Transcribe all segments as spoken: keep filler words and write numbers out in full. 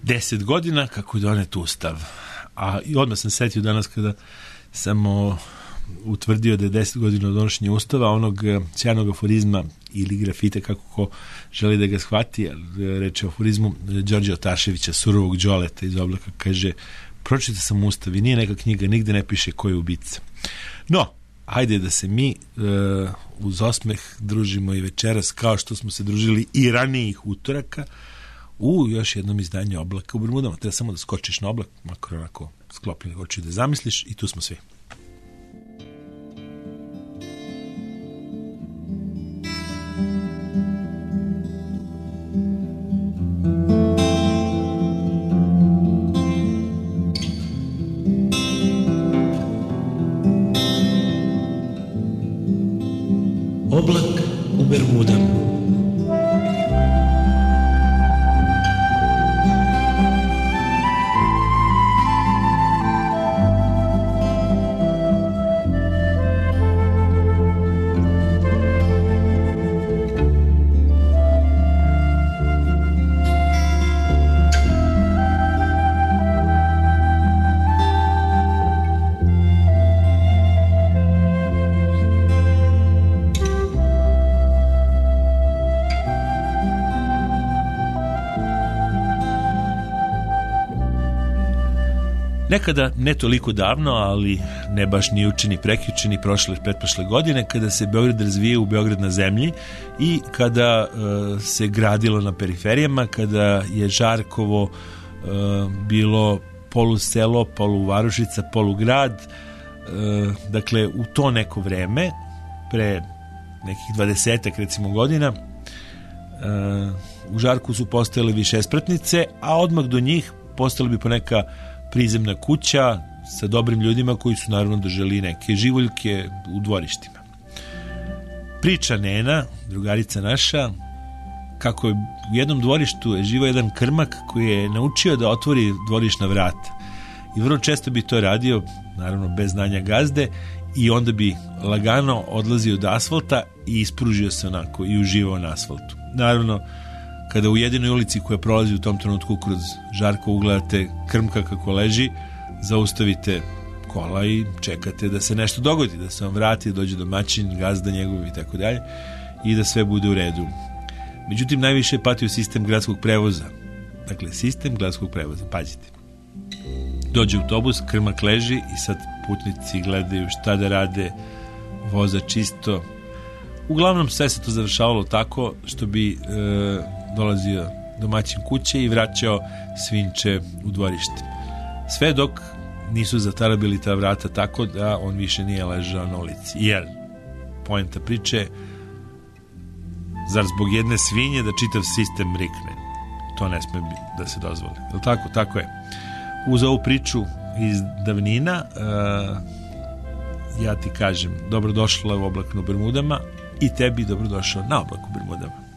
deset godina kako je donet ustav. A i odmah sam setio danas kada sam o, utvrdio da je deset godina od donošenja ustava, onog sjajnog aforizma ili grafite, kako ko želi da ga shvati, reče o aforizmu Đorđe Otaševića, surovog đoleta iz Oblaka, kaže: pročita sam ustav i nije neka knjiga, nigde ne piše ko je ubica. No, hajde da se mi uh, uz osmeh družimo i večeras, kao što smo se družili i ranijih utoraka, u još jednom izdanju Oblaka u Bermudama. Treba samo da skočiš na oblak, makar onako sklopljene oči da zamisliš, i tu smo svi. Oblak u Bermudama. Nekada, ne toliko davno, ali ne baš ni juče ni prekjuče ni prošle pretprošle godine, kada se Beograd razvija u Beograd na zemlji i kada uh, se gradilo na periferijama, kada je Žarkovo uh, bilo poluselo, poluvarošica, polugrad, uh, dakle u to neko vreme, pre nekih dvadesetak recimo godina, uh, u Žarku su postojale višespratnice, a odmah do njih postala bi poneka prizemna kuća sa dobrim ljudima koji su naravno doželi neke živoljke u dvorištima. Priča Nena, drugarica naša, kako je u jednom dvorištu je živao jedan krmak koji je naučio da otvori dvorišna vrata. I vrlo često bi to radio, naravno bez znanja gazde, i onda bi lagano odlazio od asfalta i ispružio se onako i uživao na asfaltu. Naravno, kada u jedinoj ulici koja prolazi u tom trenutku kroz Žarko ugledate krmka kako leži, zaustavite kola i čekate da se nešto dogodi, da se vam vrati, dođe domaćin, gazda njegov i tako dalje, i da sve bude u redu. Međutim, najviše je patio sistem gradskog prevoza. Dakle, sistem gradskog prevoza, pazite. Dođe autobus, krmak leži i sad putnici gledaju šta da rade, voza čisto. Uglavnom sve se to završavalo tako što bi e, dolazio domaćin kuće i vraćao svinče u dvorište. Sve dok nisu zatarabili ta vrata tako da on više nije ležao na ulici. Jer poenta priče, zar zbog jedne svinje da čitav sistem rikne? To ne sme da se dozvoli. Jel tako? Tako je. Uz ovu priču iz davnina uh, ja ti kažem dobrodošla u Oblak na Bermudama i tebi dobrodošao na Oblak u Bermudama.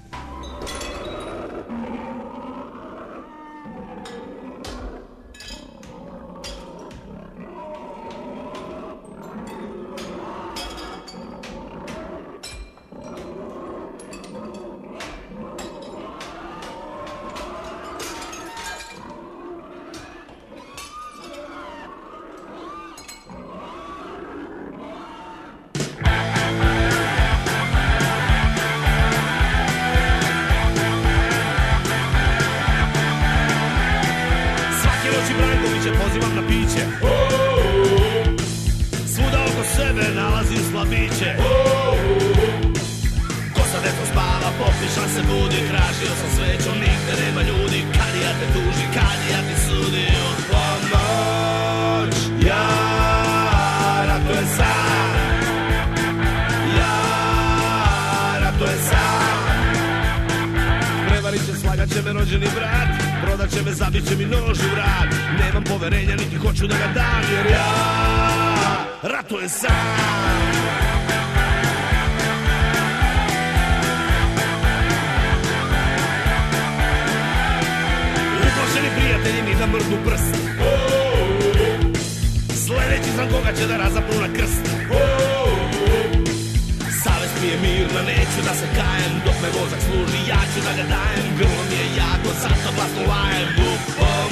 Dok me mozak služi, ja ću da ga dajem. Grlo mi je jako, zato glasno lajem.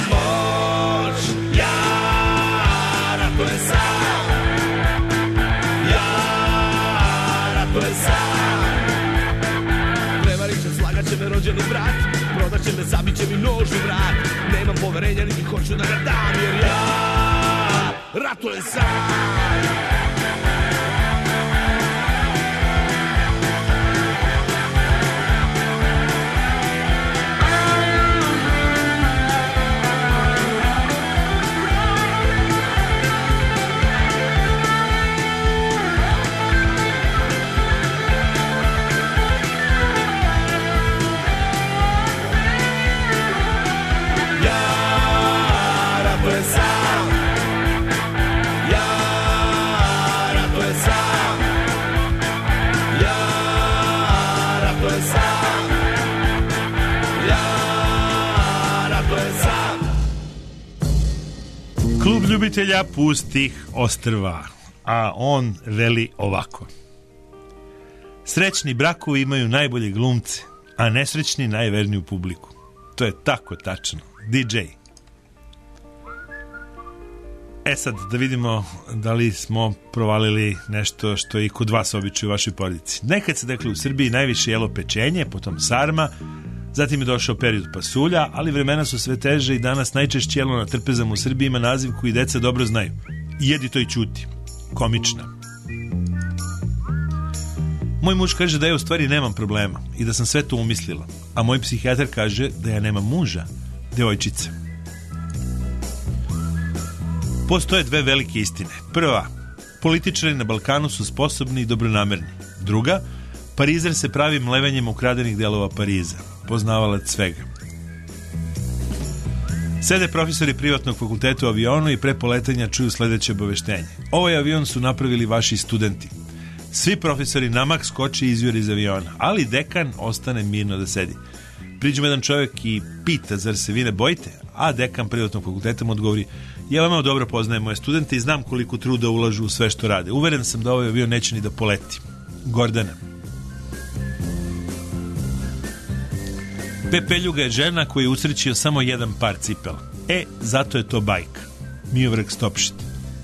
rođeni brat, prodat će me, zabit će mi nož u vrat. Nemam poverenja niti hoću da ga dam, jer ja ratujem sam. Klub ljubitelja pustih ostrva, a on veli ovako: srećni brakovi imaju najbolje glumce, a nesrećni najverniju publiku. To je tako tačno. D J. E sad, da vidimo da li smo provalili nešto što je i kod vas običaj u vašoj porodici. Nekad se, dakle, u Srbiji najviše jelo pečenje, potom sarma, zatim je došao period pasulja, ali vremena su sve teže i danas najčešće jelo na trpezama u Srbiji ima naziv koji deca dobro znaju. Jedi to i ćuti. Komična. Moj muž kaže da ja u stvari nemam problema i da sam sve to umislila, a moj psihijatar kaže da ja nemam muža, devojčice. Postoje dve velike istine. Prva, političari na Balkanu su sposobni i dobronamerni. Druga, Parizer se pravi mlevenjem ukradenih delova Pariza. Poznavalac svega. Sede profesori privatnog fakulteta u avionu i pre poletanja čuju sledeće obaveštenje. Ovaj avion su napravili vaši studenti. Svi profesori namak skoče i izvjeri iz aviona, ali dekan ostane mirno da sedi. Priđe mu jedan čovjek i pita, zar se vi ne bojite? A dekan privatnog fakulteta mu odgovori: ja vama dobro poznajem moje studente i znam koliko truda ulažu u sve što rade. Uveren sam da ovaj avion neće ni da poleti. Gordana. Pepe Ljuga je žena koji je usrećio samo jedan par cipela. E, zato je to bajka. Miovrag Stopšit.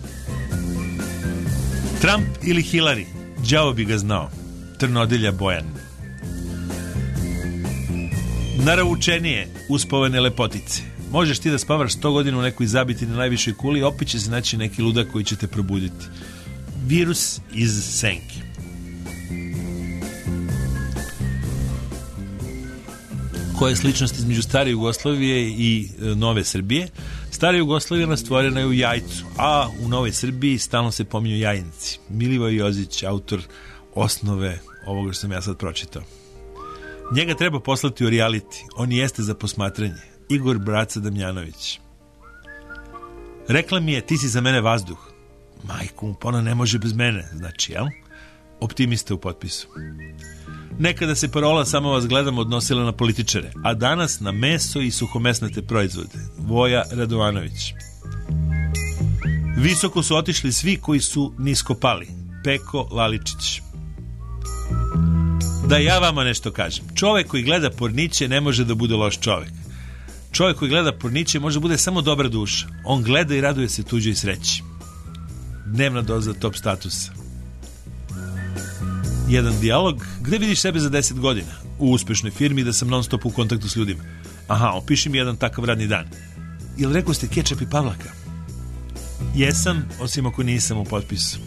Trump ili Hillary? Đavo bi ga znao. Trnodelja Bojan. Naravučenije uspavane lepotice. Možeš ti da spavaš sto godina u nekoj zabiti na najvišoj kuli, opet će se naći neki ludak koji će te probuditi. Virus iz senke. Koja je sličnost između stare Jugoslavije i e, nove Srbije? Stara Jugoslavija stvorena je u Jajcu, a u novoj Srbiji stalno se pominju Jajinci. Milivoje Jozić, autor osnove ovoga što sam ja sad pročitao. Njega treba poslati u reality. On jeste za posmatranje. Igor Braca Damjanović. Rekla mi je, ti si za mene vazduh. Majku, pa ona ne može bez mene, znači, jel? Optimista u potpisu. Nekada se parola samo vas gledam odnosila na političare, a danas na meso i suhomesnate proizvode. Voja Radovanović. Visoko su otišli svi koji su nisko pali. Peko Laličić. Da ja vama nešto kažem. Čovek koji gleda porniće ne može da bude loš čovek. Čovjek koji gleda porniće može bude samo dobra duša. On gleda i raduje se tuđoj sreći. Dnevna doza top statusa. Jedan dijalog. Gde vidiš sebe za deset godina? U uspešnoj firmi, da sam non stop u kontaktu s ljudima. Aha, opiši mi jedan takav radni dan. Jel rekao ste kečap i pavlaka? Jesam, osim ako nisam u potpisu.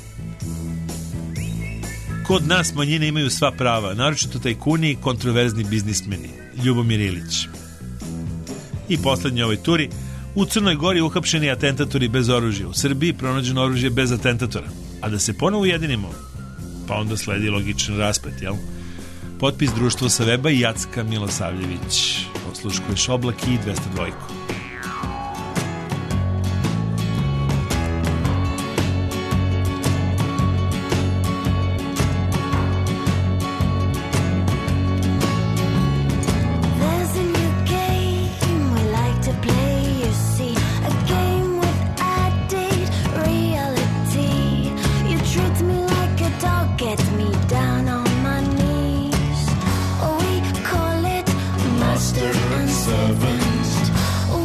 Kod nas manjine imaju sva prava, naročito tajkuni i kontroverzni biznismeni. Ljubomir Ilić. I poslednji ovoj turi. U Crnoj Gori uhapšeni atentatori bez oružja. U Srbiji pronađeno oružje bez atentatora. A da se ponovo ujedinimo, pa onda sledi logičan rasplet, jel? Potpis Društvo sa weba i Jacka Milosavljević. Osluškuješ Oblak i dvesta dva. Master and servant.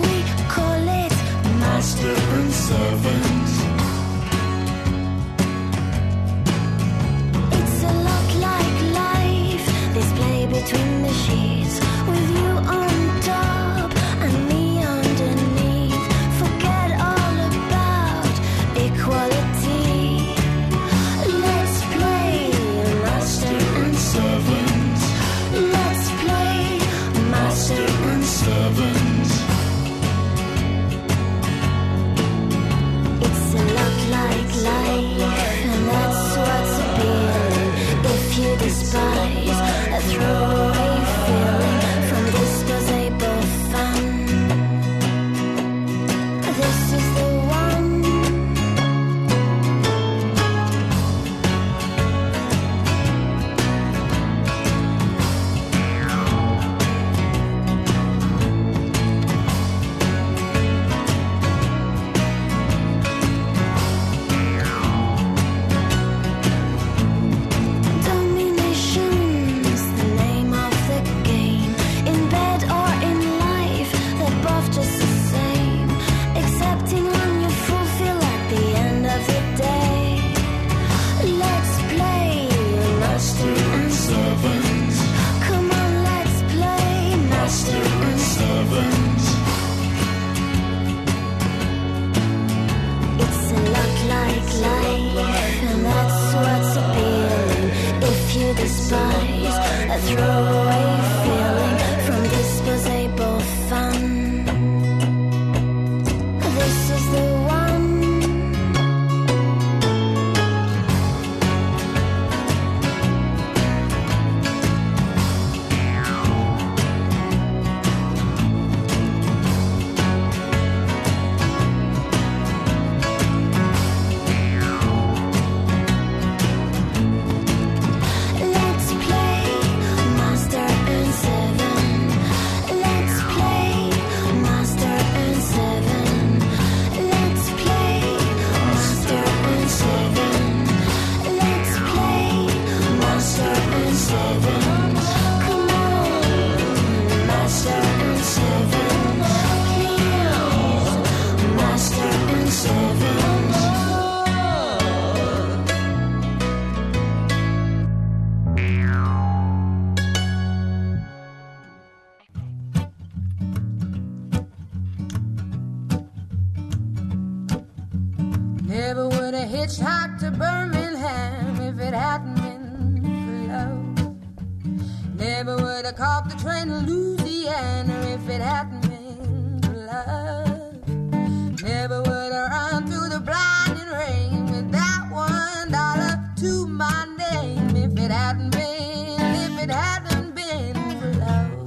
throwaway feeling from disposable fun. This is the one. Let's play Master and Seven. Let's play Master and Seven. Let's play Master and Seven. Let's play Master and Seven. Come on, Master and Seven. Please, Master and Seven. Never would have hitchhiked to Birmingham if it hadn't been for love. Never would have caught the train to Louisiana if it hadn't been for love. Never would have run through the blinding rain with that one dollar to my name if it hadn't been, if it hadn't been for love.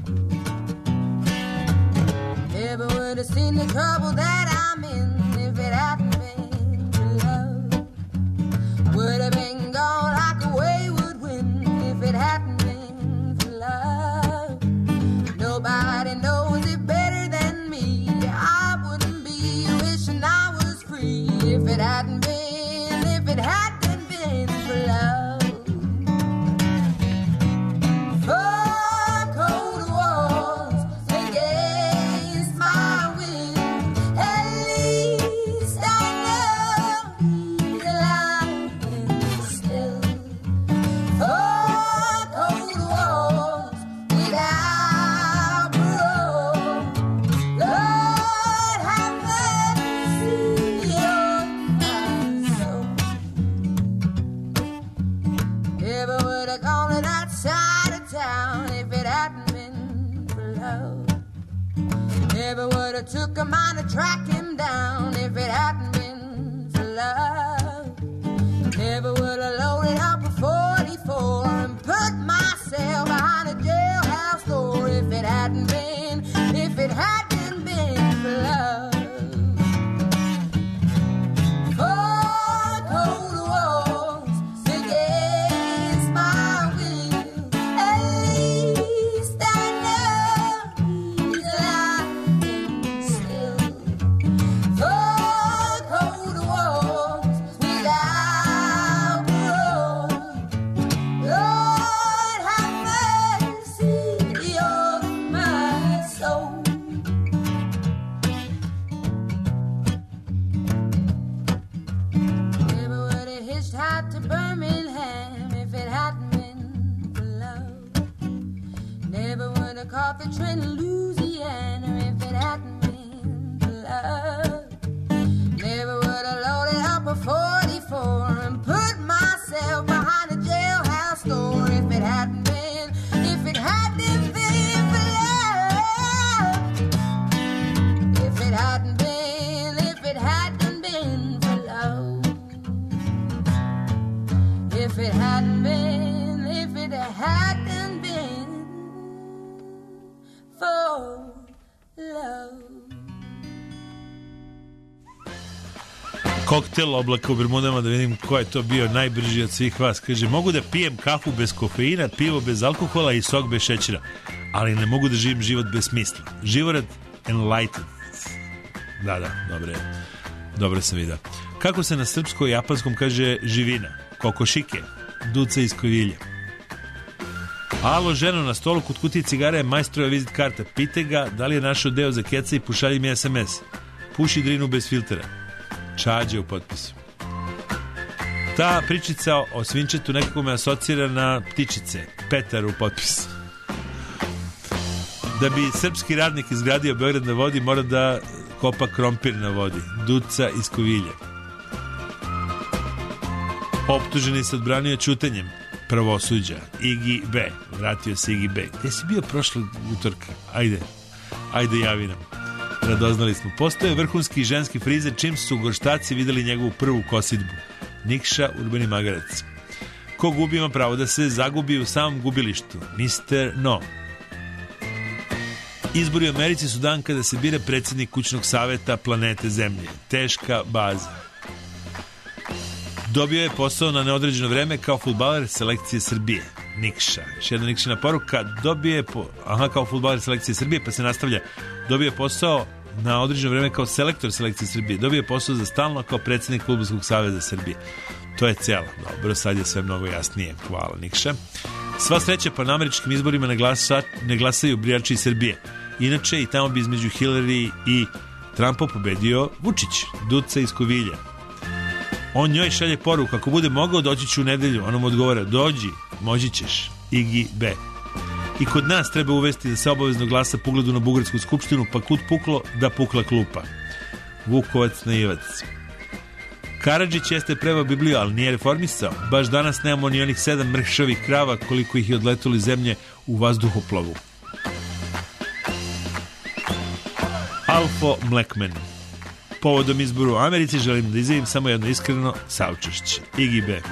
Never would have seen the trouble that I'm in if it hadn't been for love. Would have been gone like a wayward wind if it hadn't been for love. Nobody knows it better than me. I wouldn't be wishing I was free if it hadn't been, if it hadn't been for love. Four cold walls against my will. At least I know he's alive and still. Four cold walls without parole. Lord have mercy on my soul. Never would have gone to that side of town if it hadn't been for love. Never would have took a mind to track him down if it hadn't been for love. Never would have loaded up a forty-four and put myself behind a jailhouse door if it hadn't been, if it hadn't been for love. Four cold walls against my will. At least I know he's alive and still. Four cold walls without parole. Lord have mercy on my soul. Never would have hitchhiked to Birmingham if it hadn't been for love. Never would have caught the train to Louisiana if it hadn't been for love. Never would have loaded up a forty-four and put myself behind a jailhouse door if it hadn't been, if it hadn't been for love. If it hadn't been, if it hadn't been for love. If it hadn't been, if it hadn't been for love. Koktel Oblaka u Bermudama, da vidim ko je to bio najbrži od svih vas. Kaže, mogu da pijem kafu bez kofeina, pivo bez alkohola i sok bez šećera, ali ne mogu da živim život bez smisla. Živorad enlightened. Da, da, dobro je. Dobro sam vidio. Kako se na srpsko i japanskom kaže živina? Kokošike. Duca iz Kovilja. Alo, ženo, na stolu kod kutije cigara je majstrova vizit karta. Pite ga da li je našao deo za keca i pošalji mi es em es. Puši drinu bez filtera. Čađe u potpisu. Ta pričica o svinčetu nekako me asocira na ptičice. Petar u potpisu. Da bi srpski radnik izgradio Beograd na vodi, mora da kopa krompir na vodi. Duca iz Kovilja. Optuženi se odbranio ćutanjem. pravosuđa, Iggy B. Vratio se Iggy B. Gde si bio prošlog utorka? Ajde, ajde javi nam. Radoznali smo. Postoje vrhunski ženski frizer čim su gorštaci videli njegovu prvu kosidbu. Nikša, Urbani magarac. Ko gubi ima pravo da se zagubi u samom gubilištu. mister No. Izbori u Americi su dan kada se bira predsjednik kućnog saveta planete Zemlje. Teška baza. Dobio je posao na neodređeno vreme kao fudbaler selekcije Srbije. Nikša. Još jedna Nikšina poruka. Dobio je po... Aha, kao fudbaler selekcije Srbije, pa se nastavlja. Dobio je posao na određeno vreme kao selektor selekcije Srbije. Dobio je posao za stalno kao predsjednik Fudbalskog saveza Srbije. To je cijelo. Dobro, sad je sve mnogo jasnije. Hvala, Nikša. Sva sreća, pa na američkim izborima ne, glasa, ne glasaju birači Srbije. Inače, i tamo bi između Hillary i Trumpa pobedio Vučić, Duca iz Kovilja. On njoj šalje poruku, ako bude mogao doći ću u nedelju. Ona mu odgovara, dođi, moći ćeš. Iggy B. I kod nas treba uvesti da se obavezno glasa po ugledu na Bugarsku skupštinu, pa kud puklo, da pukla klupa. Vukovac na Ivac. Karadžić jeste preveo Bibliju, ali nije reformisao. Baš danas nemamo ni onih sedam mršavih krava koliko ih je odletelo iz zemlje u vazduhoplovu. Alfo Mlekman. Povodom izboru u Americi želim da izjavim samo jedno iskreno saučešće. Iggy B.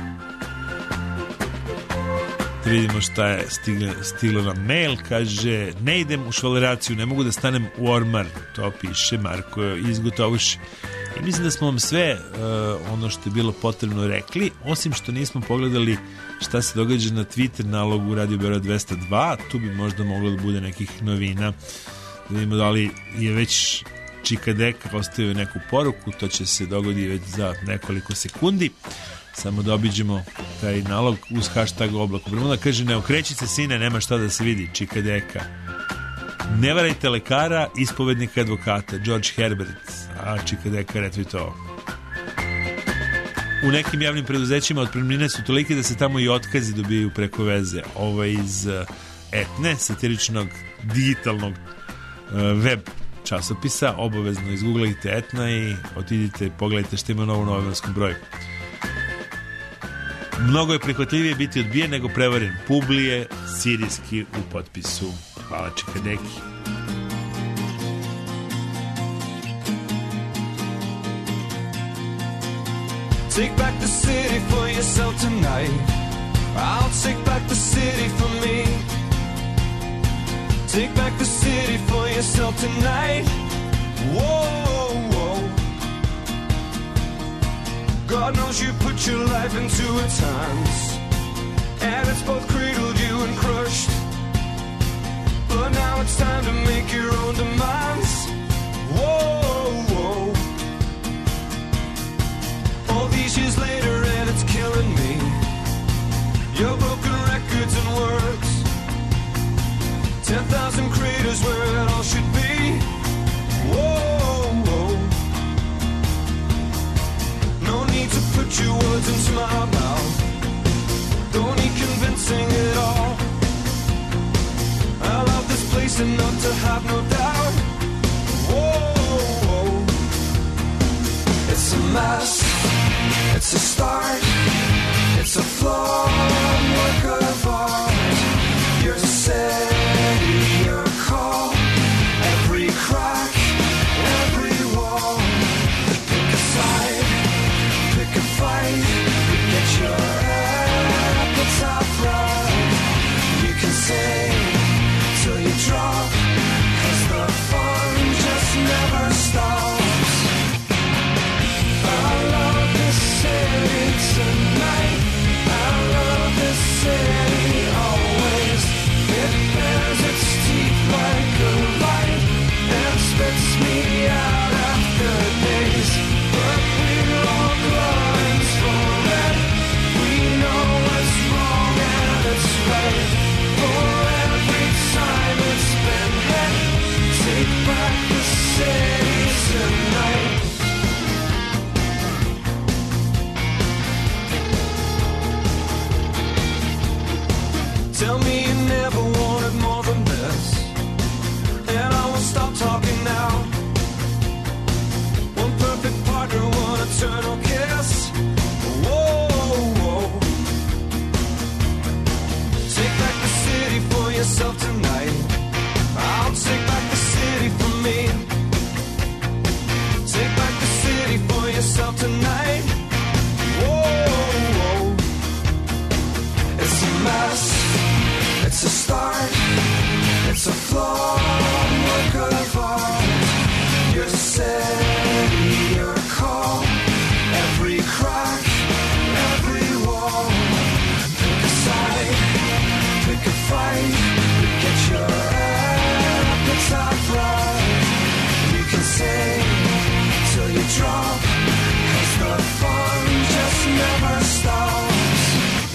Da vidimo šta je stiglo, stiglo na mail. Kaže, ne idem u švaleraciju, ne mogu da stanem u ormar. To piše Marko iz Gotovuši. I mislim da smo vam sve uh, ono što je bilo potrebno rekli, osim što nismo pogledali šta se događa na Twitter nalogu Radio Beograd dvesta dva. Tu bi možda moglo da bude nekih novina. Da vidimo da li je već Čikadeka ostavio neku poruku. To će se dogoditi već za nekoliko sekundi. Samo da obiđemo taj nalog uz hashtag Oblak u Bermudama. Kaže, ne okreći se sine, nema šta da se vidi. Čikadeka. Ne varajte lekara, ispovednika advokata. George Herbert. A Čikadeka retweetovao. U nekim javnim preduzećima otpremnine su tolike da se tamo i otkazi dobijaju preko veze. Ovo je iz Etne, satiričnog digitalnog web časopisa. Obavezno izgooglajte Etna i otidite, pogledajte što ima novo u novinskom broju. Mnogo je prihvatljivije biti odbijen nego prevaren. Publije sirijski u potpisu. Hvala Čikadeki. Take back the city for yourself tonight. I'll take back the city for me. Take back the city for yourself tonight. Whoa, whoa. God knows you put your life into its hands, and it's both cradled you and crushed. But now it's time to make your own demands. Whoa, whoa. All these years later and it's killing me. Your broken records and words. Ten thousand craters where it all should be. Whoa, whoa. No need to put your words into my mouth. Don't need convincing at all. I love this place enough to have no doubt. city, your call, every crack, every wall. Pick a side, pick a fight, get your appetite right. You can sing till you drop, 'cause the fun just never stops.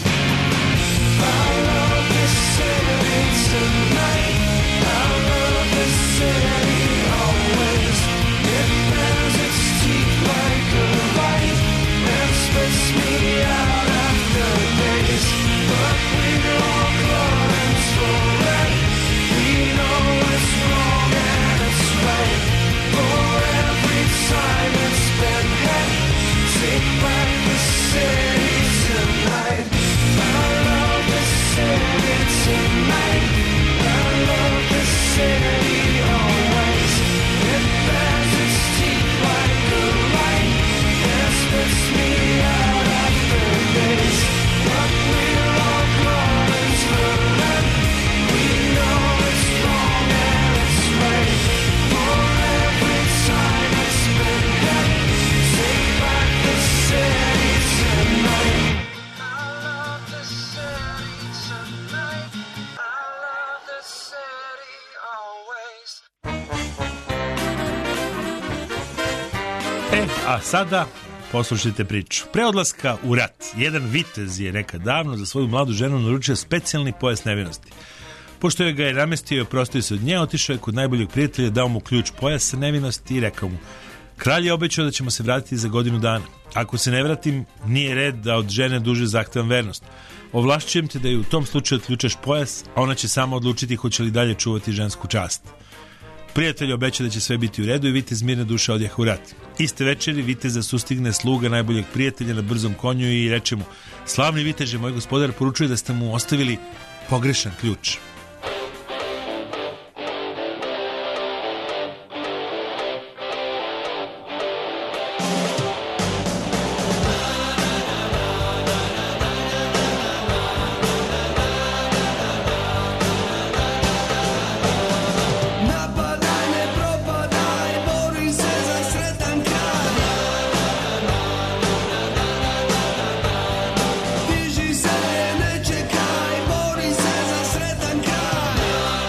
I love this city tonight, I love this city always. It bares its teeth like a light and spits me out after days. But we're all clients for it. We know it's wrong and it's right. For every time it's been hit, take back the city tonight. I love this city tonight, I love this city always. It bares its teeth like a light and spits me out after days. But we're all clients for it. We know it's wrong and it's right. For every time it's been hit, take back the city tonight. I love the city tonight, I love the city always. E, a sada poslušajte priču. Pre odlaska u rat, jedan vitez je nekad davno za svoju mladu ženu naručio specijalni pojas nevinosti. Pošto je ga je namestio i oprostio se od nje, otišao je kod najboljeg prijatelja, dao mu ključ pojasa nevinosti i rekao mu: kralj je obećao da ćemo se vratiti za godinu dana. Ako se ne vratim, nije red da od žene duže zahtevam vernost. Ovlašćujem te da je u tom slučaju otključaš pojas, a ona će samo odlučiti hoće li dalje čuvati žensku čast. Prijatelj obeća da će sve biti u redu i vitez mirne duše odjeha u rat. Iste večeri viteza sustigne sluga najboljeg prijatelja na brzom konju i reče mu: slavni viteže, moj gospodar poručuje da ste mu ostavili pogrešan ključ. Napadaj, ne propadaj, bori se za sretan kraj. Diži se, ne čekaj, bori se za sretan kraj.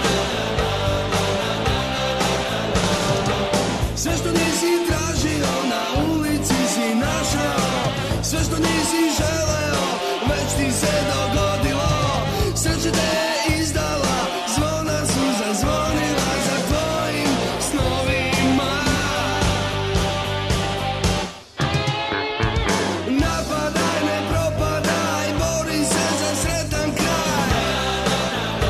Sve što nisi tražio na ulici si našao, sve što nisi želeo već ti se dogodilo. Sreće te je izdala, zvona su zazvonila za tvojim snovima. Napadaj, ne propadaj, bori se za sretan kraj.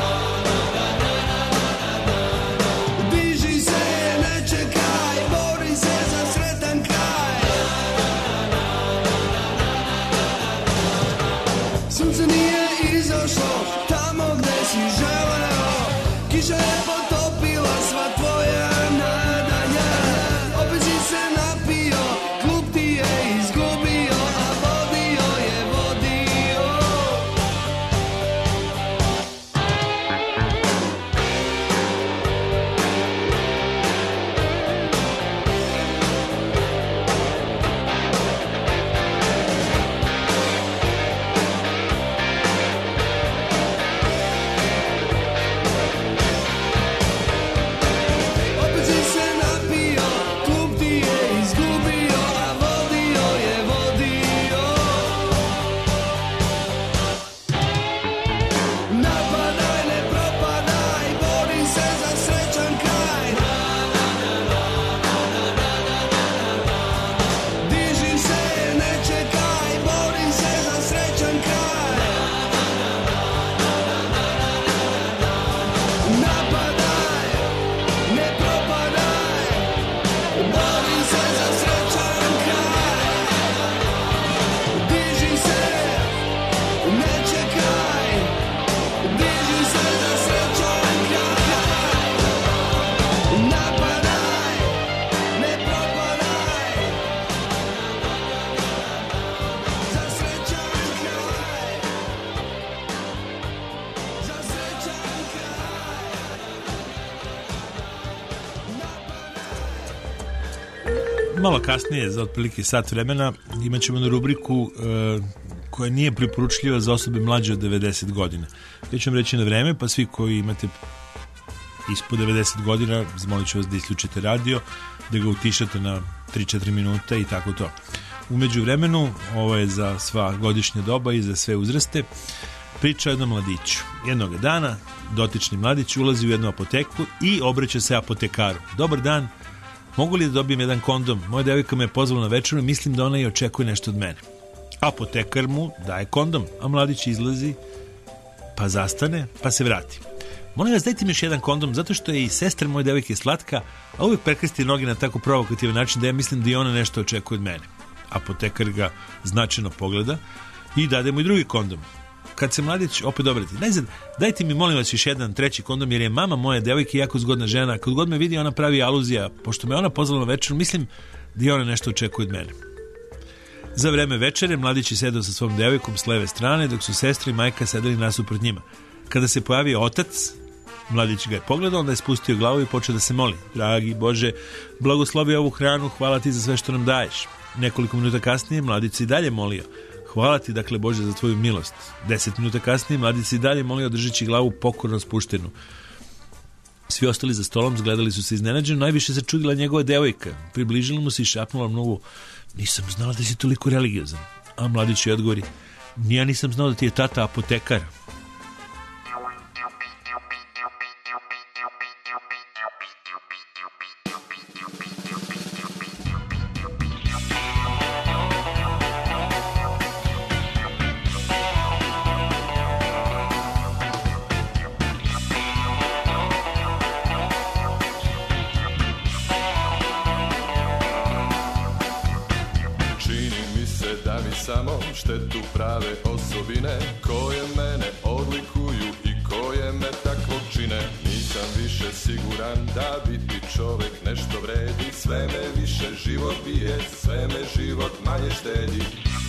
Diži se, ne čekaj, bori Malo kasnije, za otprilike sat vremena, imat ćemo jednu rubriku e, koja nije preporučljiva za osobe mlađe od devedeset godina. Ja ću vam reći na vreme, pa svi koji imate ispod devedeset godina, zamolit ću vas da isključite radio, da ga utišate na tri do četiri minuta i tako to. Umeđu vremenu, ovo je za sva godišnja doba i za sve uzraste, priča o jednom mladiću. Jednog dana dotični mladić ulazi u jednu apoteku i obraća se apotekaru. Dobar dan, mogu li da dobijem jedan kondom? Moja devojka me je pozvala na večeru i mislim da ona i očekuje nešto od mene. Apotekar mu daje kondom, a mladić izlazi, pa zastane, pa se vrati. Molim vas, dajte mi još jedan kondom, zato što je i sestra moje devojke slatka, a uvijek prekrsti noge na tako provokativan način da ja mislim da i ona nešto očekuje od mene. Apotekar ga značajno pogleda i dade mu i drugi kondom. Kad se mladić opet obrati, najzad, dajte mi molim vas još jedan treći kondom, jer je mama moje devojke jako zgodna žena. Kad god me vidi, ona pravi aluzija. Pošto me ona pozvala na večeru, mislim da i ona nešto očekuje od mene. Za vreme večere mladić je sedao sa svom devojkom s leve strane, dok su sestra i majka sedeli nasuprot njima. Kada se pojavio otac, mladić ga je pogledao, onda je spustio glavu i počeo da se moli. Dragi Bože, blagoslovi ovu hranu, hvala ti za sve što nam daješ. Nekoliko minuta kasnije mladić se i dalje molio. Hvala ti, dakle, Bože, za tvoju milost. Deset minuta kasnije mladić se i dalje molio, držeći glavu pokorno spuštenu. Svi ostali za stolom zgledali su se iznenađeno, najviše se čudila njegova devojka. Približila mu se i šapnula mnogo, nisam znala da si toliko religiozan. A mladić je odgovori, ja nisam znao da ti je tata apotekar. Samo štetu prave osobine koje mene odlikuju i koje me takvog čine. Nisam više siguran da biti čovek nešto vredi. Sve me više život bije, sve me život manje štedi.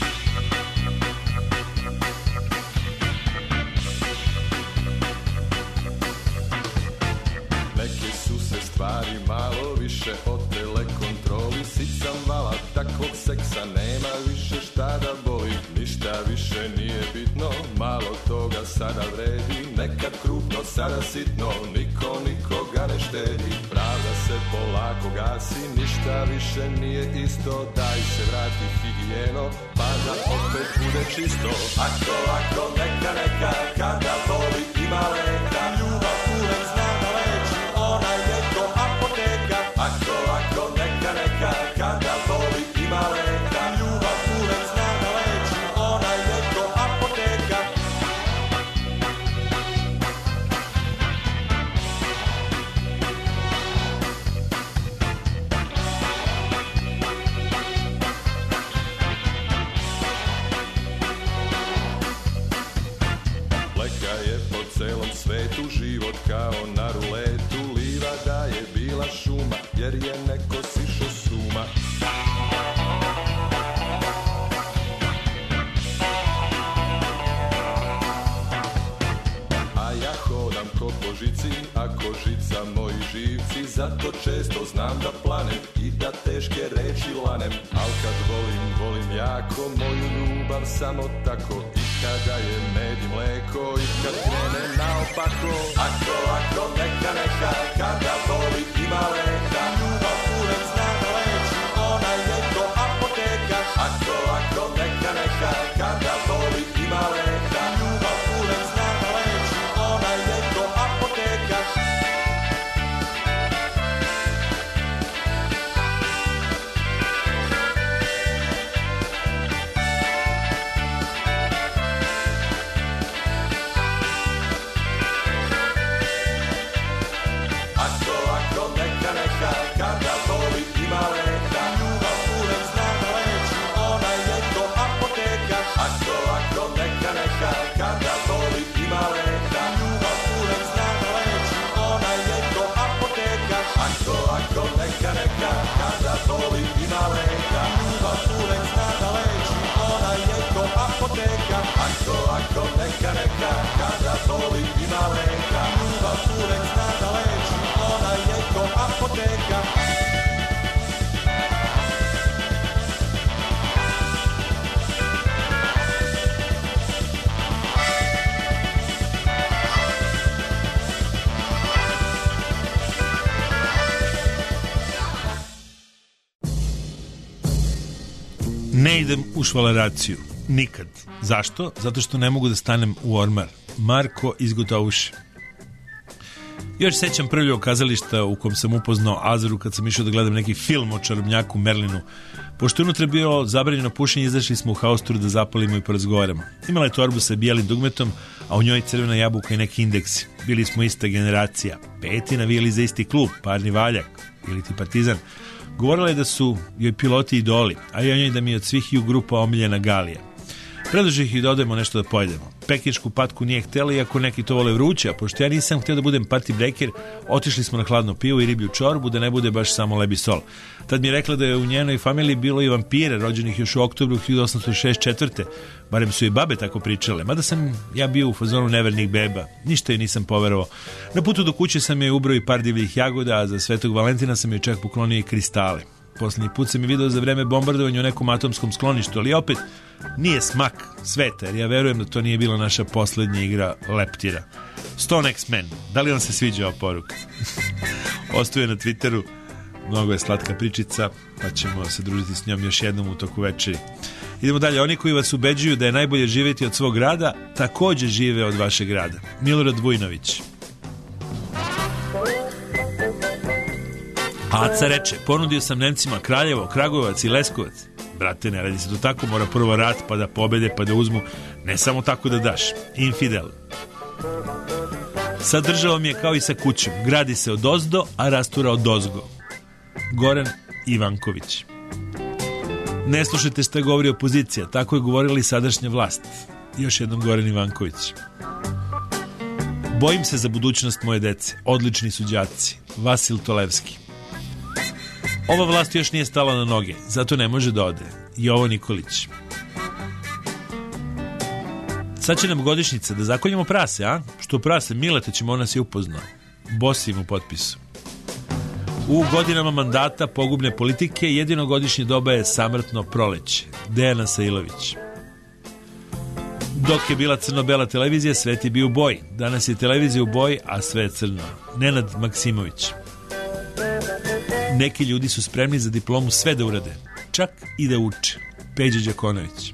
Neke su se stvari malo više otele kontroli. Sicam vala takvog seksa nema više šta da boli. Ništa više nije bitno, malo toga sada vredi. Nekad krupno, sada sitno, niko nikoga ne štedi. Pravda se polako gasi, ništa više nije isto. Daj se vrati higijeno, pa da opet bude čisto. Ako, ako, neka, neka, kada boli ima leka. Ljubav uvek zna da leči, ona je ko apoteka. Ako, ako, neka, neka, kada boli ima leka. Ljubav uvek zna da leči, ona je ko apoteka. Leka je po celom svetu, život kao na ruletu. Livada je bila šuma, jer je neko sišo suma. A ja hodam ko po žici, ako žica moji živci. Zato često znam da planem i da teške reči lanem. Al kad volim, volim jako moju ljubav samo tako. I kada je med i mleko i kad krene naopako. Ako, ako, neka, neka, kada voli ima leka. Ljubav uvek zna da leči, ona je ko apoteka. Ako, ako, neka, neka, kada voli ima leka. Ljubav uvek zna da leči, ona je ko apoteka. Ako, ako, neka, neka, kada voli ima leka. Ljubav uvek zna da leči, ona je ko apoteka. Ako, ako, neka, neka, kada voli ima leka. Ljubav uvek zna da leči, ona je ko apoteka. Ako, ako, neka, neka, kada voli ima leka. Ljubav uvek zna da leči, ona je ko apoteka. Ako, ako, neka, neka, kada voli ima leka. Ljubav uvek zna da leči, ona je ko apoteka. Ne idem u švaleraciju. Nikad. Zašto? Zato što ne mogu da stanem u ormar. Marko iz Gotovuše. Još sećam prvljog kazališta u kom sam upoznao Azaru kad sam išao da gledam neki film o čarobnjaku Merlinu. Pošto je unutra bilo zabranjeno pušenje, izašli smo u hausturu da zapalimo i porazgovaramo. Imala je torbu sa bijelim dugmetom, a u njoj crvena jabuka i neki indeksi. Bili smo ista generacija. Peti navijali za isti klub, parni valjak ili ti Partizan. Govorila je da su joj piloti idoli, a ja njoj da mi je od svih ju grupa omiljena Galija. Predložih ih da odemo nešto da pojedemo. Pekišku patku nije htjela, iako neki to vole vruće, a pošto ja nisam htio da budem party breaker, otišli smo na hladno pivo i riblju čorbu, da ne bude baš samo lebi sol. Tad mi je rekla da je u njenoj familiji bilo i vampire, rođenih još u oktobru hiljadu osamsto šezdeset četvrte. Barem su i babe tako pričale, mada sam ja bio u fazonu nevernih beba. Ništa joj nisam poverovao. Na putu do kuće sam joj ubrao i par divljih jagoda, a za Svetog Valentina sam joj čak poklonio i kristale. Poslednji put sam je video za vreme bombardovanja u nekom atomskom skloništu, ali opet nije smak sveta, jer ja verujem da to nije bila naša poslednja igra leptira. Stone X-Men, da li vam se sviđa ova poruka? Ostaje na Twitteru, mnogo je slatka pričica, pa ćemo se družiti s njom još jednom u toku večeri. Idemo dalje, oni koji vas ubeđuju da je najbolje živjeti od svog grada, također žive od vašeg grada. Milorad Vujnović. Aca reče, ponudio sam Nemcima Kraljevo, Kragujevac i Leskovac. Brate, ne radi se to tako, mora prvo rat, pa da pobede, pa da uzmu. Ne samo tako da daš. Infidel. Sa državom je kao i sa kućom. Gradi se od ozdo, a rastura od ozgo. Goran Ivanković. Ne slušajte šta govori opozicija, tako je govorila i sadašnja vlast. Još jednom Goran Ivanković. Bojim se za budućnost moje dece. Odlični su đaci. Vasil Tolevski. Ova vlast još nije stala na noge, zato ne može da ode. Jovo Nikolić. Sad će nam godišnjica da zakoljemo prase, a? Što prase? Mileta ćemo, ona se upoznao. Bosim u potpisu. U godinama mandata pogubne politike jedino godišnje doba je samrtno proleće. Dejana Sailović. Dok je bila crno-bela televizija, svet je bio u boji. Danas je televizija u boji, a sve je crno. Nenad Maksimović. Neki ljudi su spremni za diplomu sve da urade, čak i da uče. Peđa Đakonović.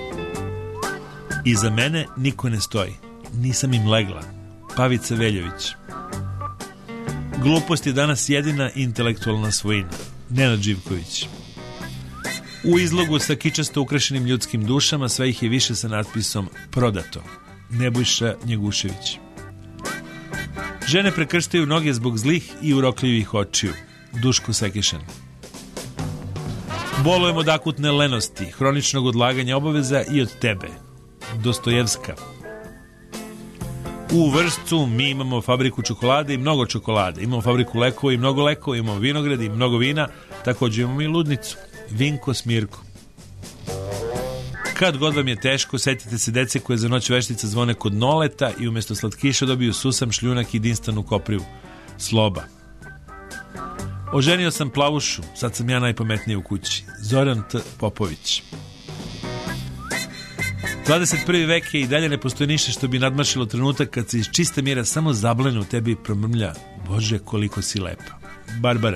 Iza mene niko ne stoji. Nisam im legla. Pavica Veljović. Glupost je danas jedina intelektualna svojina. Nenad Živković. U izlogu sa kičasto ukrašenim ljudskim dušama sve ih je više sa natpisom prodato. Nebojša Njegušević. Žene prekrštaju noge zbog zlih i urokljivih očiju. Duško Sekešan. Bolujem od akutne lenosti, hroničnog odlaganja obaveza i od tebe. Dostojevska. U Vršcu mi imamo fabriku čokolade i mnogo čokolade. Imamo fabriku lekova i mnogo lekova, imamo vinograd i mnogo vina, također imamo i ludnicu. Vinko Smirko. Kad god vam je teško, setite se dece koje za noć veštica zvone kod Noleta i umjesto slatkiša dobiju susam, šljunak i dinstanu koprivu. Sloba. Oženio sam Plavušu, sad sam ja najpametniji u kući. Zoran T. Popović. dvadeset prvi vek je i dalje ne postoji ništa što bi nadmašilo trenutak kad se iz čiste mira samo zablene u tebi i promrmlja. Bože, koliko si lepa. Barbara.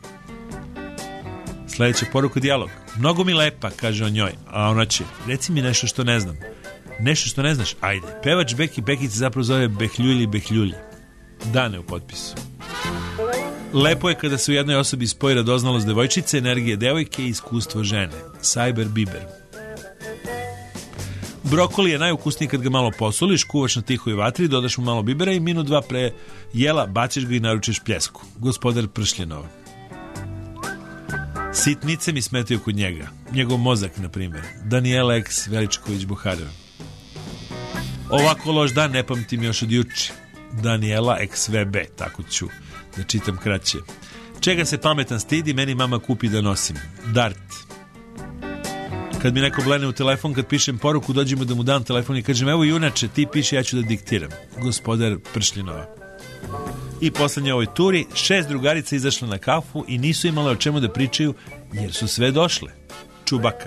Sljedeća poruka, dijalog. Mnogo mi lepa, kaže o njoj, a ona će, reci mi nešto što ne znam. Nešto što ne znaš, ajde. Pevač Beki Bekić se zapravo zove Behljulji Behljulji. Dane u potpisu. Lepo je kada se u jednoj osobi spoji radoznalost devojčice, energije devojke i iskustvo žene. Cyber Biber. Brokoli je najukusniji kad ga malo posoliš, kuvaš na tihoj vatri, dodaš mu malo bibera i minut dva pre jela baciš ga i naručiš pljesku. Gospodar Pršljenova. Sitnice mi smetaju kod njega. Njegov mozak, na primjer. Daniela X. Veličković-Buhareva. Ovako loš dan ne pamtim još od juče. Daniela X V B, tako ću da čitam kraće. Čega se pametan stidi, meni mama kupi da nosim. Dart. Kad mi neko blene u telefon, kad pišem poruku, dođemo da mu dam telefon i kažem, evo junače, ti piši, ja ću da diktiram. Gospodar Pršljenova. I poslednje ovoj turi, šest drugarica izašla na kafu i nisu imale o čemu da pričaju, jer su sve došle. Čubaka.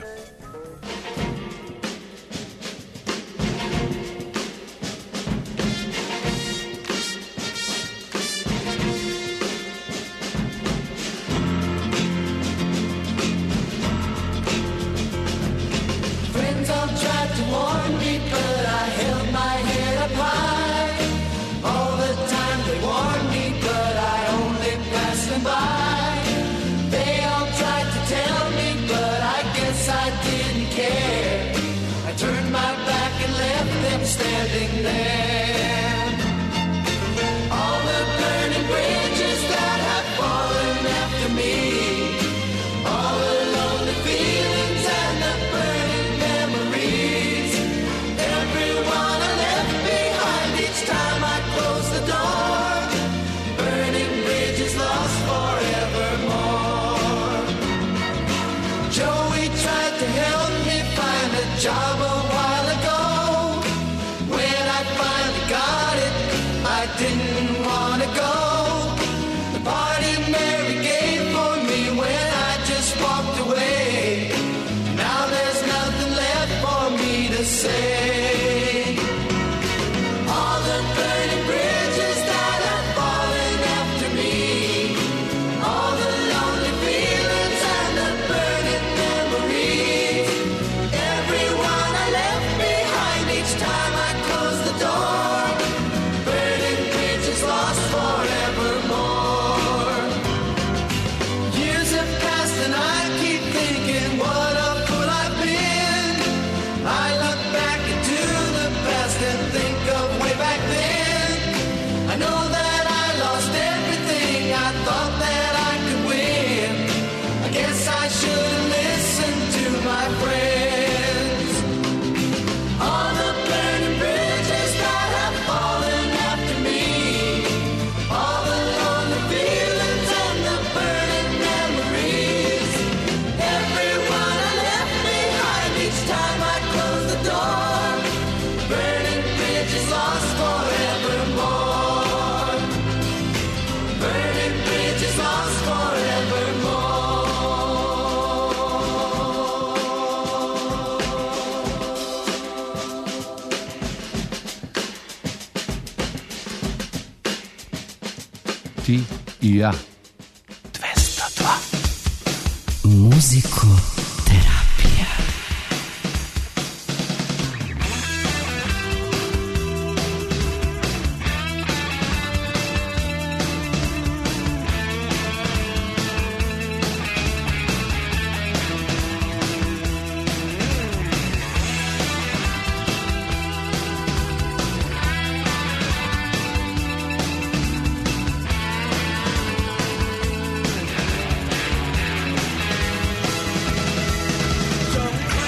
standing there. All the burning bridges that have fallen after me, all the lonely feelings and the burning memories, everyone I left behind each time I close the door. Burning bridges lost forevermore. Joey tried to help me find a job a while ago. When I finally got it, I didn't want to go. The party Mary gave for me when I just walked away. Now there's nothing left for me to say. All the burning bridges that have fallen after me, all the lonely feelings and the burning memories, everyone I left behind each time I close the door. Burning bridges lost forevermore. Years have passed and I keep thinking what a fool I've been. I look back into the past and think of way back then. I know that I lost everything I thought that I could win. I guess I should have listened to my friends. All the burning bridges that have fallen after me, all the lonely feelings and the burning memories, everyone I left behind each time I close the door. Burning bridges lost forevermore. Burning bridges lost forevermore. Ti i ja. Muzikoterapija. Don't cry.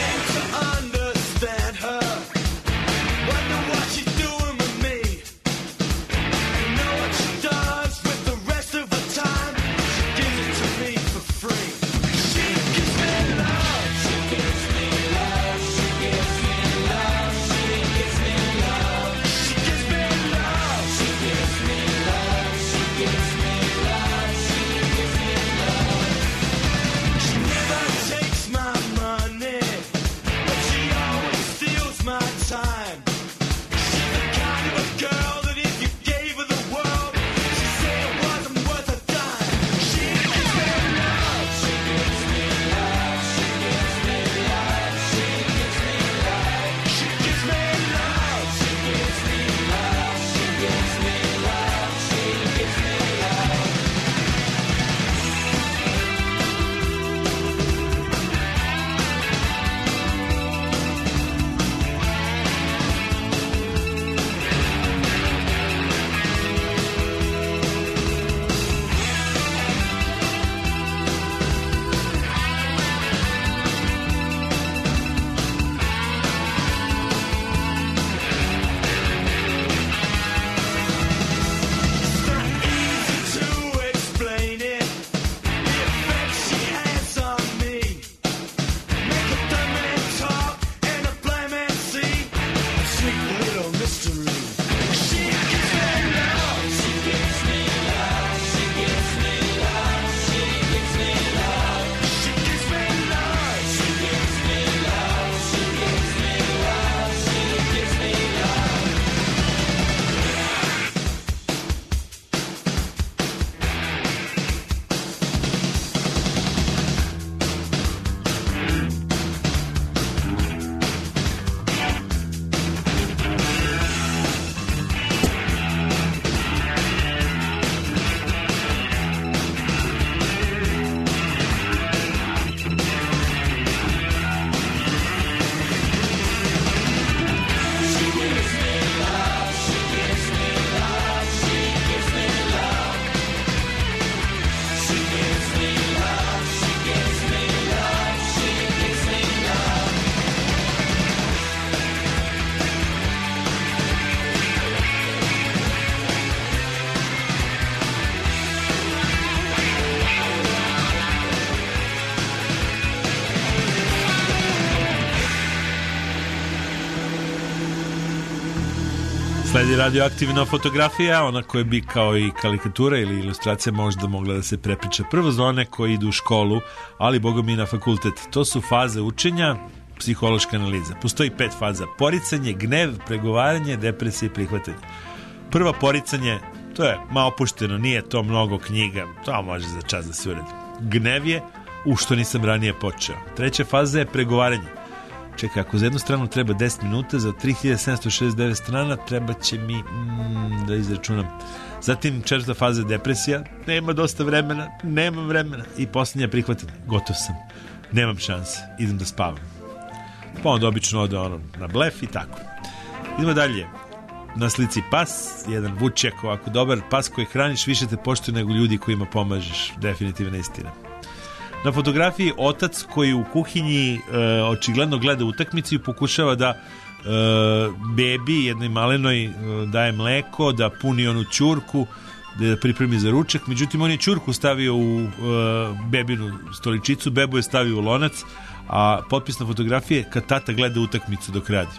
Sledi radioaktivna fotografija, ona koja bi kao i karikatura ili ilustracija možda mogla da se prepriča prvo za one koji idu u školu, ali boga mi na fakultet. To su faze učenja, psihološka analiza. Postoji pet faza: poricanje, gnev, pregovaranje, depresija i prihvatanje. Prva, poricanje, to je malo opušteno, nije to mnogo knjiga, to može za čas da se uredi. Gnev je, u što nisam ranije počeo. Treća faza je pregovaranje. Čekaj, ako za jednu stranu treba deset minuta, za tri hiljade sedamsto šezdeset devet strana treba će mi mm, da izračunam. Zatim četvrta faza je depresija, nema dosta vremena, nemam vremena. I posljednja prihvatanje, gotov sam, nemam šanse, idem da spavam. Pa onda obično ode ono na blef i tako. Idemo dalje. Na slici pas, jedan vučjak, ovako dobar pas koji hraniš više te poštuje nego ljudi kojima pomažeš, definitivna istina. Na fotografiji otac koji u kuhinji e, očigledno gleda utakmicu i pokušava da e, bebi, jednoj malenoj, e, daje mleko, da puni onu ćurku, da pripremi za ručak. Međutim, on je ćurku stavio u e, bebinu stoličicu, bebu je stavio u lonac, a potpis na fotografije kad tata gleda utakmicu dok radi.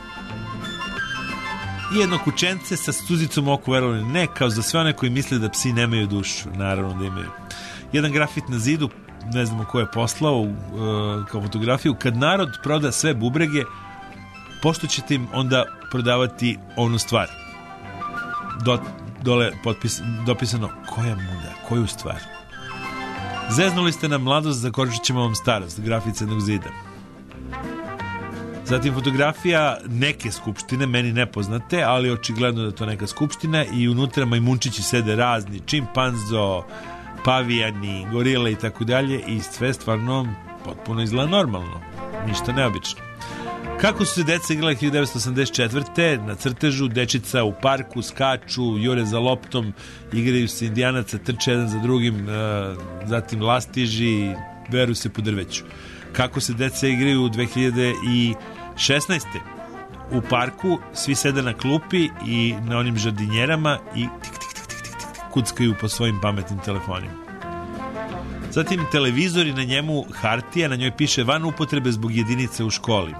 I jedno kućence sa suzicom oku, verovali ne, kao za sve one koji misle da psi nemaju dušu. Naravno da imaju. Jedan grafit na zidu, ne znamo ko je poslao uh, kao fotografiju: kad narod proda sve bubrege, pošto ćete im onda prodavati onu stvar? Do, dole potpis, dopisano koja muda, koju stvar? Zeznuli ste nam mladost, zakočit ćemo vam starost. Grafit sa jednog zida. Zatim fotografija neke skupštine, meni nepoznate, ali očigledno da je to neka skupština, i unutra majmunčići sede razni, čimpanzo, pavijani, gorile i tako dalje, i sve stvarno potpuno izgleda normalno, ništa neobično. Kako su se deca igrali hiljadu devetsto osamdeset četvrte na crtežu? Dečica u parku skaču, jure za loptom, igraju se indijanaca, trče jedan za drugim, zatim lastiži, veru se po drveću. Kako se deca igraju u dve hiljade šesnaeste u parku? Svi sede na klupi i na onim žardinjerama i tik, tik, tik, tik, tik, tik, kuckaju po svojim pametnim telefonima. Zatim televizor i na njemu hartija, na njoj piše van upotrebe zbog jedinice u školi.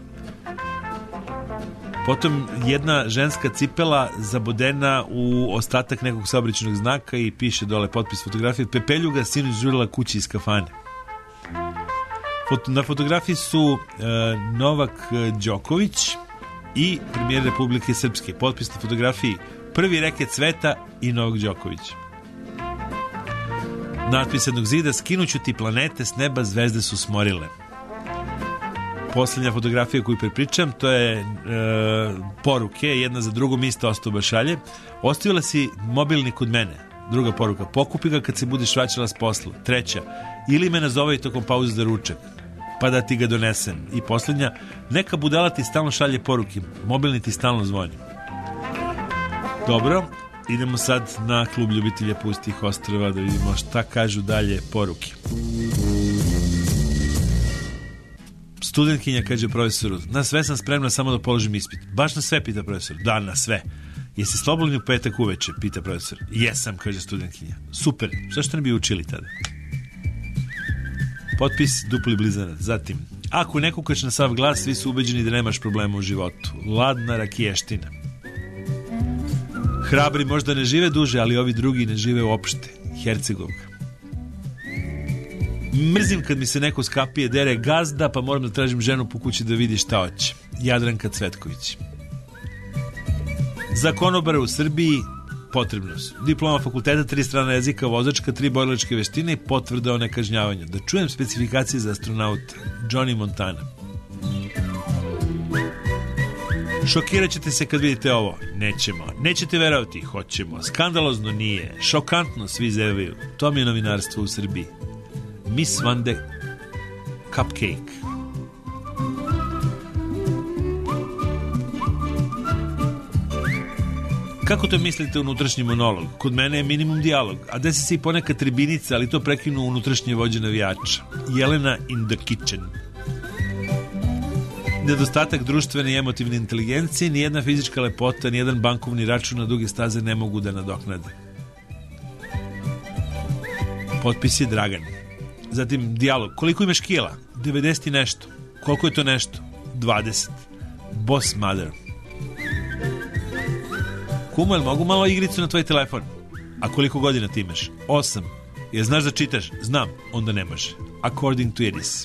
Potom jedna ženska cipela zabodena u ostatak nekog saobraćajnog znaka i piše dole potpis fotografije: pepeljuga sinoć žurila kući iz kafane. Na fotografiji su e, Novak Đoković i premijer Republike Srpske. Potpis na fotografiji: prvi reket sveta i Novak Đoković. Natpis jednog zida: skinuću ti planete s neba, zvezde su smorile. Posljednja fotografija koju prepričam, to je e, poruke, jedna za drugom ista osoba šalje: ostavila si mobilni kod mene. Druga poruka: pokupi ga kad se budeš vraćala s posla. Treća: ili me nazove tokom pauze za ručak, pa da ti ga donesem. I posljednja: neka budala ti stalno šalje poruke, mobilni ti stalno zvoni. Dobro, idemo sad na klub ljubitelja pustih ostrva da vidimo šta kažu dalje poruke. Studentkinja kaže profesoru: na sve sam spremna, samo da položim ispit. Baš na sve, pita profesor. Da, na sve. Jesi slobodni u petak uveče, pita profesor. Jesam, kaže studentkinja. Super, zašto ne bi učili tada? Potpis dupli blizanac. Zatim: ako ne kukaš na sav glas, svi su ubeđeni da nemaš problema u životu. Ladna rakiještina. Hrabri možda ne žive duže, ali ovi drugi ne žive uopšte. Hercegovka. Mrzim kad mi se neko skapije dere gazda, pa moram da tražim ženu po kući da vidi šta hoće. Jadranka Cvetković. Za konobara u Srbiji potrebno su diploma fakulteta, tri strana jezika, vozačka, tri borilačke veštine i potvrda o nekažnjavanju. Da čujem specifikacije za astronauta. Johnny Montana. Šokirat ćete se kad vidite ovo. Nećemo. Nećete verovati. Hoćemo. Skandalozno nije. Šokantno svi zevaju. To mi je novinarstvo u Srbiji. Miss Van de Cupcake. Kako to mislite unutrašnji monolog? Kod mene je minimum dijalog, a desi se i ponekad tribinica, ali to prekinu unutrašnje vođe navijača. Jelena in the kitchen. Nedostatak društvene i emotivne inteligencije, nijedna fizička lepota, nijedan bankovni račun na duge staze ne mogu da nadoknade. Potpis je Dragan. Zatim dijalog. Koliko imaš kila? devedeset i nešto. Koliko je to nešto? dvadeset. Boss mother. Kumo, jel mogu malo igricu na tvoj telefon? A koliko godina ti imaš? Osam. Jel znaš da čitaš? Znam. Onda ne može. According to Iris.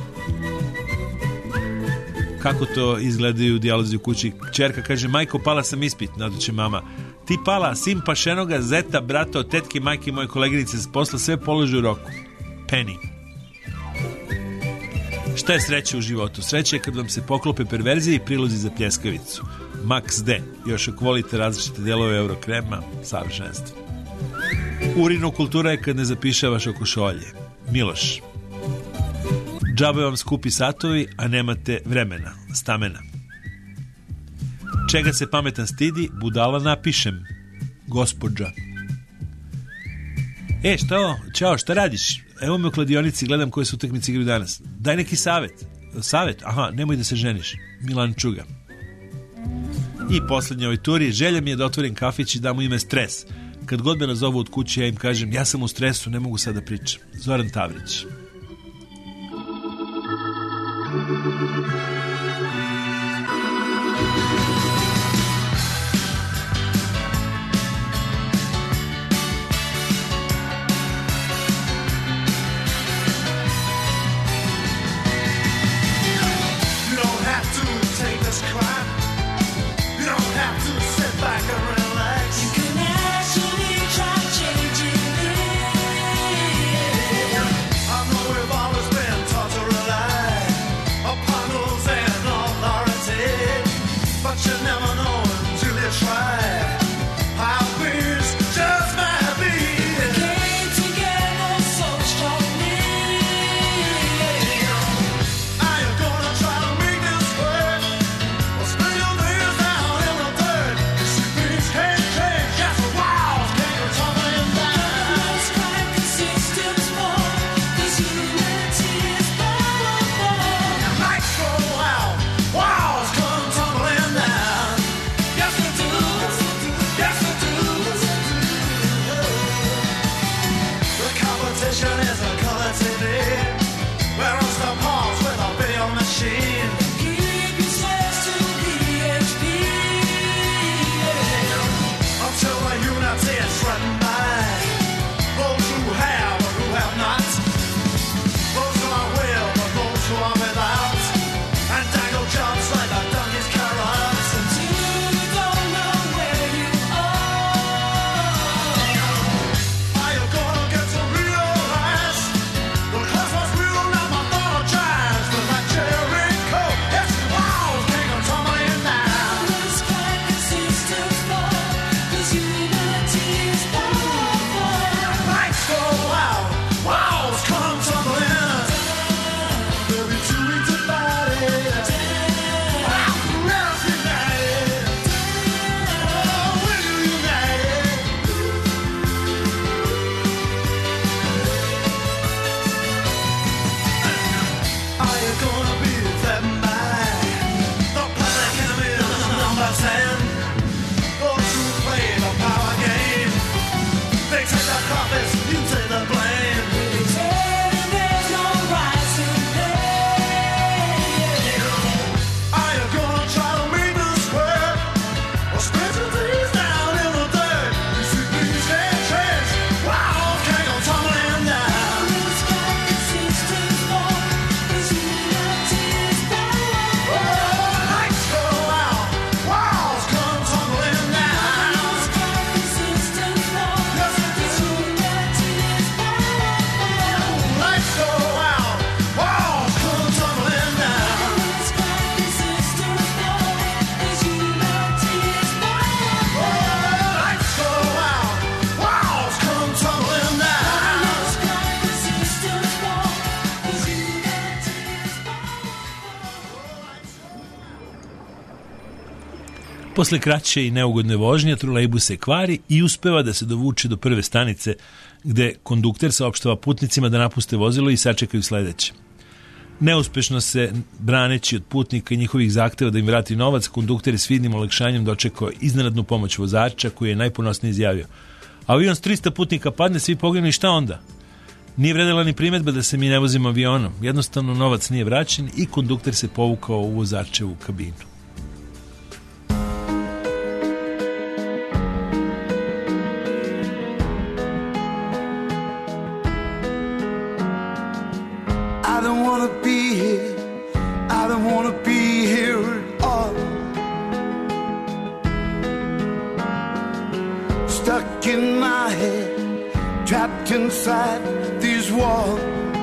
Kako to izgledaju dijalozi u kući? Čerka kaže, majko, pala sam ispit. Nadoće mama, ti pala, sin pašenoga, zeta, brata, od tetke, majke i moje koleginice s posla, sve položi u roku. Penny. Šta je sreća u životu? Sreća je kad vam se poklope perverzije i prilozi za pljeskavicu. Max D. Još ako volite različite delove Eurokrema, savršenstvo. Urinokultura je kad ne zapišavaš oko šolje. Miloš. Džabe vam skupi satovi, a nemate vremena, stamena. Čega se pametan stidi, budala napišem. Gospođa. E, šta ovo? Ćao, šta radiš? Evo me u kladionici, gledam koje su utakmice igraju danas. Daj neki savjet. Savjet? Aha, nemoj da se ženiš. Milan Čuga. I poslednja ovoj turi, želja mi je da otvorim kafić i dam mu ime Stres. Kad god me nazovu od kuće, ja im kažem, ja sam u stresu, ne mogu sad da pričam. Zoran Tavrić. Posle kraće i neugodne vožnje trolejbus se kvari i uspeva da se dovuče do prve stanice gde kondukter saopštava putnicima da napuste vozilo i sačekaju sledeće. Neuspešno se, braneći od putnika i njihovih zahteva da im vrati novac, kondukter je s vidnim olakšanjem dočekao iznenadnu pomoć vozača koji je najponosnije izjavio: avion s trista putnika padne, svi poginu i šta onda? Nije vredela ni primetba da se mi ne vozimo avionom. Jednostavno novac nije vraćen i kondukter se povukao u vozačevu kabinu. don't wanna be here, I don't wanna be here at all. Stuck in my head, trapped inside these walls.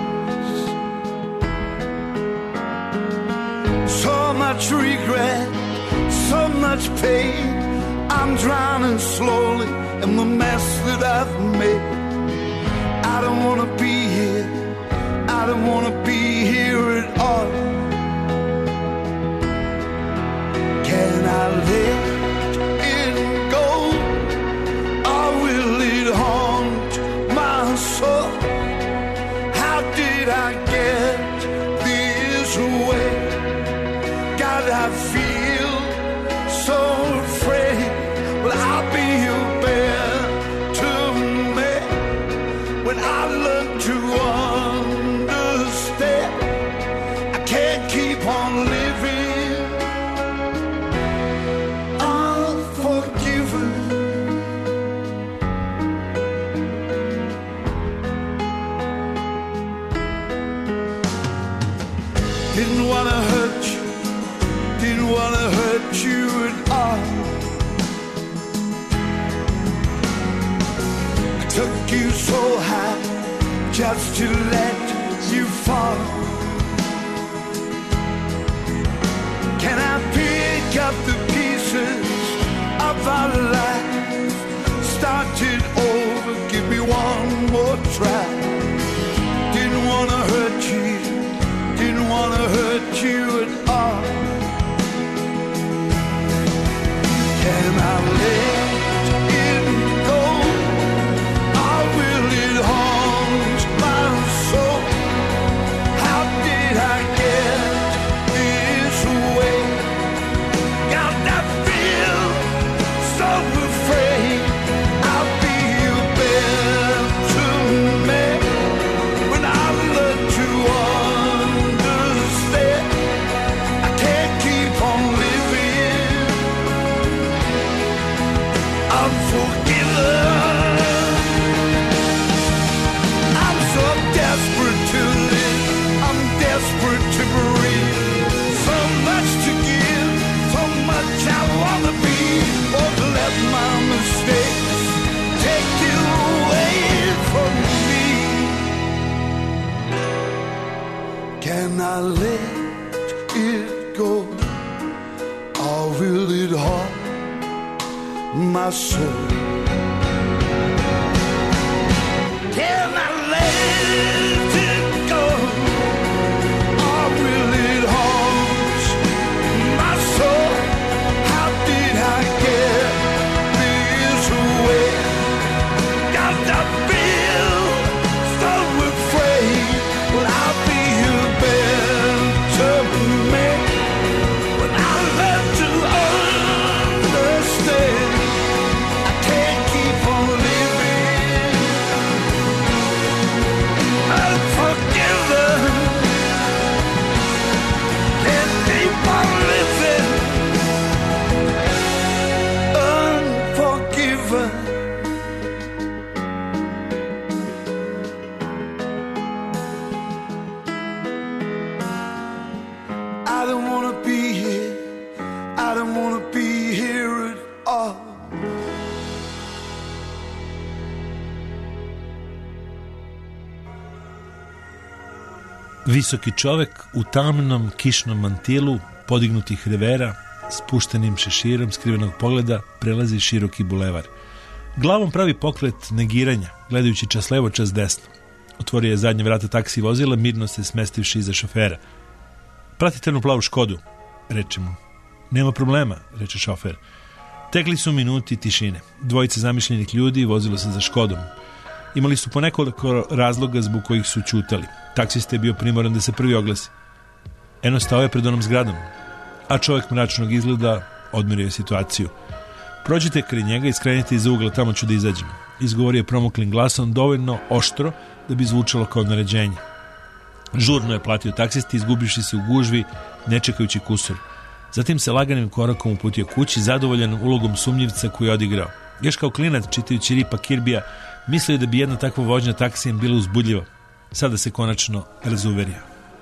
So much regret, so much pain. I'm drowning slowly in the mess that I've made. I don't wanna be here, I don't wanna be here at all. Can I let it go, or will it haunt my soul? How did I get this way? God, I feel so afraid. Well, I'll be your bear to me when I learn to understand. I can't keep on living unforgiven. Didn't wanna hurt you, didn't wanna hurt you at all. I took you so high just to let you fall. Can I pick up the pieces of our life, start it over, give me one more try. Didn't wanna hurt you, didn't wanna hurt you at all. Can I let it go, or will it haunt my soul? How did I get this way? God, I feel so afraid. I'll be your bear to me when I learn to understand. I can't keep on living unforgiven. I'm so desperate to live, I'm desperate to breathe. So much to give, so much I wanna be. Won't let my mistakes take you away from me. Can I let it go, or will it haunt my soul? Can I let it go, or will it haunt my soul? How did I get this way? God, I feel so afraid. Well, I'll be your better man when I learn to understand. I can't keep on living unforgiven. Can't keep on living unforgiven. I don't wanna be here, I don't wanna be here at all. Visoki čovek u tamnom kišnom mantilu, podignutih revera, spuštenim šeširom skrivenog pogleda, prelazi široki bulevar. Glavom pravi pokret negiranja, gledajući čas levo, čas desno. Otvorio je zadnje vrata taksi vozila, mirno se smestivši iza šofera. Pratite jednu plavu Škodu, reče mu. Nema problema, reče šofer. Tekli su minuti tišine. Dvojice zamišljenih ljudi vozilo se za Škodom. Imali su po nekoliko razloga zbog kojih su ćutali. Taksista je bio primoran da se prvi oglasi. Eno stao je pred onom zgradom, a čovjek mračnog izgleda odmirio je situaciju. Prođite kraj njega i skrenite iza ugla, tamo ću da izađem. Izgovorio je promuklim glasom, dovoljno oštro da bi zvučalo kao naređenje. Žurno je platio taksisti, izgubivši se u gužvi, ne čekajući kusur. Zatim se laganim korakom uputio kući, zadovoljan ulogom sumnjivca koji je odigrao. Još kao klinac, čitajući Ripa Kirbija, mislio je da bi jedna takva vožnja taksijem bila uzbudljiva. Sada se konačno razuverio.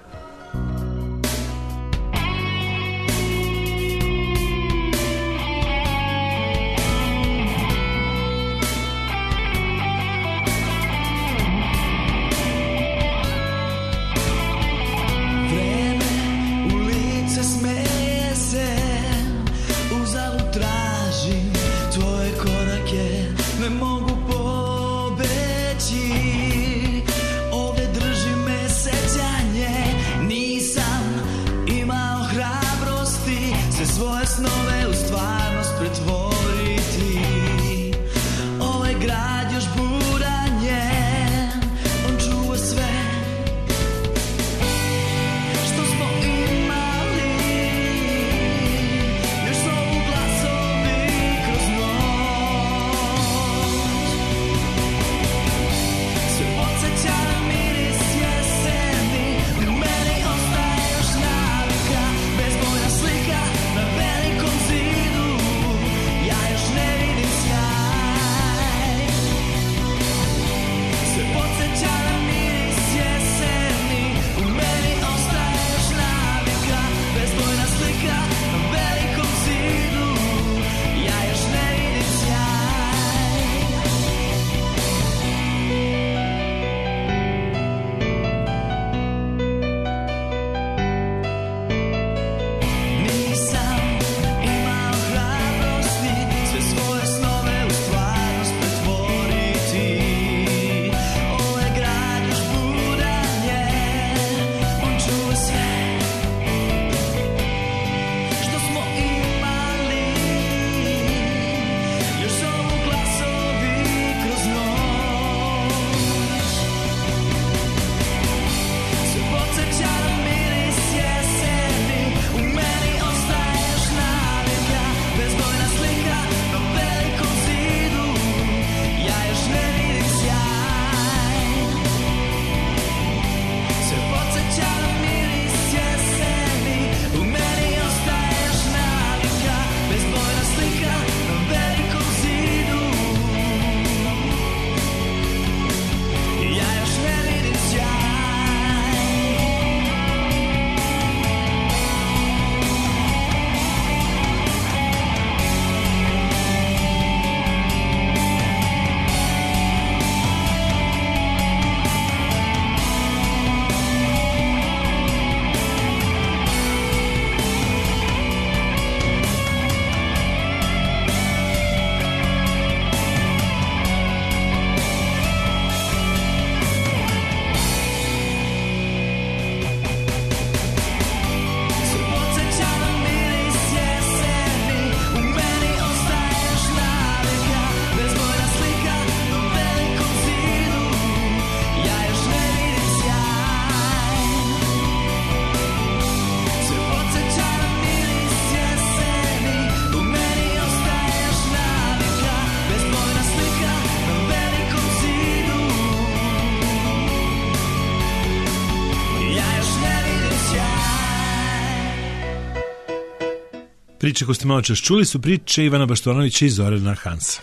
Priče koje ste malo čas čuli su priče Ivana Baštovanovića i Zorana Hansa.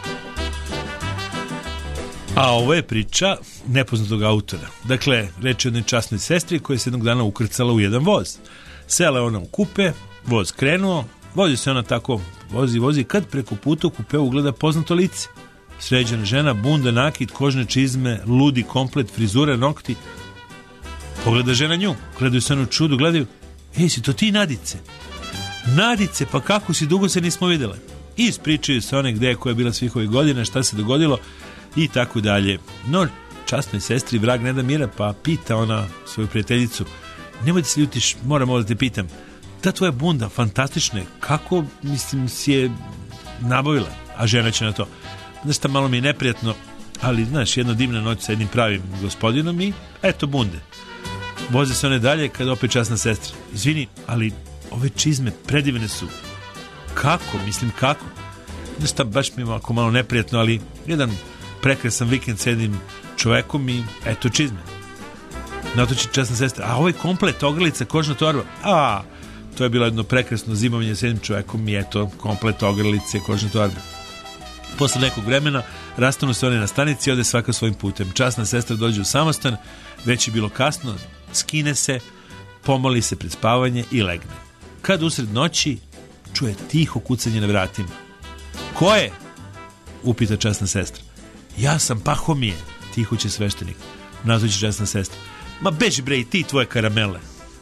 A ovo je priča nepoznatog autora. Dakle, reč je o jednoj časnoj sestri koja se jednog dana ukrcala u jedan voz. Sela je ona u kupe, voz krenuo, vozi se ona tako, vozi, vozi, kad preko puta u kupeu ugleda poznato lice. Sređena žena, bunda, nakit, kožne čizme, ludi komplet, frizura, nokti. Pogleda žena nju, gledaju se ono u čudu, gledaju, ej, si to ti Nadice? Nadice, pa kako si, dugo se nismo vidjele. I ispričaju se one gde je koja je bila svih ovih godina, šta se dogodilo i tako dalje. No, časnoj sestri vrag ne da mira, pa pita ona svoju prijateljicu, nemoj da se ljutiš, moram ovo da te pitam, ta tvoja bunda, fantastična je, kako, mislim, si je nabavila? A žena će na to, znaš šta, malo mi je neprijatno, ali, znaš, jedna divna noć sa jednim pravim gospodinom i eto bunde. Voze se one dalje kad opet časna sestra. Izvini, ali ove čizme predivne su. Kako? Mislim, kako? Znaš šta, baš mi je ovako malo neprijatno, ali jedan prekrasan vikend s jednim čovekom i eto čizme. Na to će časna sestra. A ovaj komplet, ogrlica, kožna torba. A, to je bilo jedno prekrasno zimovanje s jednim čovekom i eto, komplet, ogrlice, kožna torba. Posle nekog vremena rastanu se one na stanici i ode svaka svojim putem. Časna sestra dođe u samostan, već je bilo kasno, skine se, pomoli se pred spavanje i legne. Kad usred noći čuje tiho kucanje na vratima. Ko je? Upita časna sestra. Ja sam Pahomije, tiho će sveštenik. Nazvaće časna sestra. Ma beži bre i ti tvoje karamele.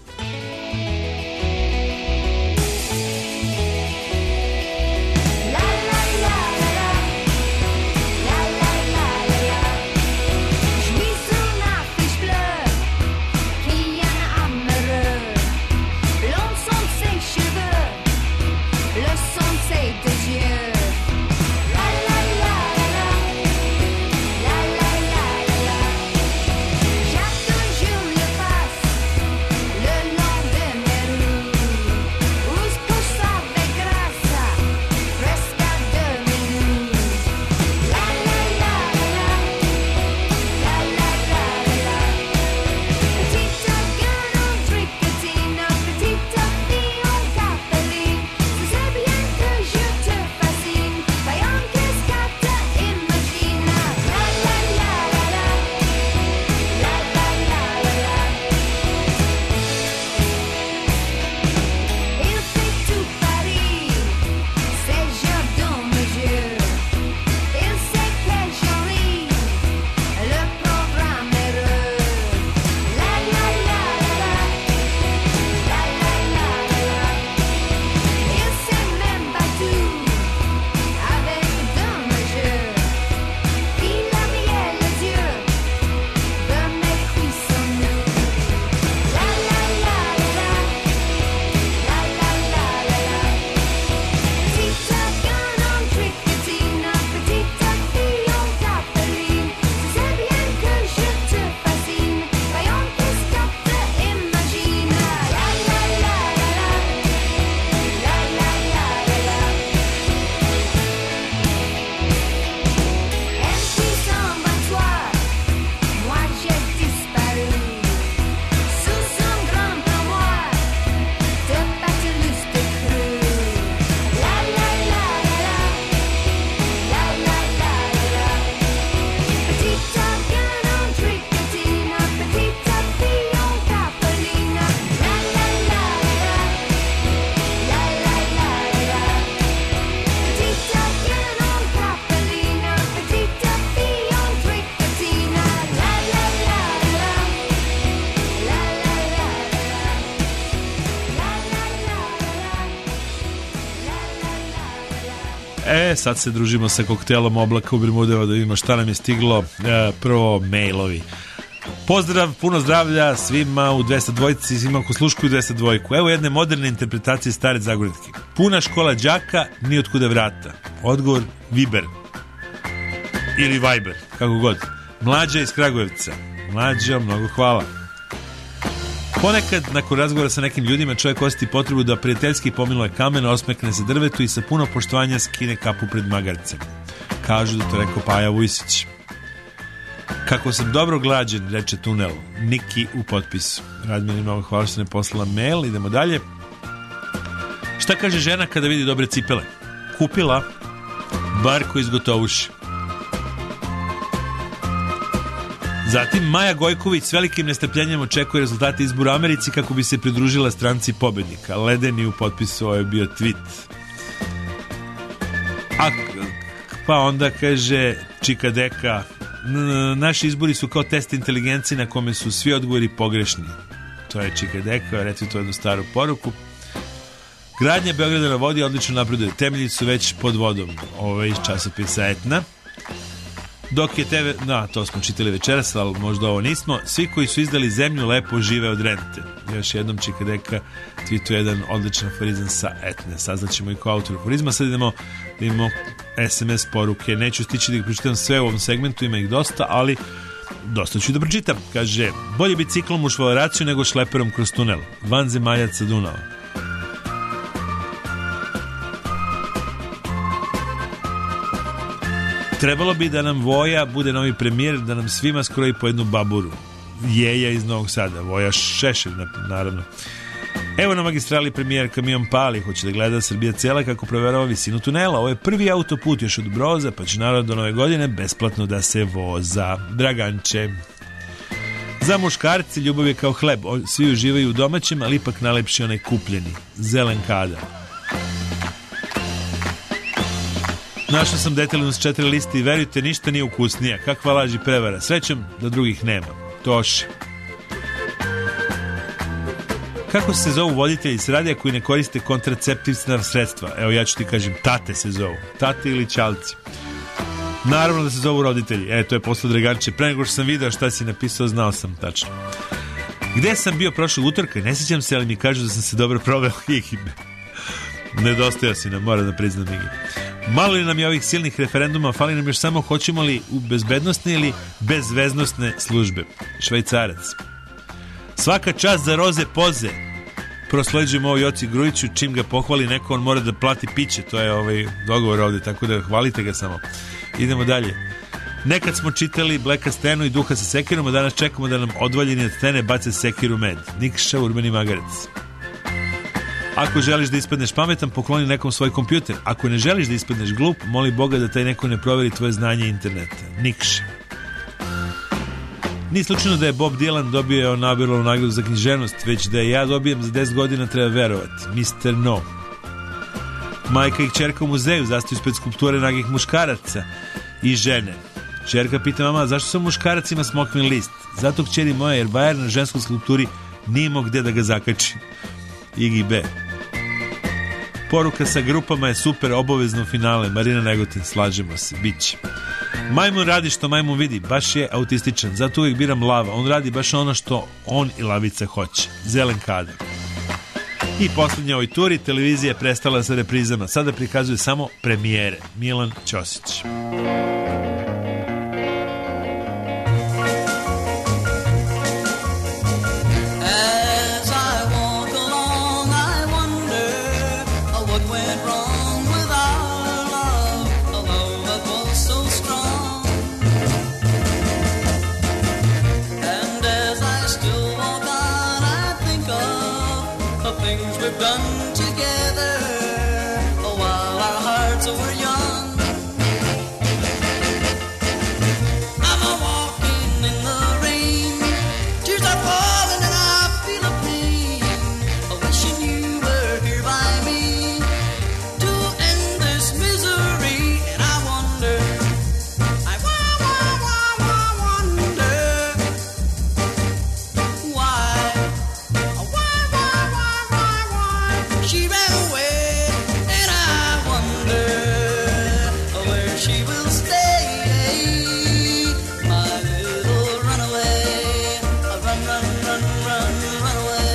E, sad se družimo sa koktelom Oblaka u Bermudama da vidimo šta nam je stiglo. E, prvo, mailovi. Pozdrav, puno zdravlja svima u dvesta dvojici, svima ko sluškuju dvesta dvojku. Evo jedne moderne interpretacije stare Zagorjetke. Puna škola đaka, ni od kuda vrata. Odgovor, Viber. Ili Viber, kako god. Mlađa iz Kragujevca. Mlađa, mnogo hvala. Ponekad, nakon razgovora sa nekim ljudima, čovjek osjeti potrebu da prijateljski pomiluje kamen, osmekne se drvetu i sa puno poštovanja skine kapu pred magarcem. Kažu da to rekao Paja Vujsić. Kako sam dobro glađen, reče Tunel. Niki u potpisu. Radmini, mnogo hvala što ne poslala mail. Idemo dalje. Šta kaže žena kada vidi dobre cipele? Kupila Barko iz Gotovuši. Zatim Maja Gojković s velikim nestrpljenjem očekuje rezultate izbora u Americi kako bi se pridružila stranci pobednika. Ledeni u potpisu, ovo je bio tweet. A, pa onda kaže Čika Deka, naši izbori su kao test inteligencije na kome su svi odgovori pogrešni. To je Čika Deka, reci to jednu staru poruku. Gradnja Beograda na vodi odlično napreduje. Temelji su već pod vodom. Ovo je iz časopisa Etna. Dok je te, na, to smo čitali večeras, ali možda ovo nismo. Svi koji su izdali zemlju lepo žive od rente. Još jednom Čika Deka tweetuje jedan odličan aforizam sa Etne. Saznaćemo i ko autor aforizma. Sad idemo da imamo es em es poruke. Neću stići da ih pročitam sve u ovom segmentu, ima ih dosta, ali dosta ću da pročitam. Kaže, bolje biciklom u švaleraciju nego šleperom kroz tunel. Vanzemaljac sa Dunava. Trebalo bi da nam Voja bude novi premijer, da nam svima skroji po jednu baburu. Jeja iz Novog Sada, Voja Šešelj, naravno. Evo na magistrali premijer kamion pali, hoće da gleda Srbija cela kako proverava visinu tunela. Ovo je prvi autoput još od Broza, pa će narod do nove godine besplatno da se voza. Draganče. Za muškarce ljubav je kao hleb, svi uživaju u domaćem, ali ipak najlepši onaj kupljeni, zelenkada. Našao sam detaljno s četiri liste i verujte, ništa nije ukusnija. Kakva laž i prevara. Srećem da drugih nema. Toše. Kako se zovu voditelji s radija koji ne koriste kontraceptivna sredstva? Evo ja ću ti kažem, tate se zovu. Tate ili ćalci. Naravno da se zovu roditelji. E, to je posle Draganče. Pre nego što sam video šta si napisao, znao sam tačno. Gde sam bio prošlog utorka? Ne sjećam se, ali mi kažu da sam se dobro proveo. Nedostajao si nam, moram da priznam, Igi. Malo li nam je ovih silnih referenduma, fali nam još samo hoćemo li u bezbednostne ili bezveznostne službe. Švajcarac. Svaka čast za roze poze. Prosleđujemo ovo Joci Grujiću, čim ga pohvali neko, on mora da plati piće. To je ovaj dogovor ovdje, tako da hvalite ga samo. Idemo dalje. Nekad smo čitali Bleka Stenu i Duha sa sekirom, a danas čekamo da nam odvaljeni od stene bace sekiru med. Nikša, Urbani Magarac. Ako želiš da ispadneš pametan, pokloni nekom svoj kompjuter. Ako ne želiš da ispadneš glup, moli Boga da taj neko ne proveri tvoje znanje interneta. Nikša. Nije slučajno da je Bob Dylan dobio Nobelovu nagradu za književnost, već da je ja dobijem za deset godina, treba verovati. mister No. Majka i kćerka u muzeju zastaju ispred skulpture nagih muškaraca i žene. Kćerka pita mama, zašto sam muškaracima smokvin list? Zato, kćeri moja, jer Bajer na ženskoj skulpturi nije imao gde da ga zakači. Igi B. Poruka sa grupama je super, obavezno finale. Marina Negotin, slažemo se, biće. Majmun radi što majmun vidi, baš je autističan, zato uvijek biram lava. On radi baš ono što on i lavica hoće. Zelen kadar. I posljednja ovoj turi, televizija je prestala sa reprizama. Sada prikazuje samo premijere. Milan Ćosić. Done together while our hearts were young. I'm a walking in the rain, tears are falling and I feel a pain, wishing you were here by me to end this misery. And I wonder, I wa- wa- wa- wa- wonder why. She ran away, and I wonder where she will stay. My little runaway, run, run, run, run, run away.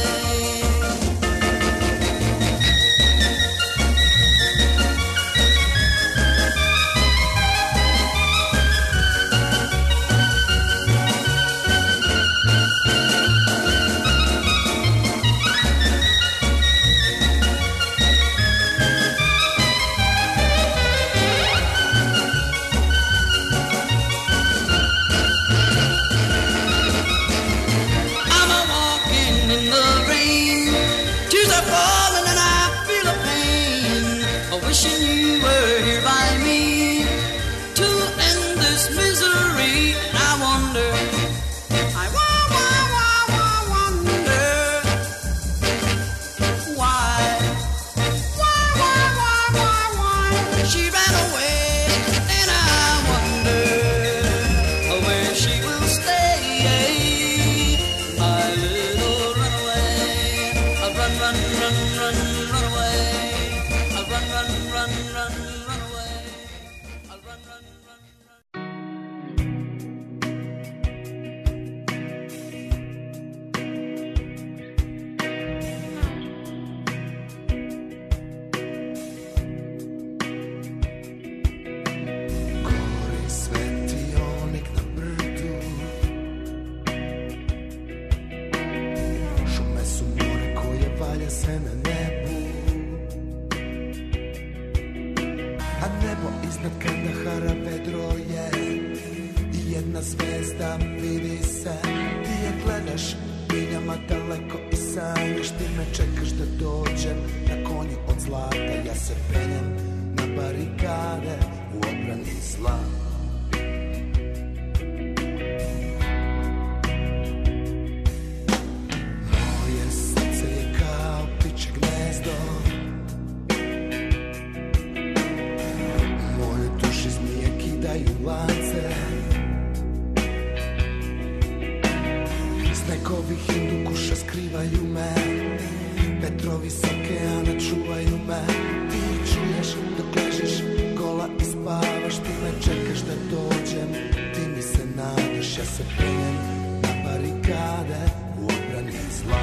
Wishing you were here by me to end this misery. And I wonder, I wa- wa- wa- wa- wonder why, why, why, why, why, why she ran away. And I wonder where she will stay. My little runaway, run, run, run, run, run away. Run, run, run, run, run away. I'll run, run, run, Gori svetionik na brdu, šume su more koje valja se na nebu, a nebo iznad Kandahara vedro je i jedna zvezda vidi se. Ti je gledaš biljama daleko i sanjaš, ti me čekaš da dođem na konju od zlata. Ja se penjem na barikade u odbrani zla. me, vetrovi s okeana čuvaju me. Ti čuješ dok ležiš gola i spavaš, ti me čekaš da dođem, ti mi se nadaš, ja se penjem na barikade u odbrani zla.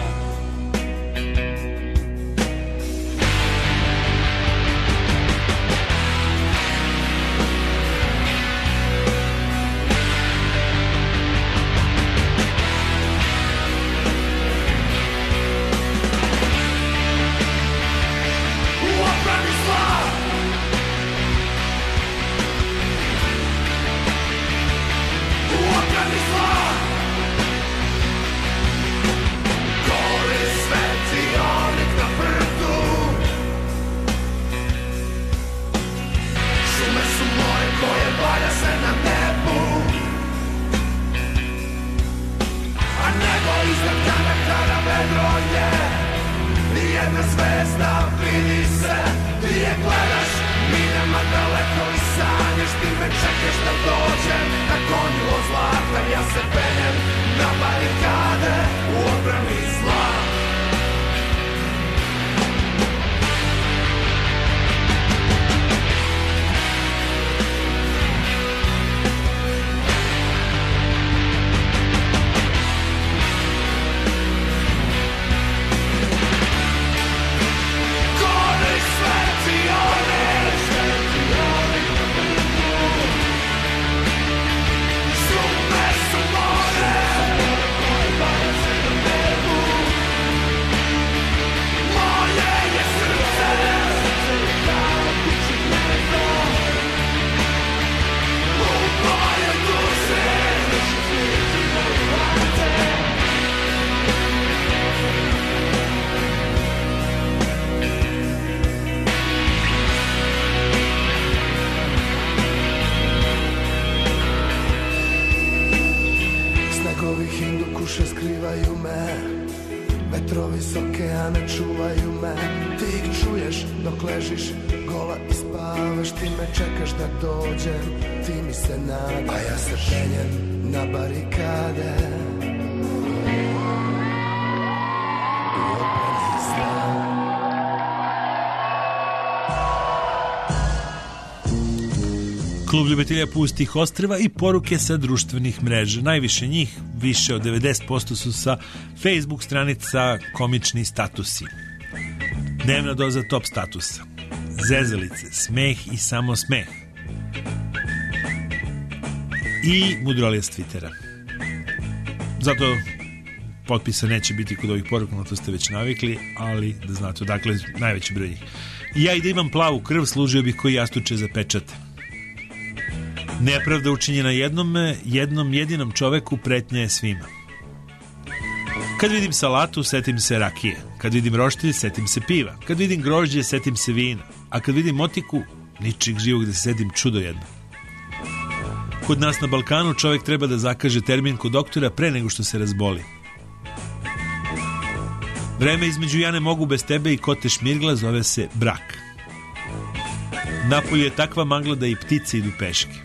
Klub ljubitelja pustih ostrva i poruke sa društvenih mreža. Najviše njih, više od devedeset posto su sa Facebook stranica komični statusi. Dnevna doza top statusa. Zezalice, smeh i samo smeh. I mudrolija s Twittera. Zato potpisa neće biti kod ovih poruka, na to ste već navikli, ali da znate odakle najveći broj njih. Ja i da imam plavu krv, služio bih koji jastuče za pečate. Nepravda učinjena jednom, jednom jedinom čoveku pretnja je svima. Kad vidim salatu, setim se rakije. Kad vidim roštilj, setim se piva. Kad vidim grožđe, setim se vina. A kad vidim motiku, ničeg živog da se setim čudo jedno. Kod nas na Balkanu čovjek treba da zakaže termin kod doktora pre nego što se razboli. Vreme između ja ne mogu bez tebe i kote šmirgla zove se brak. Napolje je takva magla da i ptice idu peške.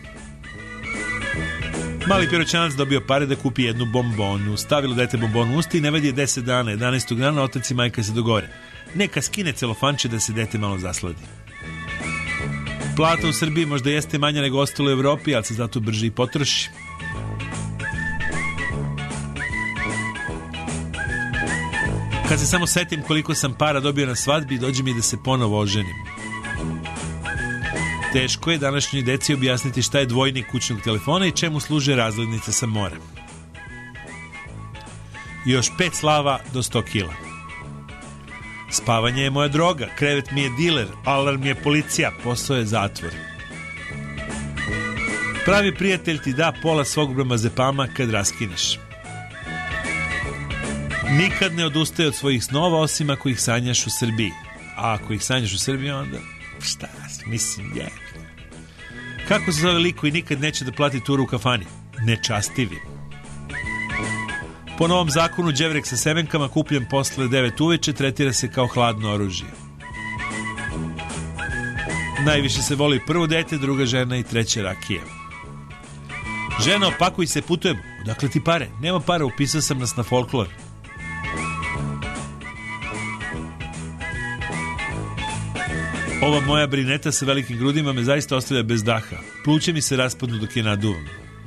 Mali piroćanac dobio pare da kupi jednu bombonu. Stavilo dete bombonu u usta i ne vadi je deset dana. jedanaestog dana otac i majka se dogovore. Neka skine celofanče da se dete malo zasladi. Plata u Srbiji možda jeste manja nego ostalo u Evropi, ali se zato brže i potroši. Kad se samo setim koliko sam para dobio na svadbi, dođe mi da se ponovo oženim. Teško je današnjoj deci objasniti šta je dvojnik kućnog telefona i čemu služe razglednice sa mora. Još pet slava do sto kila. Spavanje je moja droga, krevet mi je diler, alarm je policija, posao je zatvor. Pravi prijatelj ti da pola svog bromazepama kad raskineš. Nikad ne odustaje od svojih snova osim ako ih sanjaš u Srbiji. A ako ih sanjaš u Srbiji, onda šta, mislim, je. Kako se zove lik koji nikad neće da plati turu u kafani? Nečastivi. Po novom zakonu đevrek sa semenkama kupljen posle devet uveče tretira se kao hladno oružje. Najviše se voli prvo dete, druga žena i treća rakija. Žena, opakuj se, putujemo. Odakle ti pare? Nema para, upisao sam nas na folklor. Ova moja brineta sa velikim grudima me zaista ostavlja bez daha. Pluće mi se raspadnu dok je naduvam.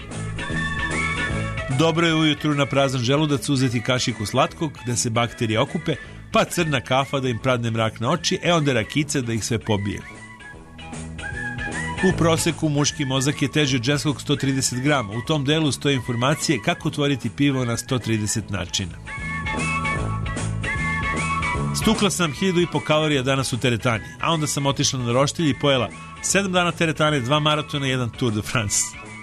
Dobro je ujutru na prazan želudac uzeti kašiku slatkog da se bakterije okupe, pa crna kafa da im pradne mrak na oči, e onda rakica da ih sve pobije. U proseku muški mozak je teži od ženskog sto trideset grama. U tom delu stoje informacije kako otvoriti pivo na sto trideset načina. Stukla sam hiljadu i po kalorija danas u teretani, a onda sam otišla na roštilj i pojela sedam dana teretane, dva maratona i jedan Tour de France.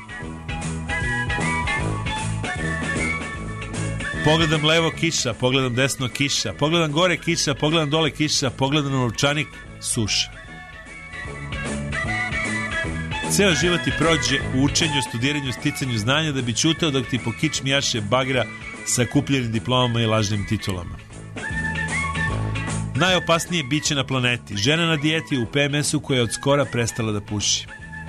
Pogledam levo kiša, pogledam desno kiša, pogledam gore kiša, pogledam dole kiša, pogledam na novčanik, suša. Ceo život ti prođe u učenju, studiranju, sticanju znanja da bi čutao dok ti po kič mijaše bagra sa kupljenim diplomama i lažnim titulama. Najopasnije biće na planeti. Žena na dijeti u P M S-u koja je od skora prestala da puši.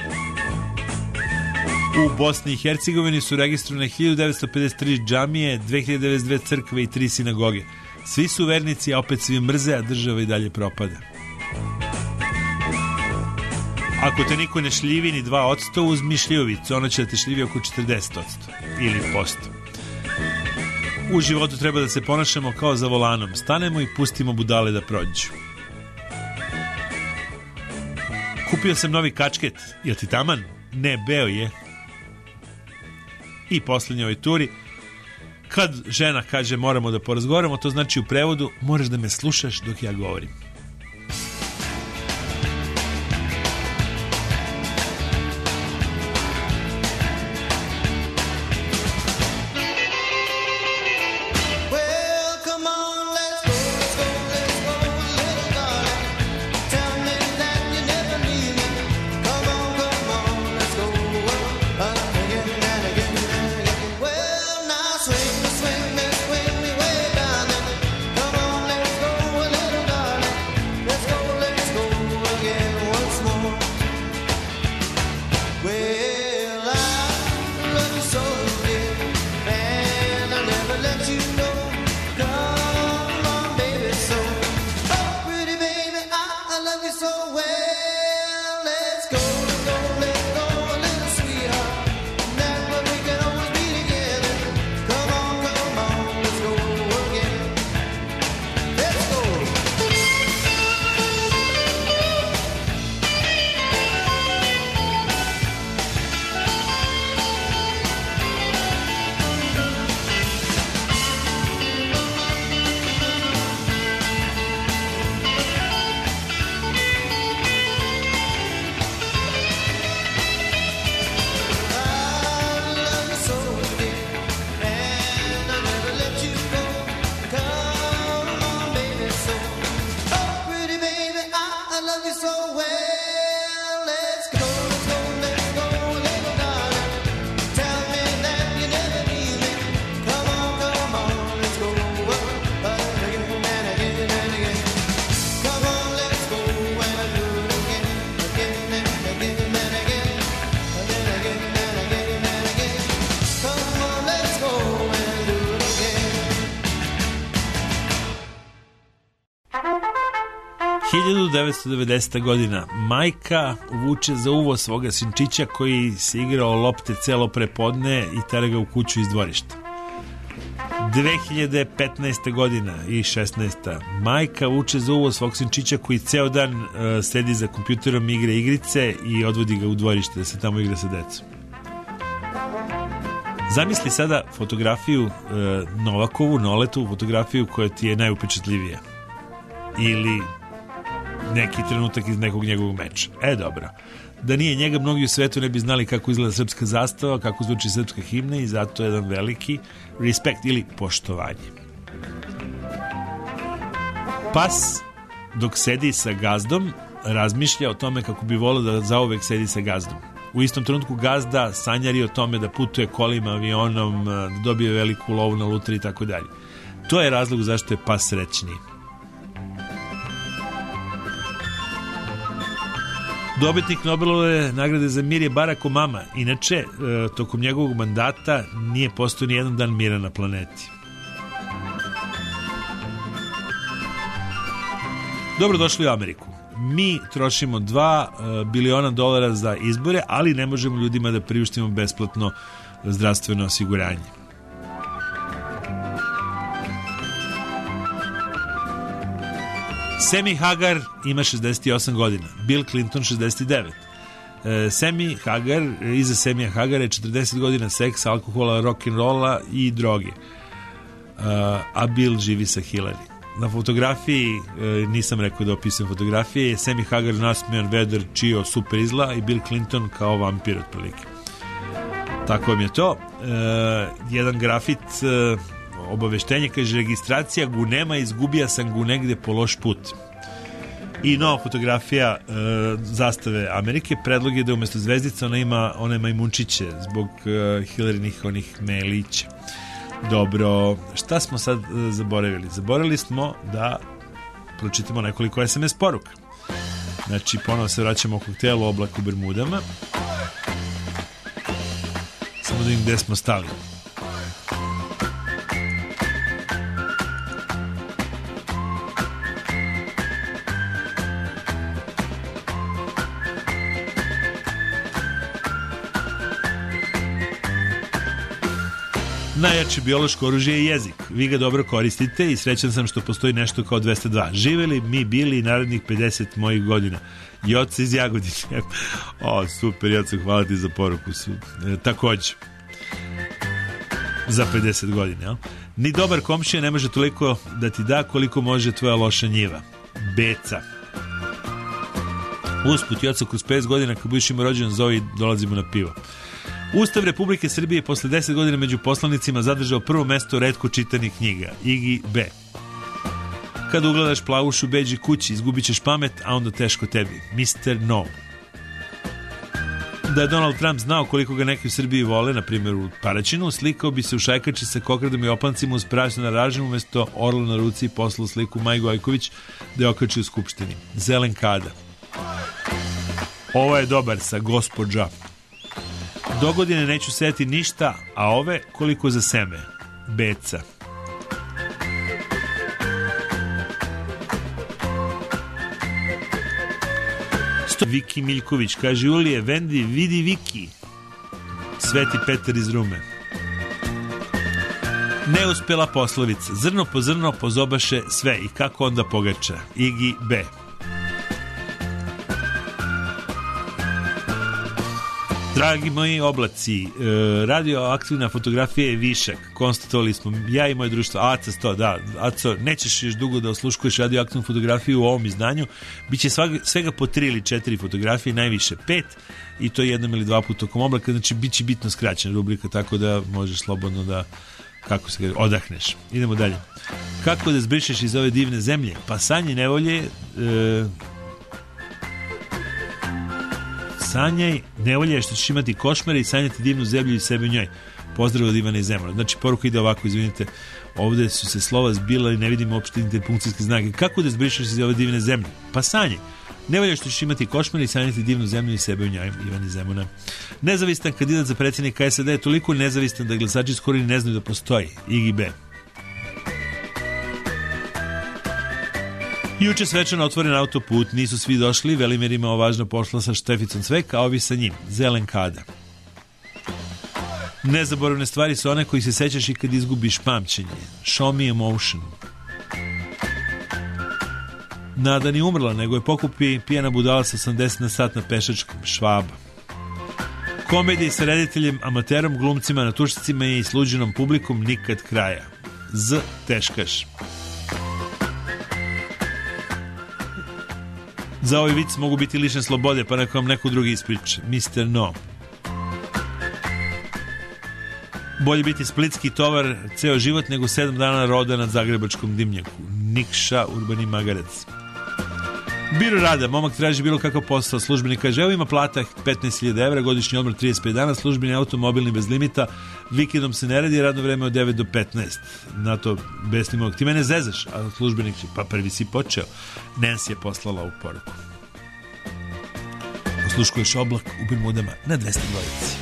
U Bosni i Hercegovini su registrovane hiljadu devetsto pedeset tri džamije, dve hiljade devedeset dve crkve i tri sinagoge. Svi su vernici, a opet svi mrze, a država i dalje propada. Ako te niko ne šljivi ni dva odsto, uzmi šljivovicu, ona će da te šljivi oko četrdeset odsto ili posto. U životu treba da se ponašamo kao za volanom. Stanemo i pustimo budale da prođu. Kupio sam novi kačket. Jel ti taman? Ne, beo je. I poslednje ovoj turi. Kad žena kaže moramo da porazgovaramo, to znači u prevodu moraš da me slušaš dok ja govorim. hiljadu devetsto devedeseta godina majka vuče za uvo svoga sinčića koji se igrao lopte celo prepodne i tera ga u kuću iz dvorišta. dve hiljade petnaeste godina i šesnaesta majka vuče za uvo svog sinčića koji ceo dan uh, sedi za kompjuterom, igra igrice i odvodi ga u dvorište da se tamo igra sa decom. Zamisli sada fotografiju uh, Novakovu, Noletu, fotografiju koja ti je najupečatljivija. Ili neki trenutak iz nekog njegovog meča. E, dobro. Da nije njega, mnogi u svetu ne bi znali kako izgleda srpska zastava, kako zvuči srpska himna i zato je jedan veliki respekt ili poštovanje. Pas, dok sedi sa gazdom, razmišlja o tome kako bi volio da zauvek sedi sa gazdom. U istom trenutku gazda sanjari o tome da putuje kolima, avionom, da dobije veliku lovu na lutri i tako dalje. To je razlog zašto je pas srećniji. Dobitnik Nobelove nagrade za mir je Barack Obama. Inače, tokom njegovog mandata nije postao ni jedan dan mira na planeti. Dobrodošli u Ameriku. mi trošimo dva biliona dolara za izbore, ali ne možemo ljudima da priuštimo besplatno zdravstveno osiguranje. Sammy Hagar ima šezdeset osam godina, Bill Clinton šezdeset devet. Sammy Hagar, iza Sammy Hagara je četrdeset godina seksa, alkohola, rock'n'rolla i droge. A Bill živi sa Hillary. Na fotografiji, nisam rekao da opisujem fotografije, je Sammy Hagar nasmejan, vedar, čio, super izla i Bill Clinton kao vampir otprilike. Tako vam je to. Jedan grafit, obaveštenje, kaže registracija Gunema, izgubija sam gu negde po loš put. I nova fotografija e, zastave Amerike. Predlog je da umjesto zvezdica ona ima one majmunčiće zbog e, Hillarynih onih melića. Dobro, šta smo sad e, zaboravili? Zaboravili smo da pročitamo nekoliko es em es poruka. Znači, ponovo se vraćamo u koktelu Oblak u Bermudama. Samo da vidim gde smo stali. Najjače biološko oružje je jezik. Vi ga dobro koristite i srećan sam što postoji nešto kao dvesta dva. Živeli mi bili i narednih pedeset mojih godina. Joca iz Jagodine. O, super, Joca, hvala ti za poruku. Su, e, takođe. Za pedeset godina, jel? Ni dobar komšija ne može toliko da ti da koliko može tvoja loša njiva. Beca. Usput, Joca, kroz pedeset godina kad budeš ima rođen, zovi, dolazimo na pivo. Ustav Republike Srbije posle deset godina među poslanicima zadržao prvo mesto retko čitanih knjiga. Igi B. Kad ugledaš plavušu, beđi kući, izgubit ćeš pamet, a onda teško tebi. mister No. Da je Donald Trump znao koliko ga neki u Srbiji vole, na primjer u Paraćinu, slikao bi se u šajkači sa kokradom i opancima uz prašnu na ražnju umjesto orla na ruci i poslao sliku Maj Gojković da je okači u Skupštini. Zelen kada. Ovo je dobar sa gospođa. Dogodine neću seti ništa, a ove koliko za seme. Beca. Sto... Viki Miljković kaže: Julije, Vendi, vidi Viki. Sveti Petar iz Rume. Neuspela poslovica. Zrno po zrno pozobaše sve i kako onda pogača. Igi B. Dragi moji oblaci, radioaktivna fotografija je višak. Konstatovali smo, ja i moje društvo. Aca sto, da, Aco, nećeš još dugo da osluškuješ radioaktivnu fotografiju u ovom izdanju. Biće svega po tri ili četiri fotografije, najviše pet, i to jednom ili dva puta tokom oblaka. Znači, bit će bitno skraćena rubrika, tako da možeš slobodno da, kako se kaže, odahneš. Idemo dalje. Kako da zbrišeš iz ove divne zemlje? Pa sanje nevolje... E, sanjaj, nevolja je što ćeš imati košmare i sanjati divnu zemlju i sebe u njoj. Pozdrav od Ivana iz Zemuna. Znači, poruka ide ovako, izvinite, ovde su se slova zbila i ne vidim uopšte interpunkcijske znake. Kako da zbrišeš iz ove divne zemlje? Pa sanjaj. Nevolja je što ćeš imati košmare i sanjati divnu zemlju i sebe u njoj. Ivan iz Zemuna. Nezavistan kandidat za predsjednika es a de je toliko nezavistan da glasači skoro i ne znaju da postoji. Igi B. Juče svečano otvoren autoput, nisu svi došli, Velimir imao važno posla sa Šteficom Cvek, a ovi sa njim. Zelen kada. Nezaboravne stvari su one koji se sećaš i kad izgubiš pamćenje. Show me emotion. Nada ni umrla, nego je pokupi pijana budala sa osamdeset na sat na pešačkom. Švaba. Komedije sa rediteljem, amaterom, glumcima, natušicima i sluđenom publikom nikad kraja. Z. Teškaš. Za ovaj vic mogu biti lišne slobode, pa neka vam neko drugi ispriča. mister No. Bolje biti splitski tovar ceo život nego sedam dana roda na zagrebačkom dimnjaku. Nikša, urbani magarec. Biro rada, momak traži bilo kakav posao. Službenik kaže, evo ima plata petnaest hiljada evra, godišnji odmor trideset pet dana, službeni automobilni bez limita, vikendom se ne radi, radno vreme od devet do petnaest. Na to besni momak, ti mene zezaš, a službenik će, pa prvi si počeo. Nancy je poslala u poruku. Osluškuješ Oblak u Bermudama na dvesta dvojici.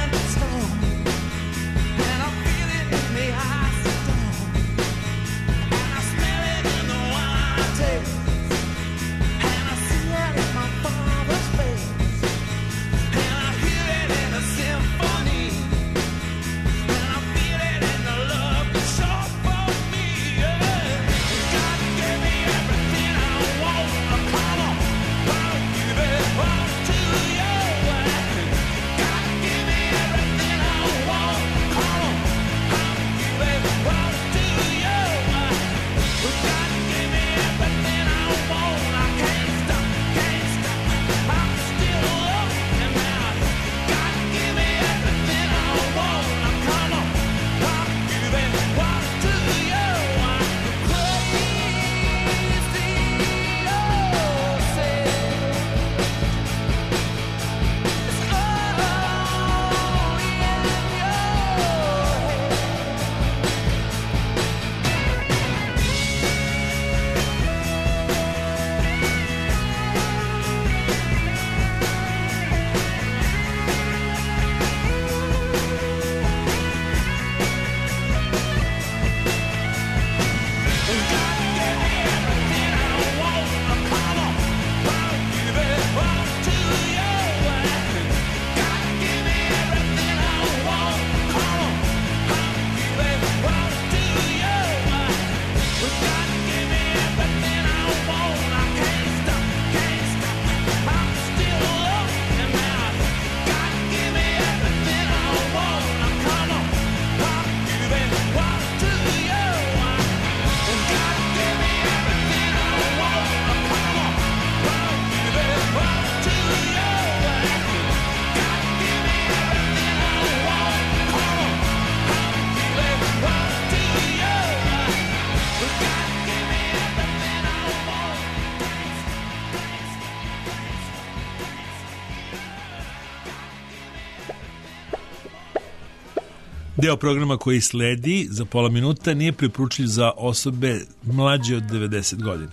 Deo programa koji sledi za pola minuta nije preporučljiv za osobe mlađe od devedeset godina.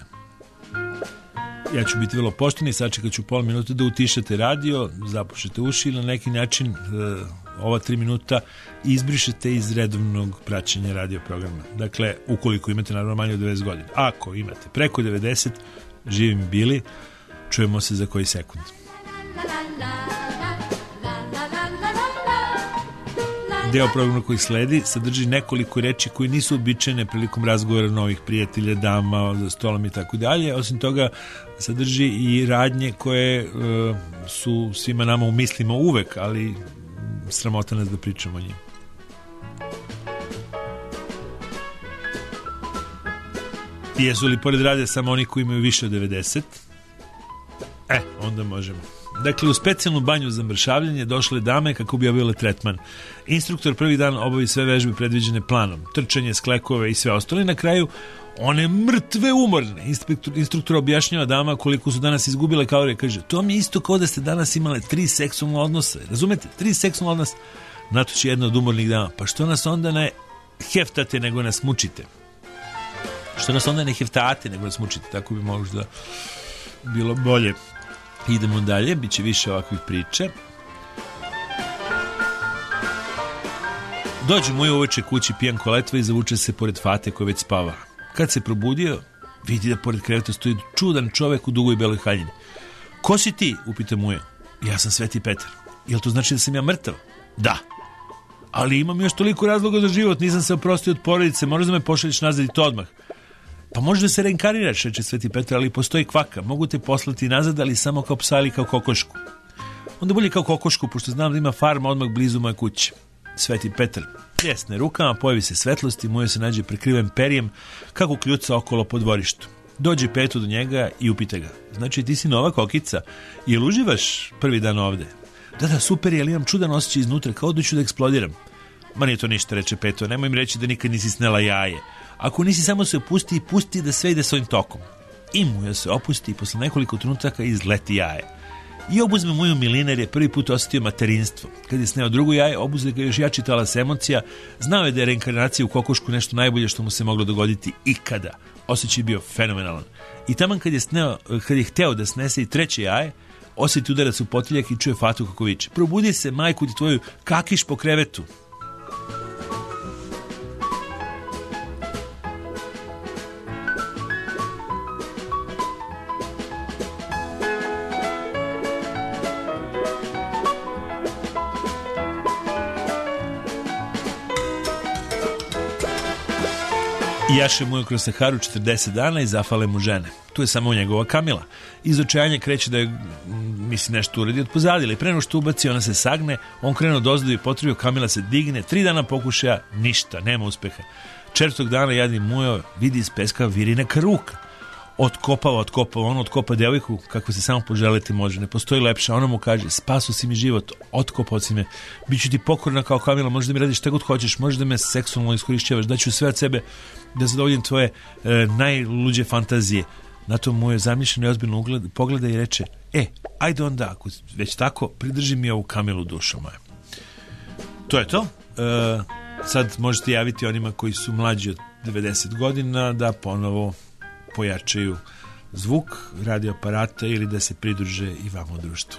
Ja ću biti vrlo pošten i sačekat ću pola minuta da utišete radio, zapušete uši ili na neki način e, ova tri minuta izbrišete iz redovnog praćenja radio programa. Dakle, ukoliko imate naravno manje od devedeset godina. Ako imate preko devedeset, živim bili, čujemo se za koji sekund. Deo programa koji sledi sadrži nekoliko reči koji nisu običajne prilikom razgovora novih prijatelja, dama, za stolom i tako dalje. Osim toga, sadrži i radnje koje e, su svima nama u mislima uvek, ali sramota nas da pričamo o njima. I jesu li pored rade samo oni koji imaju više od devedeset? E, onda možemo. Dakle, u specijalnu banju za mršavljanje došle dame kako bi obavile tretman. Instruktor prvi dan obavi sve vežbe predviđene planom, trčanje, sklekove i sve ostalo. Na kraju, one mrtve umorne. Instruktor, instruktor objašnjava dama koliko su danas izgubile kalorije. Kaže, to mi je isto kao da ste danas imale tri seksualne odnose. Razumete? Tri seksualne odnose. Natoči jedna od umornih dama. Pa što nas onda ne heftate nego nas mučite? Što nas onda ne heftate nego nas mučite? Tako bi možda bilo bolje. Idemo dalje, bit će više ovakvih priča. Dođe mu je uveče kući pijan koletva i zavuče se pored Fate koja već spava. Kad se probudio, vidi da pored kreveta stoji čudan čovek u dugoj beloj haljini. Ko si ti? Upita mu je. Ja sam Sveti Petar. Jel to znači da sam ja mrtav? Da. Ali imam još toliko razloga za život, nisam se oprostio od porodice, možeš da me pošalješ nazad i to odmah. Pa možeš da se reinkarniraš, reče Sveti Petar, ali postoji kvaka. Mogu te poslati nazad, ali samo kao psa ili kao kokošku. Onda bolje kao kokošku, pošto znam da ima farma odmah blizu moje kuće. Sveti Petar pljesne rukama, pojavi se svetlost i mu se nađe prekriven perijem kako kljuca okolo po dvorištu. Dođe Peto do njega i upita ga. Znači, ti si nova kokica. Jel uživaš prvi dan ovde? Da, da, super je, ali imam čudan osjećaj iznutra, kao da ću da eksplodiram. Ma nije to ništa, reče Peto, nemoj mi reći da nikad nisi snela jaje. Ako nisi, samo se opusti i pusti da sve ide svojim tokom. I Mujo se opusti i posle nekoliko trenutaka izleti jaje. I obuzme Mujo miliner je prvi put osjetio materinstvo. Kad je sneo drugo jaje, obuze ga još jači talas emocija. Znao je da je reinkarnacija u kokošku nešto najbolje što mu se moglo dogoditi ikada. Osjećaj je bio fenomenalan. I taman kad je, sneo, kad je hteo da snese i treće jaje, osjeti udarac u potiljak i čuje Fatu kako viče: probudi se, majku ti tvoju, kakiš po krevetu. I jaše mu je kroz Saharu četrdeset dana i zafale mu žene. Tu je samo njegova Kamila. Iz očajanja kreće da je, misli, nešto uredi od pozadila i preno što ubaci, ona se sagne, on krenuo dozadu i potrebio, Kamila se digne, tri dana pokušaja, ništa, nema uspeha. Četvrtog dana jadni mujo vidi iz peska viri neka ruka. Otkopava, otkopava, on otkopa devojku kako se samo poželiti može, ne postoji lepša. Ona mu kaže: spasu si mi život, otkopao si me, bit ću ti pokorna kao Kamila, možeš da mi radiš šta god hoćeš, možeš da me seksualno iskorišćavaš, daću sve od sebe da zadovoljim tvoje e, najluđe fantazije. Na to mu je zamišljeno i ozbiljno ugled, pogleda i reče: e, ajde onda, ako već tako, pridrži mi ovu Kamilu, dušo moja. To je to. E, sad možete javiti onima koji su mlađi od devedeset godina da ponovo pojačaju zvuk radio aparata ili da se pridruže i vama u društvu.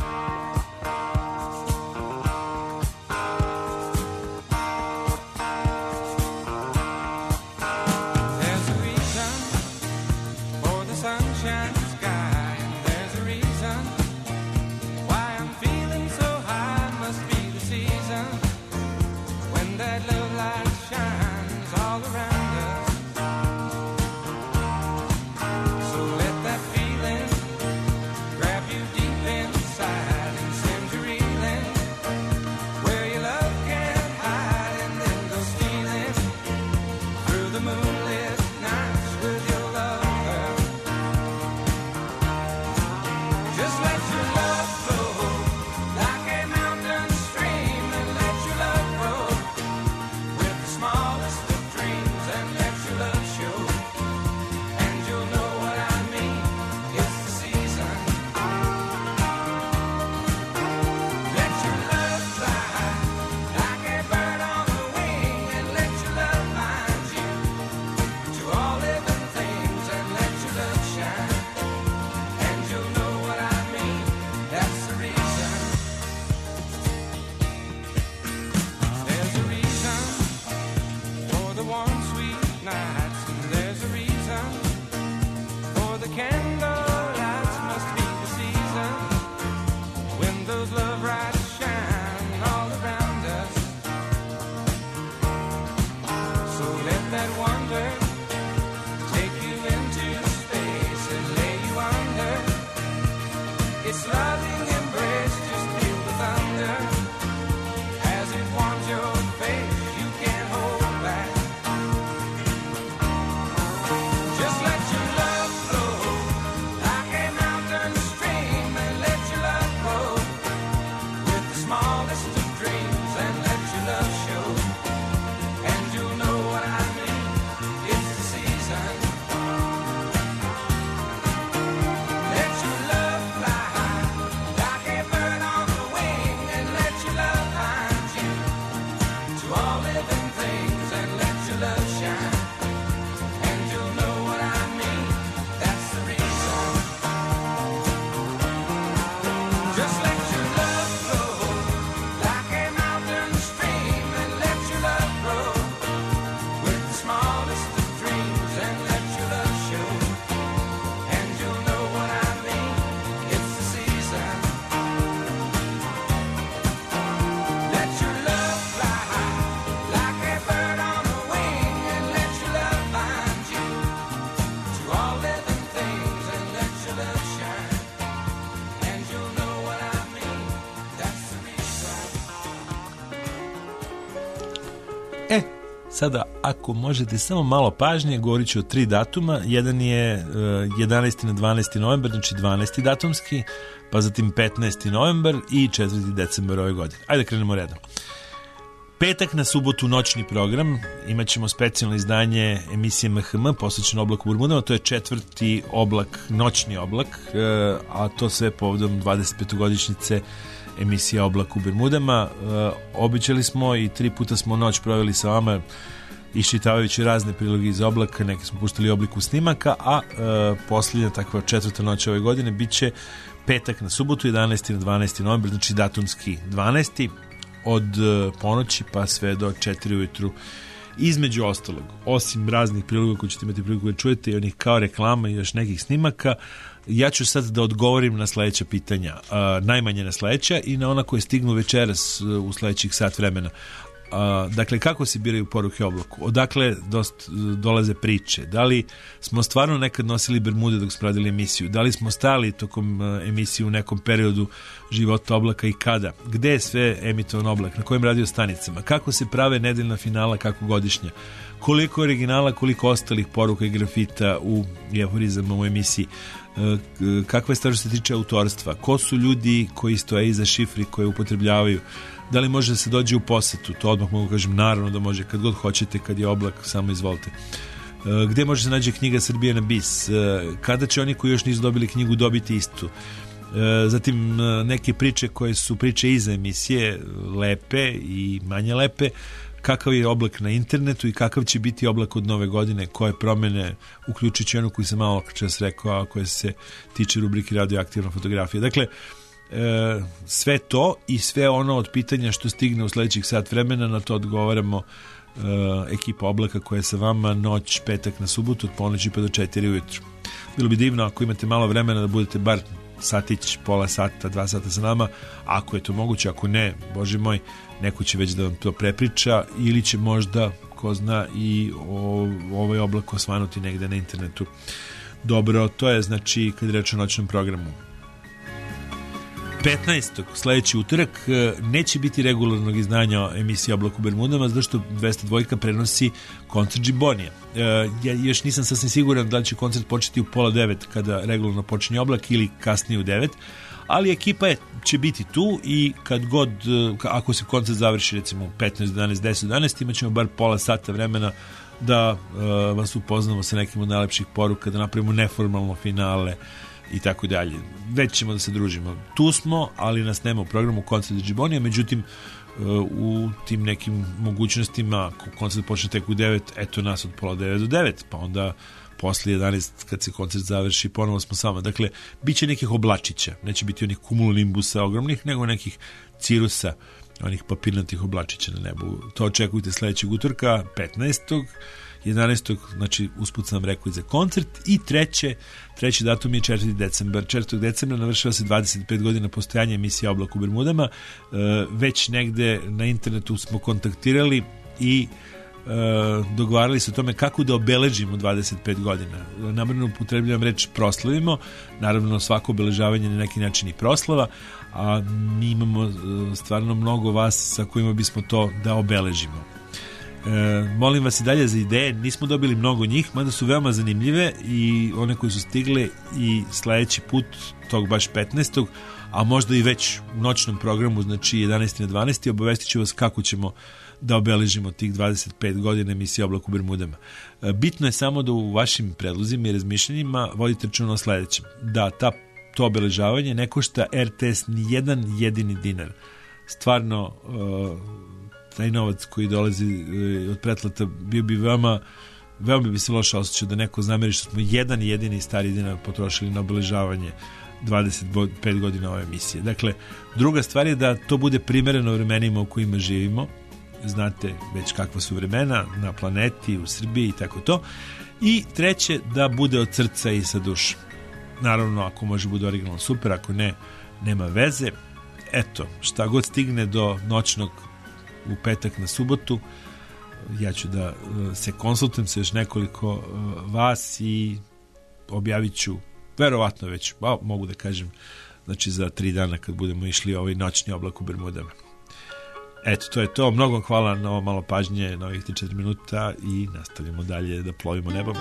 Sada, ako možete samo malo pažnje, govorit ću o tri datuma. Jedan je uh, jedanaesti na dvanaesti novembar, znači dvanaesti datumski, pa zatim petnaesti novembar i četvrti decembar ove godine. Ajde krenemo redom. Petak na subotu noćni program, imat ćemo specijalno izdanje emisije M H M posvećeno oblaku u Bermudama, to je četvrti oblak, noćni oblak, uh, a to sve povodom dvadeset petogodišnjice emisija Oblak u Bermudama. Uh, običali smo i tri puta smo noć proveli sa vama iščitavajući razne priloge iz oblaka, neke smo puštali u obliku snimaka, a e, posljednja takva četvrta noć ove godine bit će petak na subotu, jedanaesti na dvanaesti novembar, znači datumski dvanaesti od e, ponoći pa sve do četiri ujutru. Između ostalog, osim raznih priloga koji ćete imati priliku da čujete i onih kao reklama i još nekih snimaka, ja ću sad da odgovorim na sledeća pitanja, a, najmanje na sledeća i na ona koje stignu večeras u sledećih sat vremena. A, dakle, kako se biraju poruke oblaku? Odakle dost, dolaze priče? Da li smo stvarno nekad nosili bermude dok smo radili emisiju? Da li smo stali tokom a, emisije u nekom periodu života oblaka i kada? Gde je sve emitovan oblak? Na kojim radio stanicama? Kako se prave nedeljna finala, kako godišnja? Koliko originala, koliko ostalih poruka i grafita u aforizama u emisiji? Kakva je stvar što se tiče autorstva? Ko su ljudi koji stoje iza šifri koje upotrebljavaju? Da li može da se dođe u posetu? To odmah mogu kažem, naravno da može, kad god hoćete, kad je oblak, samo izvolite. Gde može se nađe knjiga Srbije na bis? Kada će oni koji još nisu dobili knjigu dobiti istu? Zatim neke priče koje su priče iza emisije, lepe i manje lepe, kakav je oblak na internetu i kakav će biti oblak od nove godine, koje promene, uključujući onu koju sam malo čas rekao, a koje se tiče rubrike radioaktivna fotografija. Dakle, e, sve to i sve ono od pitanja što stigne u sledećih sat vremena, na to odgovaramo e, ekipa oblaka koja je sa vama noć petak na subotu od ponoći pa do četiri ujutru. Bilo bi divno ako imate malo vremena da budete bar satić, pola sata, dva sata sa nama, ako je to moguće, ako ne, Bože moj, neko će već da vam to prepriča ili će možda, ko zna, i o, ovaj oblak osvanuti negde na internetu. Dobro, to je znači kad reč o noćnom programu. petnaestog sledeći utorak neće biti regularnog izdanja emisije Oblak u Bermudama, zato što dvesta dva prenosi koncert Džibonija. Ja još nisam sasvim siguran da li će koncert početi u pola devet kada regularno počinje Oblak ili kasnije u devet, ali ekipa je, će biti tu i kad god, ako se koncert završi recimo petnaest, jedanaest, deset, jedanaest, imat ćemo bar pola sata vremena da uh, vas upoznamo sa nekim od najlepših poruka, da napravimo neformalno finale i tako dalje. Već ćemo da se družimo. Tu smo, ali nas nema u programu koncert Džibonija, međutim u tim nekim mogućnostima, ako koncert počne tek u devet, eto nas od pola devet do devet, pa onda posle jedanaest kad se koncert završi ponovo smo sama. Dakle, bit će nekih oblačića, neće biti onih cumulimbusa ogromnih, nego nekih cirusa, onih papirnatih oblačića na nebu. To očekujte sledećeg utorka, petnaestog jedanaestog znači usput sam rekao i za koncert, i treće, treći datum je četvrti decembar. četvrtog decembra navršava se dvadeset pet godina postojanja emisije Oblak u Bermudama. E, već negde na internetu smo kontaktirali i e, dogovarali se o tome kako da obeležimo dvadeset pet godina. Namerno upotrebljavam reč proslavimo, naravno svako obeležavanje na neki način i proslava, a mi imamo e, stvarno mnogo vas sa kojima bismo to da obeležimo. E, molim vas i dalje za ideje, nismo dobili mnogo njih, mada su veoma zanimljive i one koji su stigle i sledeći put tog baš petnaestog, a možda i već u noćnom programu, znači jedanaesti na dvanaesti, obavestit ću vas kako ćemo da obeležimo tih dvadeset pet godina emisije Oblak u Bermudama. E, bitno je samo da u vašim predlozima i razmišljanjima vodite računa o sledećem, da ta, to obeležavanje ne košta R T S ni jedan jedini dinar. Stvarno e, taj novac koji dolazi od pretplata bio bi veoma, veoma bi se loše osjećao da neko zameri što smo jedan jedini stari dinar potrošili na obeležavanje dvadeset pet godina ove emisije. Dakle, druga stvar je da to bude primereno vremenima u kojima živimo. Znate već kakva su vremena na planeti, u Srbiji i tako to. I treće, da bude od srca i sa dušom. Naravno, ako može bude originalno super, ako ne, nema veze. Eto, šta god stigne do noćnog u petak na subotu, ja ću da se konsultujem sa još nekoliko vas i objavit ću verovatno već, ba, mogu da kažem, znači za tri dana kad budemo išli ovaj noćni Oblak u Bermudama. Eto, to je to. Mnogo hvala na ovo malo pažnje na ovih četiri minuta i nastavljamo dalje da plovimo nebom.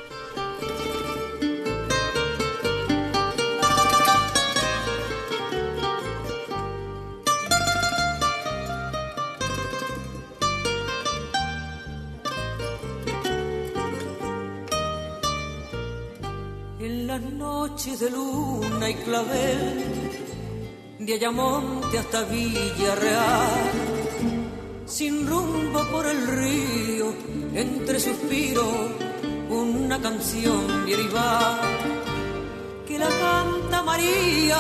De luna y clavel, de Ayamonte hasta Villarreal, sin rumbo por el río, entre suspiros, una canción viene y va, que la canta María,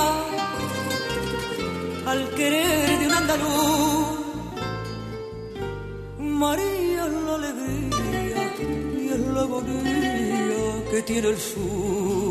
al querer de un andaluz. María es la alegría y es la agonía que tiene el sur.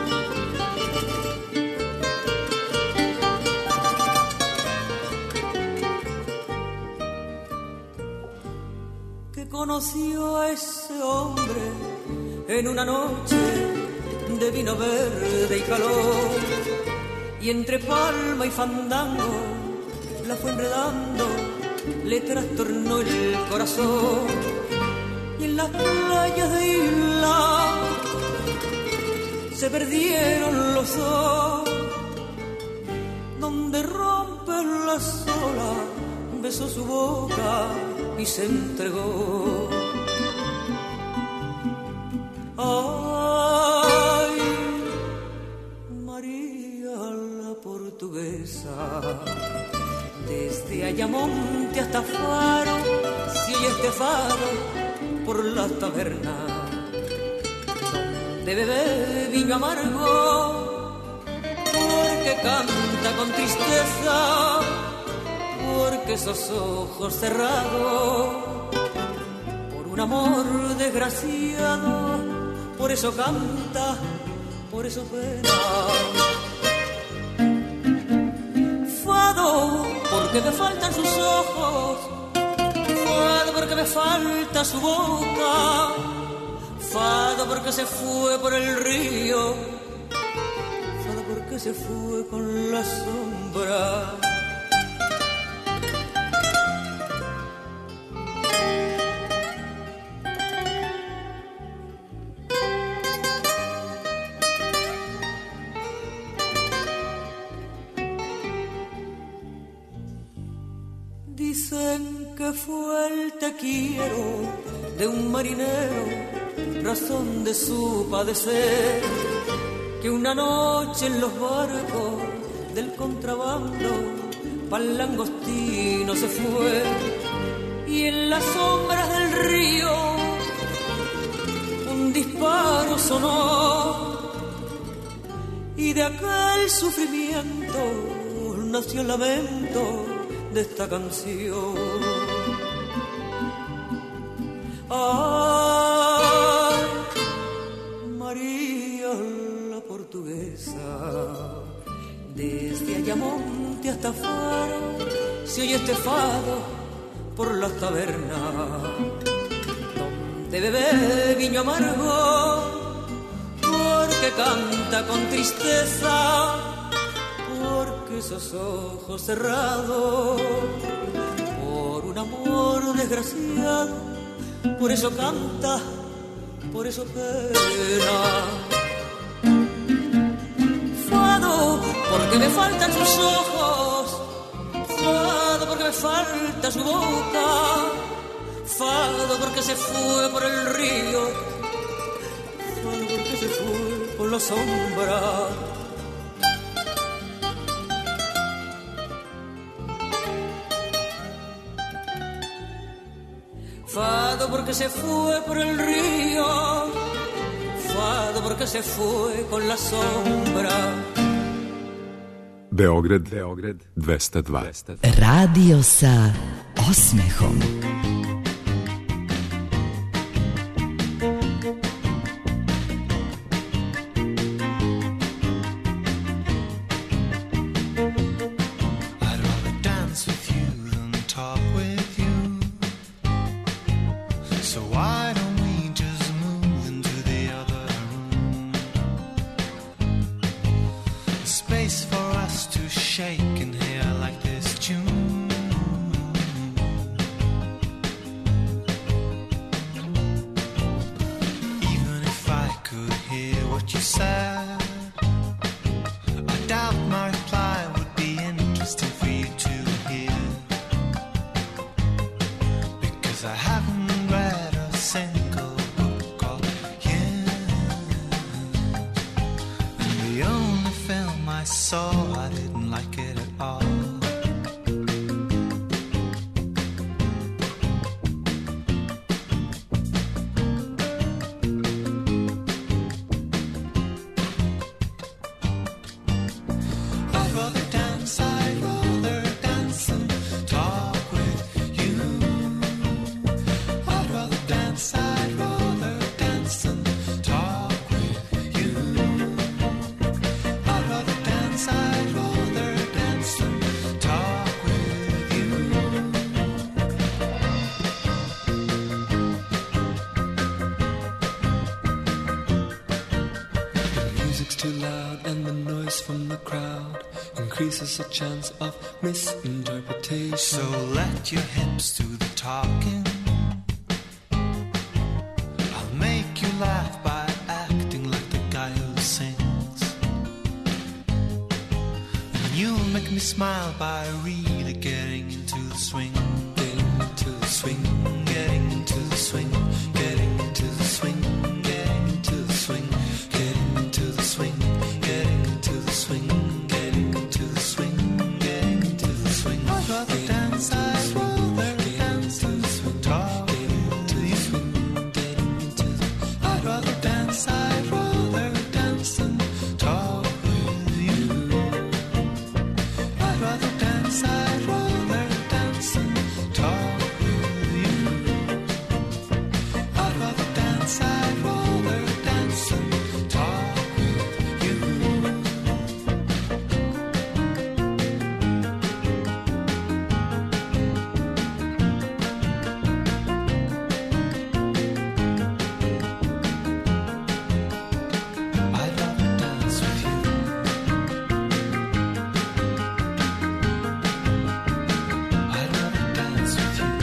Que conoció a ese hombre en una noche de vino verde y calor, y entre palma y fandango la fue enredando, le trastornó el corazón. Y en las playas de Isla se perdieron los dos, donde rompen las olas, besó su boca y se entregó. Ay, María la portuguesa, desde Ayamonte hasta Faro, si oye este fado por la taberna, donde bebe vino amargo, porque canta con tristeza, porque esos ojos cerrados, por un amor desgraciado, por eso canta, por eso pena. Fado, porque me faltan sus ojos, fado porque me falta su boca, fado porque se fue por el río, fado porque se fue con la sombra. Dicen que fue el te quiero de un marinero, razón de su padecer, que una noche en los barcos del contrabando pa'l langostino se fue, y en las sombras del río un disparo sonó, y de aquel sufrimiento nació el lamento de esta canción. Ay, María la portuguesa, desde Ayamonte hasta Faro, se oye este fado por las tabernas, donde bebe vino amargo, porque canta con tristeza, porque esos ojos cerrados, por un amor desgraciado, por eso canta, por eso pena. Fado, porque me faltan sus ojos, fado porque me falta su boca, fado porque se fue por el río, fado porque se fue por la sombra. Fado porque se fue por el río, fado porque se fue con la sombra. Beograd, Beograd dvesta dva. Radio sa osmehom. I haven't read a too loud and the noise from the crowd increases the chance of misinterpretation. So let your hips do the talking. I'll make you laugh by acting like the guy who sings. And you'll make me smile by really getting into the swing. Getting into the swing. Getting into the swing. Getting into the swing. Getting into the swing. Getting into the swing. Getting into the swing. Getting into the swing. Getting into the swing. I'd rather dance, I'd rather dance and talk to you. I'd rather dance, I'd rather dance and talk with you. I'd rather dance, I'd rather dance and talk with you. I'd rather dance, I'd rather dance and talk with you. I'd rather dance with you. I'd rather dance with you.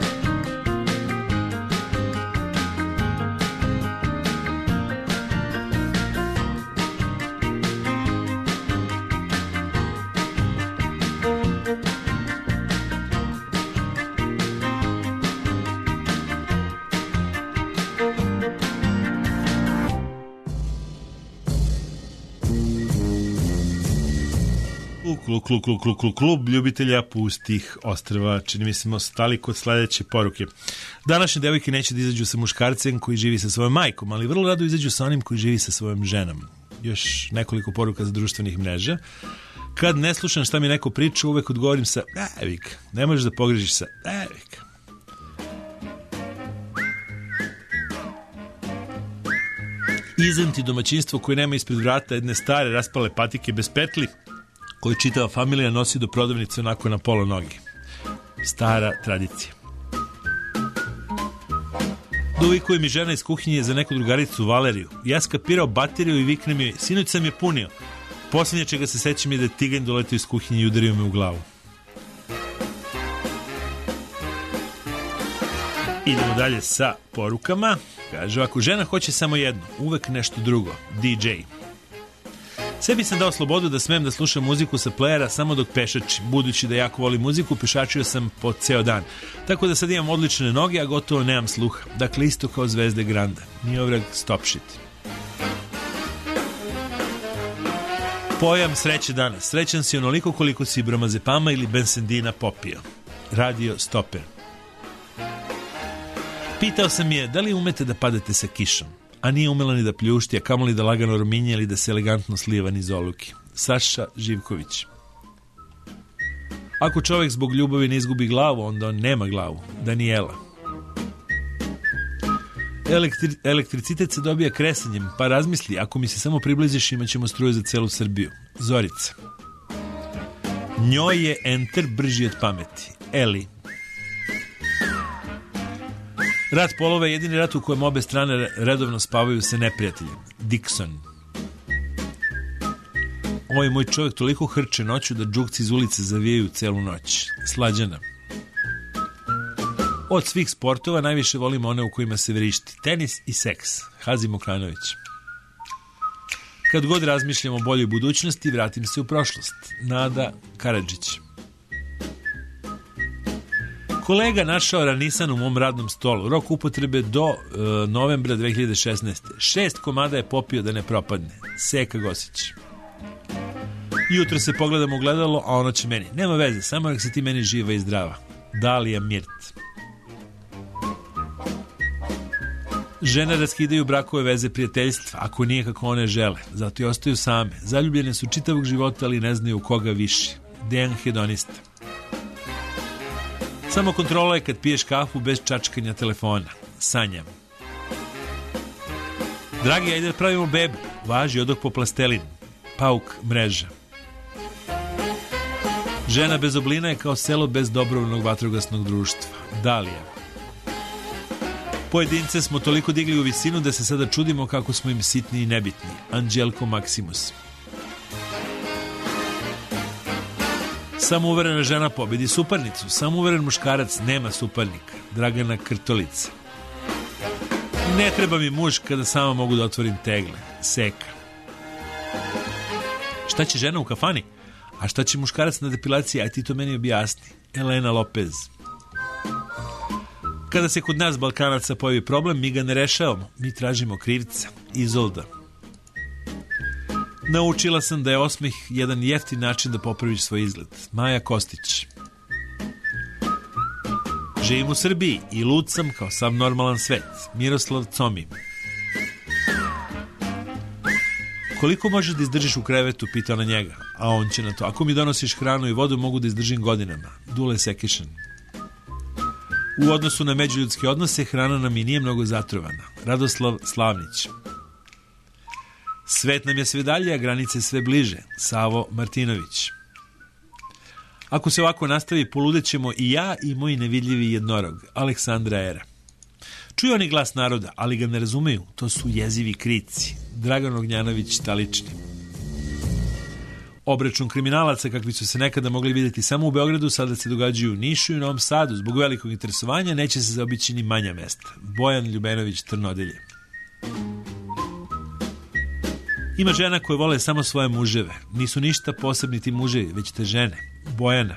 Klub, klub, klub, klub, klub, klub ljubitelja pustih ostrva. Čini mi se smo stali kod sledeće poruke. Današnje devojke neće da izađu sa muškarcem koji živi sa svojom majkom, ali vrlo rado izađu sa onim koji živi sa svojom ženom. Još nekoliko poruka za društvenih mreža. Kad ne slušam šta mi neko priča, uvek odgovorim sa evik. Ne možeš da pogrešiš sa evik. Izem ti domaćinstvo koje nema ispred vrata jedne stare raspale patike bez petli, koju čitava familija nosi do prodavnice onako na pola noge. Stara tradicija. Dovikuje mi žena iz kuhinje za neku drugaricu Valeriju. Ja skapirao bateriju i viknem joj, sinoć sam je punio. Posljednje čega se sećam je da je tiganj doletio iz kuhinje i udario me u glavu. Idemo dalje sa porukama. Kaže, ako žena hoće samo jedno, uvek nešto drugo. D J. Sebi sam dao slobodu da smem da slušam muziku sa playera samo dok pešačim. Budući da jako volim muziku, pešačio sam po ceo dan. Tako da sad imam odlične noge, a gotovo nemam sluha. Dakle, isto kao zvezde Granda. Nije ovrag stop shit. Pojam sreće danas. Srećan si onoliko koliko si bromazepama ili bensendina popio. Radio Stoper. Pitao sam je da li umete da padate sa kišom, a nije umela ni da pljušti, a kamoli da lagano rominje ili da se elegantno slijeva niz oluki. Saša Živković. Ako čovjek zbog ljubavi ne izgubi glavu, onda on nema glavu. Daniela. Elektri, elektricitet se dobija kresanjem, pa razmisli, ako mi se samo približiš, imat ćemo struju za celu Srbiju. Zorica. Njoj je enter brži od pameti. Eli. Rat polova je jedini rat u kojem obe strane redovno spavaju sa neprijateljem. Dixon. Ovaj moj čovjek toliko hrče noću da džukci iz ulice zavijaju celu noć. Slađana. Od svih sportova najviše volim one u kojima se vrišti. Tenis i seks. Hazim Okanović. Kad god razmišljam o boljoj budućnosti, vratim se u prošlost. Nada Karadžić. Kolega našao ranisan u mom radnom stolu. Rok upotrebe do e, novembra dve hiljade šesnaeste. Šest komada je popio da ne propadne. Seka Gosić. Jutro se pogledam u gledalo, a ono će meni. Nema veze, samo nek se ti meni živa i zdrava. Dalija Mirt. Žene raskidaju brakove, veze, prijateljstva, ako nije kako one žele. Zato i ostaju same. Zaljubljene su čitavog života, ali ne znaju koga više. Dejan Hedonista. Samo kontrola je kad piješ kafu bez čačkanja telefona. Sanjam. Dragi, ajde da pravimo bebu. Važi odok po plastelin. Pauk mreža. Žena bez oblina je kao selo bez dobrovoljnog vatrogasnog društva. Dalija. Pojedince smo toliko digli u visinu da se sada čudimo kako smo im sitni i nebitni. Anđelko Maksimus. Samouverena žena pobedi suparnicu. Samouveren muškarac nema suparnika. Dragana Krtolica. Ne treba mi muž kada sama mogu da otvorim tegle. Seka. Šta će žena u kafani? A šta će muškarac na depilaciji? Aj ti to meni objasni. Elena Lopez. Kada se kod nas Balkanaca pojavi problem, mi ga ne rešavamo. Mi tražimo krivca. Izolda. Naučila sam da je osmeh jedan jeftin način da popraviš svoj izgled. Maja Kostić. Živim u Srbiji i lud sam kao sav normalan svet. Miroslav Comi. Koliko možeš da izdržiš u krevetu, pitao na njega. A on će na to. Ako mi donosiš hranu i vodu, mogu da izdržim godinama. Dule Sekišan. U odnosu na međuljudske odnose, hrana nam i nije mnogo zatrovana. Radoslav Slavnić. Svet nam je sve dalje, a granice sve bliže. Savo Martinović. Ako se ovako nastavi, poludećemo i ja i moj nevidljivi jednorog. Aleksandra Era. Čuju oni glas naroda, ali ga ne razumeju. To su jezivi krici. Dragan Ognjanović Talični. Obračun kriminalaca kakvi su se nekada mogli vidjeti samo u Beogradu, sada se događaju u Nišu i u Novom Sadu. Zbog velikog interesovanja neće se zaobići ni manja mesta. Bojan Ljubenović Trnodelje. Ima žena koje vole samo svoje muževe. Nisu ništa posebni ti muževi, već te žene. Bojana.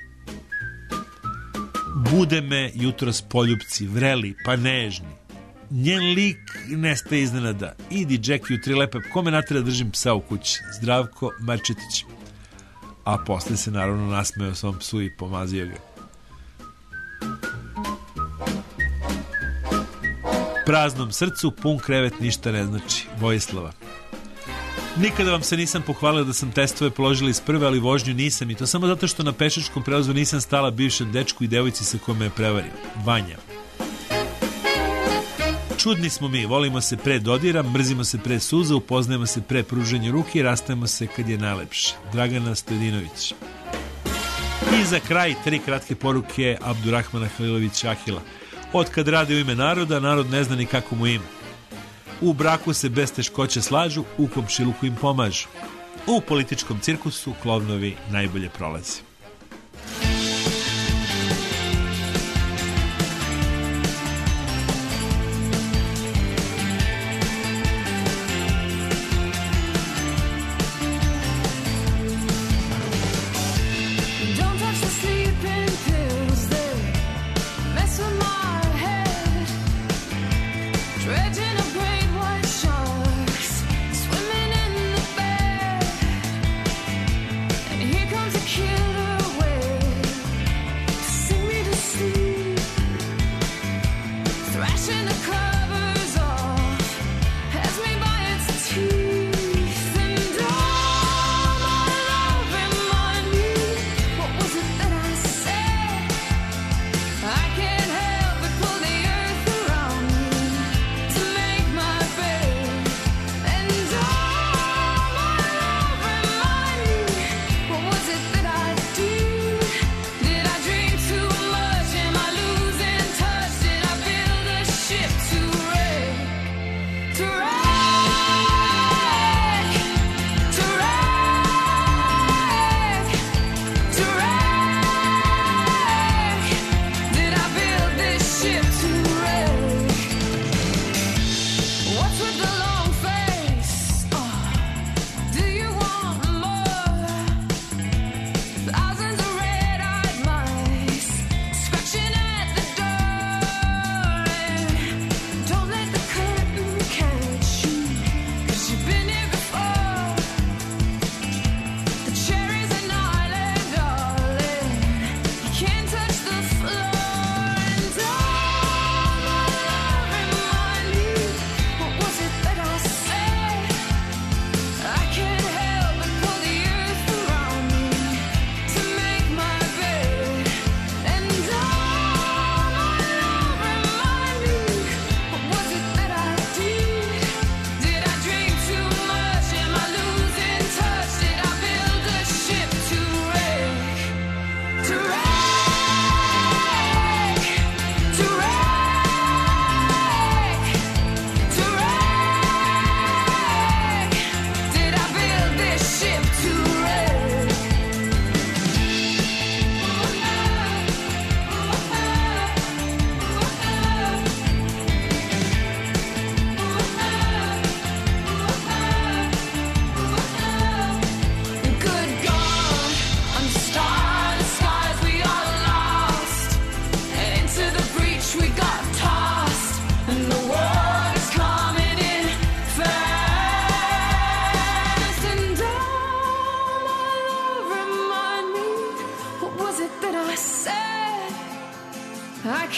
Bude me jutros poljupci, vreli, pa nežni. Njen lik nestaje iznenada. Idi, Jack, jutri lepe, kome natera držim psa u kući? Zdravko Marčetić. A posle se naravno nasmeo svom psu i pomazio ga. Praznom srcu pun krevet ništa ne znači. Vojislava. Nikada vam se nisam pohvalio da sam testove položila iz prve, ali vožnju nisam, i to samo zato što na pešačkom prelazu nisam stala bivšem dečku i devojci sa kome je prevario. Vanja. Čudni smo mi, volimo se pre dodira, mrzimo se pre suza, upoznajemo se pre pruženja ruke i rastajemo se kad je najlepše. Dragana Stojedinović. I za kraj tri kratke poruke Abdurrahmana Halilovića Ahila. Od kad radi u ime naroda, narod ne zna ni kako mu ime. U braku se bez teškoće slažu, u komšiluku im pomažu. U političkom cirkusu klovnovi najbolje prolazi. Killer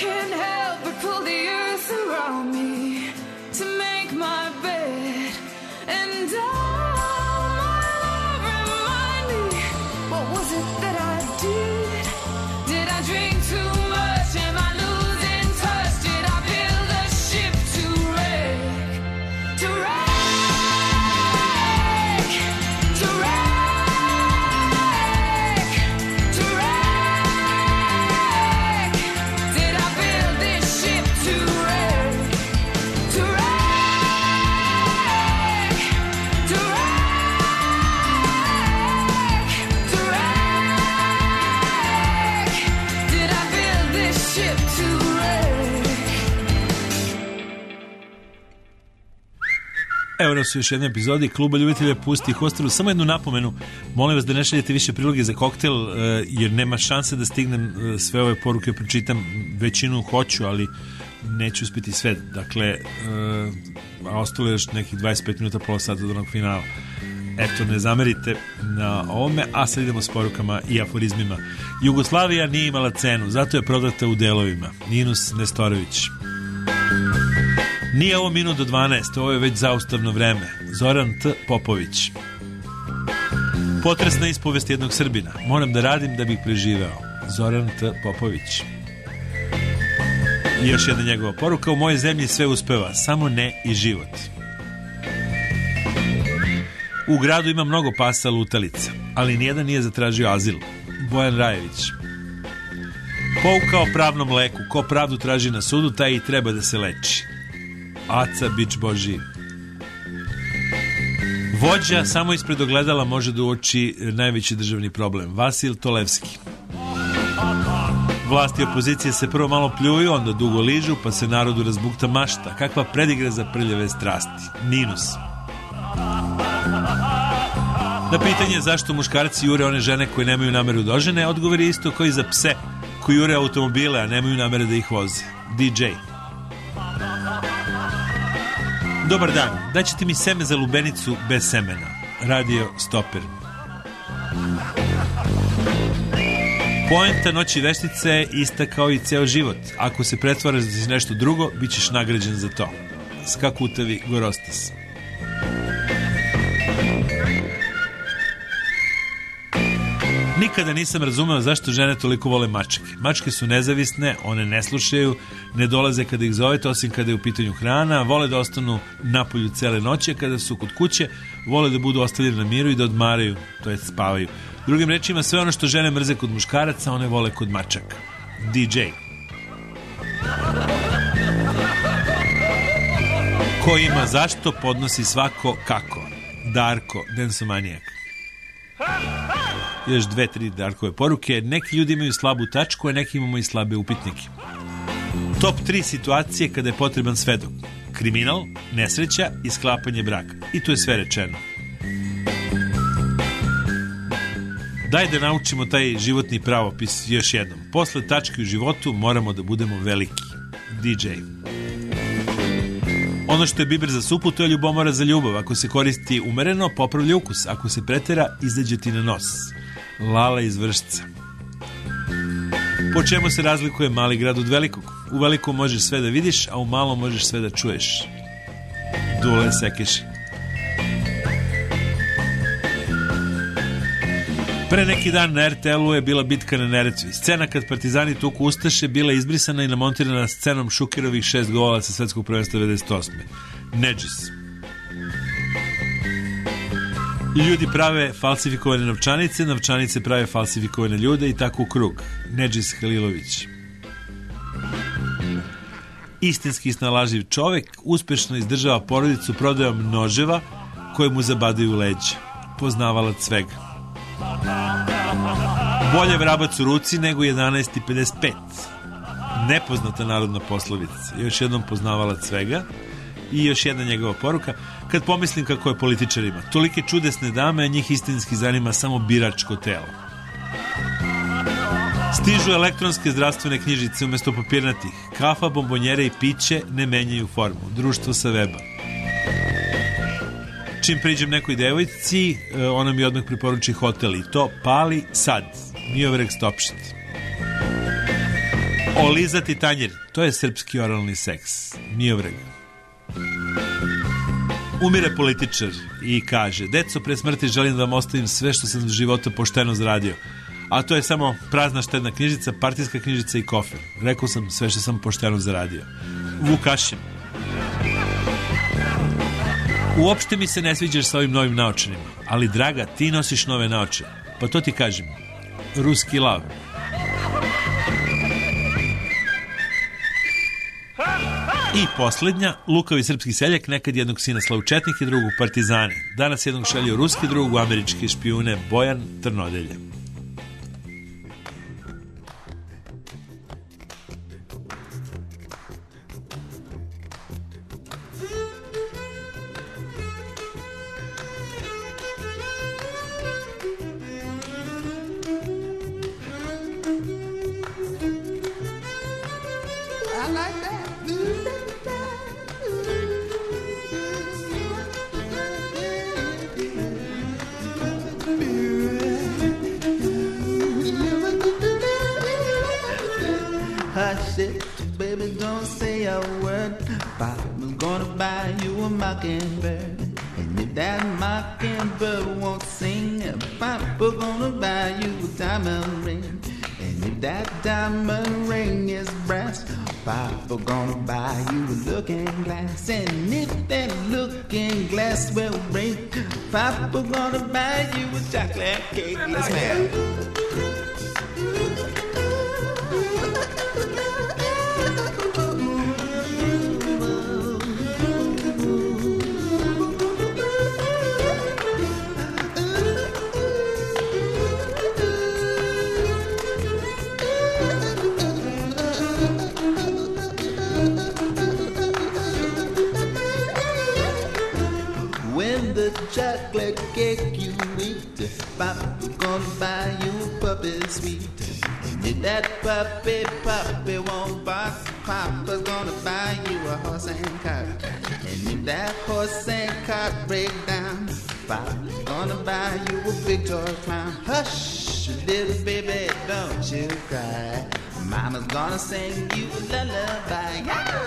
can't help but pull the earth around me to make my bed. And oh, my love, remind me, what was it that I did? Did I drink too much? Am I losing touch? Did I build a ship to wreck? To wreck? To wreck? To wreck? Did I build this ship to wreck? To wreck? To wreck? To wreck? Did I build this ship to wreck? Evo nas u još jednoj epizodi Kluba ljubitelja pustih ostrva. Samo jednu napomenu, molim vas da ne šaljete više priloge za koktel, e, jer nema šanse da stignem e, sve ove poruke, pročitam, većinu hoću, ali neću uspjeti sve. Dakle, e, a ostalo je još nekih dvadeset pet minuta, pola sata do onog finala. Eto, ne zamerite na ovome, a sad idemo s porukama i aforizmima. Jugoslavija nije imala cenu, zato je prodata u delovima. Ninus Nestorović. Nije ovo minut do dvanaest, ovo je već zaustavno vreme. Zoran T. Popović. Potresna ispovest jednog Srbina. Moram da radim da bih preživeo. Zoran T. Popović. I još jedna njegova poruka. U mojoj zemlji sve uspeva, samo ne i život. U gradu ima mnogo pasa lutalica, ali nijedan nije zatražio azil. Bojan Rajević. Pouka o pravnom leku. Ko pravdu traži na sudu, taj i treba da se leči. Aca Bić Božiji. Vođa samo ispred ogledala može da uoči najveći državni problem. Vasil Tolevski. Vlasti i opozicije se prvo malo pljuju, onda dugo ližu, pa se narodu razbukta mašta. Kakva predigra za prljave strasti. Ninus. Na pitanje zašto muškarci jure one žene koje nemaju nameru da ožene, odgovor je isto kao i za pse koji jure automobile, a nemaju namere da ih voze. D J. Dobar dan, daćete mi seme za lubenicu bez semena. Radio Stoper. Poenta noći veštice je ista kao i ceo život. Ako se pretvaraš da si nešto drugo, bit ćeš nagrađen za to. Skakutavi Gorostas. Nikada nisam razumeo zašto žene toliko vole mačke. Mačke su nezavisne, one ne slušaju, ne dolaze kada ih zovete, osim kada je u pitanju hrana, vole da ostanu napolju cele noće, kada su kod kuće, vole da budu ostavljeni na miru i da odmaraju, to jest spavaju. Drugim rečima, sve ono što žene mrze kod muškaraca, one vole kod mačaka. D J. Ko ima zašto, podnosi svako kako. Darko, Densomanijak. Još dve, tri Darkove poruke. Neki ljudi imaju slabu tačku, a neki imamo i slabe upitnike. Top tri situacije kada je potreban svedok. Kriminal, nesreća i sklapanje braka. I tu je sve rečeno. Daj da naučimo taj životni pravopis još jednom. Posle tačke u životu moramo da budemo veliki. D J. Ono što je biber za supu, to je ljubomora za ljubav. Ako se koristi umereno, popravlja ukus. Ako se pretera, izađe ti na nos. Lala iz Vršca. Po čemu se razlikuje mali grad od velikog? U velikom možeš sve da vidiš, a u malom možeš sve da čuješ. Dule Sekeši. Pre neki dan na R T L-u je bila bitka na Neretvi. Scena kad partizani tuku ustaše bila izbrisana i namontirana scenom Šukerovih šest gola sa svetskog prvenstva devedeset osme. Nedžis. Ljudi prave falsifikovane novčanice, novčanice prave falsifikovane ljude i tako u krug. Nedžis Halilović. Istinski snalažljiv čovek uspešno izdržava porodicu prodajom noževa koje mu zabadaju leđa. Poznavalac svega. Bolje vrabac u ruci nego jedanaest i pedeset pet. Nepoznata narodna poslovica. Još jednom poznavalac svega. I još jedna njegova poruka. Kad pomislim kako je političarima, tolike čudesne dame, a njih istinski zanima samo biračko telo. Stižu elektronske zdravstvene knjižice umjesto papirnatih. Kafa, bombonjere i piće ne menjaju formu. Društvo sa weba. Čim priđem nekoj devojci, ona mi odmah preporuči hotel i to pali sad. Miovrek Stopšit. Olizati tanjir, to je srpski oralni seks. Miovreg. Umire političar i kaže: deco, pre smrti želim da vam ostavim sve što sam u životu pošteno zaradio. A to je samo prazna štedna knjižica, partijska knjižica i kofer. Rekao sam sve što sam pošteno zaradio. Vukašin. Uopšte mi se ne sviđaš sa ovim novim naočarima, ali draga, ti nosiš nove naoče. Pa to ti kažem. Ruski lav. I posljednja, lukavi srpski seljak, nekad jednog sina slao u četnike, drugog u partizane. Danas jednog šelio ruski, drugog u američke špijune. Bojan Trnodelje. Hush it, baby, don't say a word. Papa's gonna buy you a mockingbird. And if that mockingbird won't sing, Papa's gonna buy you a diamond ring. And if that diamond ring is brass, Papa gonna buy you a looking glass. And if that looking glass will break, Papa gonna buy you a chocolate cake. Let's have it. Chocolate cake you eat, Papa's gonna buy you a puppy sweet. And if that puppy, puppy won't bark, Papa's gonna buy you a horse and cart. And if that horse and cart break down, Papa's gonna buy you a big toy clown. Hush, little baby, don't you cry. Mama's gonna sing you a lullaby.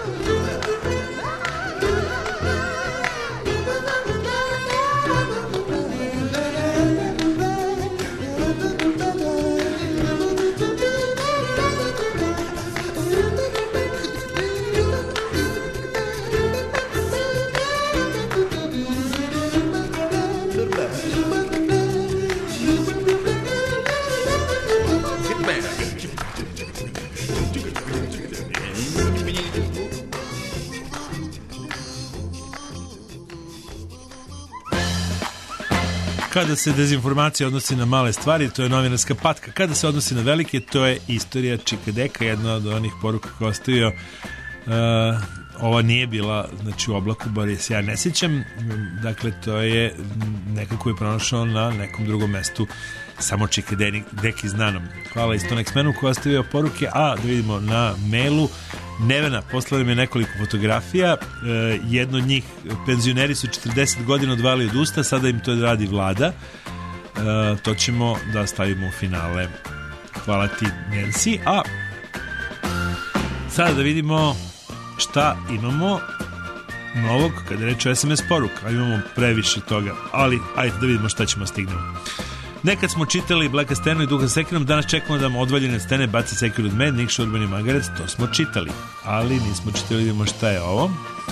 Kada se dezinformacija odnosi na male stvari, to je novinarska patka. Kada se odnosi na velike, to je istorija Čikadeka, jedna od onih poruka koja ostavio. Uh, ova nije bila, znači, u oblaku, bar je se ja ne sjećam. Dakle, to je nekako je pronašao na nekom drugom mestu, samo Čikadeki znanom. Hvala Iston X-menu koja ostavio poruke. A da vidimo na mailu, Nevena poslala mi je nekoliko fotografija. E, jedno od njih, penzioneri su četrdeset godina odvali od usta, sada im to radi vlada. E, to ćemo da stavimo u finale. Hvala ti, Nancy. A sada da vidimo šta imamo novog kada je reč o S M S poruka. Imamo previše toga, ali ajde da vidimo šta ćemo stignemo. Nekad smo čitali Blacka Stenu i Duha Sekirom, danas čekamo da mu odvaljene stene baci Sekir od med, Nikša Urbani Magarac, to smo čitali, ali nismo čitali, vidimo šta je ovo.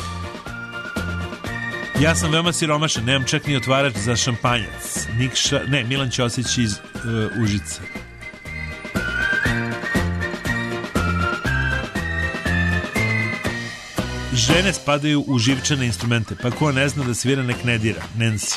Ja sam veoma siromašan, nemam čak ni otvarač za šampanjac. Nikša, ne, Milan Ćosić iz uh, Užica. Žene spadaju u živčane instrumente, pa ko ne zna da svira nek ne dira. Nancy.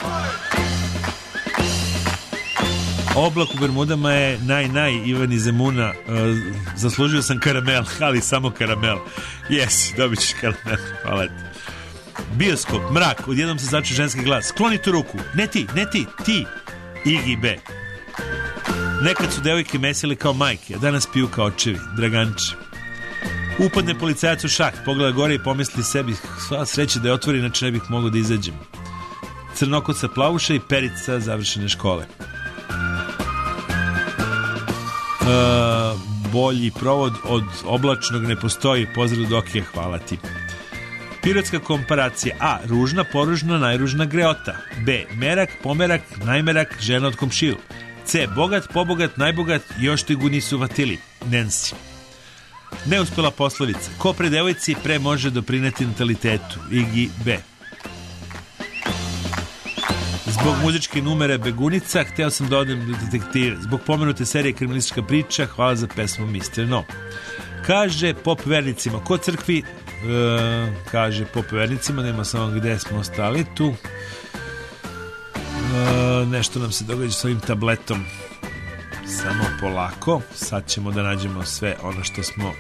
Oblak u Bermudama je naj, naj, Ivan iz Zemuna. Uh, zaslužio sam karamel, ali samo karamel. Jes, dobit ćeš karamel. Hvala ti. Bioskop, mrak, odjednom se začu ženski glas. Skloni tu ruku. Ne ti, ne ti, ti. Igi B. Nekad su devojke mesile kao majke, a danas piju kao očevi. Draganči. Upadne policajac u šah, pogleda gore i pomisli sebi, sva sreća da je otvori, inače ne bih mogao da izađem. Crnokoca plavuša i perica završene škole. Uh, bolji provod od oblačnog ne postoji. Pozdrav Dokije, hvala ti. Pirotska komparacija. A. Ružna, poružna, najružna greota. B. Merak, pomerak, najmerak, žena od komšiju. C. Bogat, pobogat, najbogat, još te gu nisu vatili. Nancy. Neuspela poslovica. Ko pre devojci pre može doprineti natalitetu. Iggy B. Zbog muzičke numere Begunica hteo sam da odem do detektive. Zbog pomenute serije Kriminalistička priča, hvala za pesmu mister No. Kaže pop vernicima. Ko crkvi? E, kaže pop vernicima, nema samo gde smo ostali tu. E, nešto nam se događa s ovim tabletom. Samo polako. Sad ćemo da nađemo sve ono što smo...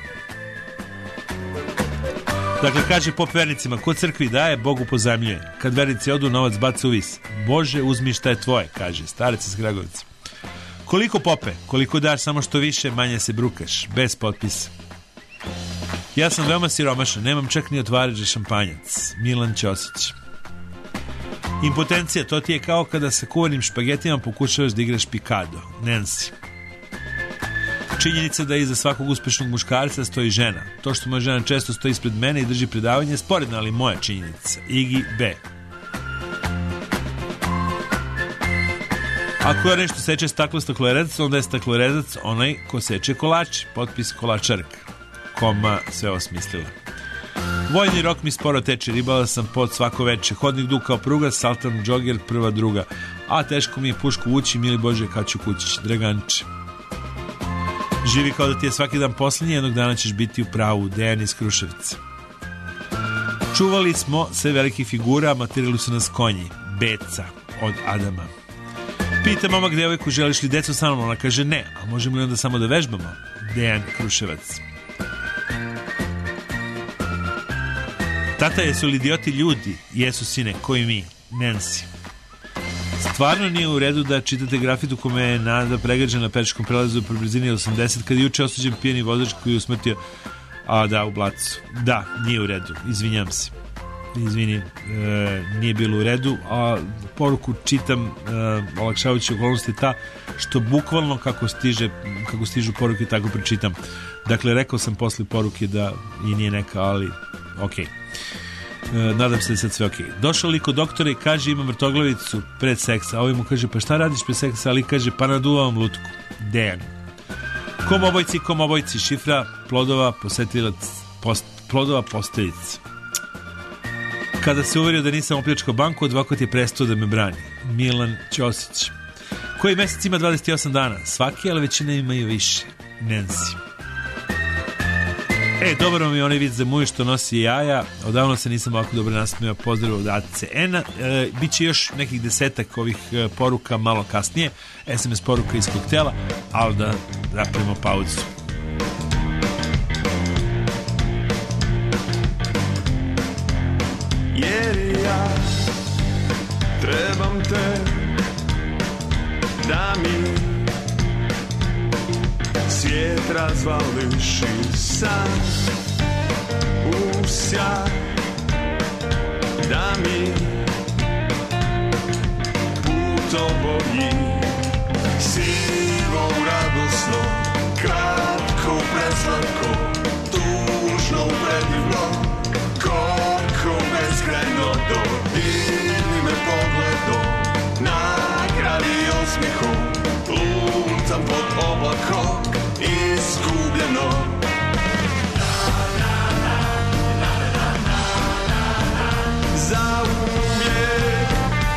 Dakle, kaže pop vernicima, ko crkvi daje, Bogu pozajmljuje. Kad vernici odu, novac baca u vis. Bože, uzmi šta je tvoje, kaže starec iz Kragovica. Koliko pope, koliko daš, samo što više, manje se brukaš. Bez potpisa. Ja sam veoma siromašan, nemam čak ni otvarač za šampanjac. Milan Ćosić. Impotencija, to ti je kao kada sa kuvanim špagetima pokušavaš da igraš pikado. Nancy. Činjenica da iza svakog uspešnog muškarca stoji žena. To što moja žena često stoji ispred mene i drži predavanje je sporedna, ali moja činjenica. Iggy B. Ako je nešto seče staklo staklorezac, onda je staklorezac onaj ko seče kolač. Potpis kolačarka. Koma sve osmislila. Vojni rok mi sporo teče, ribala sam pod svako veče. Hodnik dug kao pruga, saltam džoger, prva druga. A teško mi je pušku ući, mili Bože, kad ću kućić. Draganče. Živi kao da ti je svaki dan posljednji, jednog dana ćeš biti u pravu. Dejan iz Kruševca. Čuvali smo sve velikih figura, matirali su nas konji. Beca od Adama. Pita mama devojku, želiš li decu sa mnom? Ona kaže ne, a možemo li onda samo da vežbamo? Dejan Kruševac. Tata, jesu li idioti ljudi? Jesu, sine, koji mi? Nancy. Stvarno nije u redu da čitate grafit u kome je Nada pregađena na pešačkom prelazu pri brzini osamdeset kad je juče osuđen pijeni vozač koji je usmrtio a da u Blacu. Da, nije u redu, izvinjam se. Izvini, e, nije bilo u redu, a poruku čitam, e, olakšavajući okolnosti ta što bukvalno kako stiže kako stižu poruke tako pročitam. Dakle, rekao sam posle poruke da i nije neka, ali okej. Okay. Nadam se da je sad sve ok. Došao li kod doktora i kaže imam vrtoglavicu pred seksa, a ovaj mu kaže pa šta radiš pred seksa, ali kaže pa naduvavam lutku. Dejan. Kom obojci, kom obojci, šifra plodova posetilac, post, plodova posteljica. Kada se uverio da nisam opljačkao banku, advokat je prestao da me brani. Milan Ćosić. Koji mesec ima dvadeset osam dana? Svaki, ali većina imaju više. Nancy. E, dobro mi je onaj vid za muj što nosi jaja. Odavno se nisam ovako dobro nasmijao. Pozdrav od A C N-a. E, Biće još nekih desetak ovih e, poruka malo kasnije. S M S poruka iz koktela. Ali da napravimo pauzu. Jer ja trebam te da mi svijet razvališ i sam u sjaj, da mi put oboji sivo radosno, kratko preslatko, tužno predivno, gorko beskrajno, dodirni me pogledom, nagradi osmihom, lutam pod oblakom, izgubljeno. Za uvijek,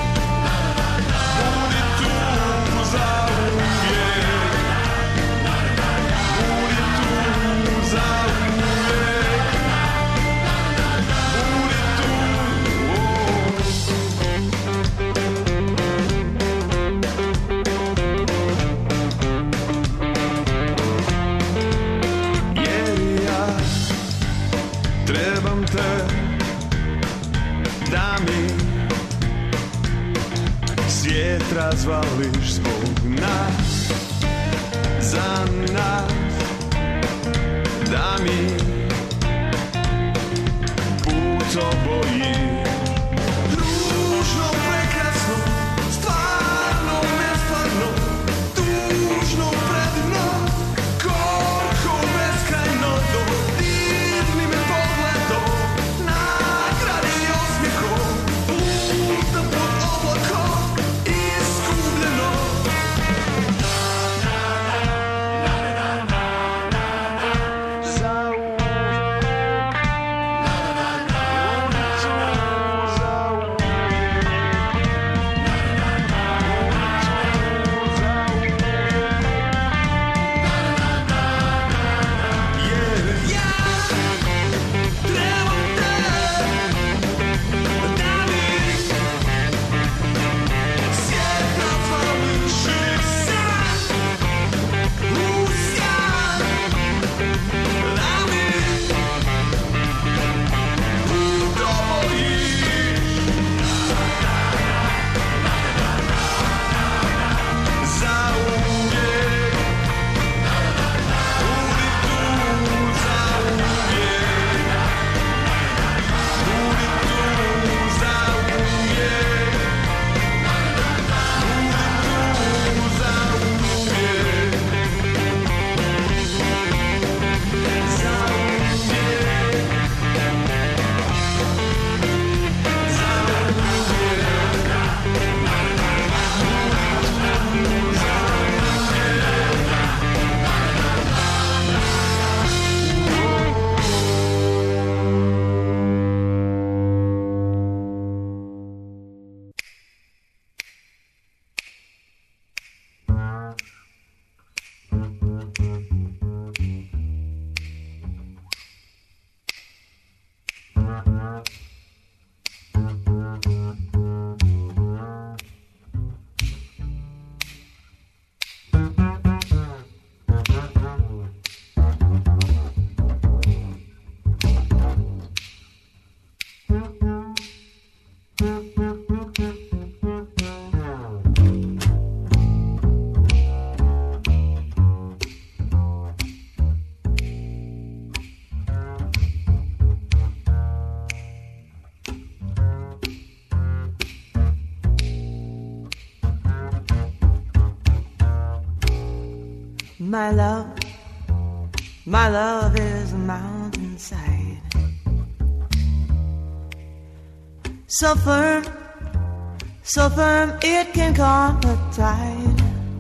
budi tu za uvijek, budi tu za uvijek, budi tu. Jer ja trebam te da mi svijet razvališ zbog nas, za nas, da mi put oboji ružno, prekrasno, stvarno, nestvarno, tužno, predivno, gorko, My love, my love is a mountainside, so firm, so firm it can calm the tide.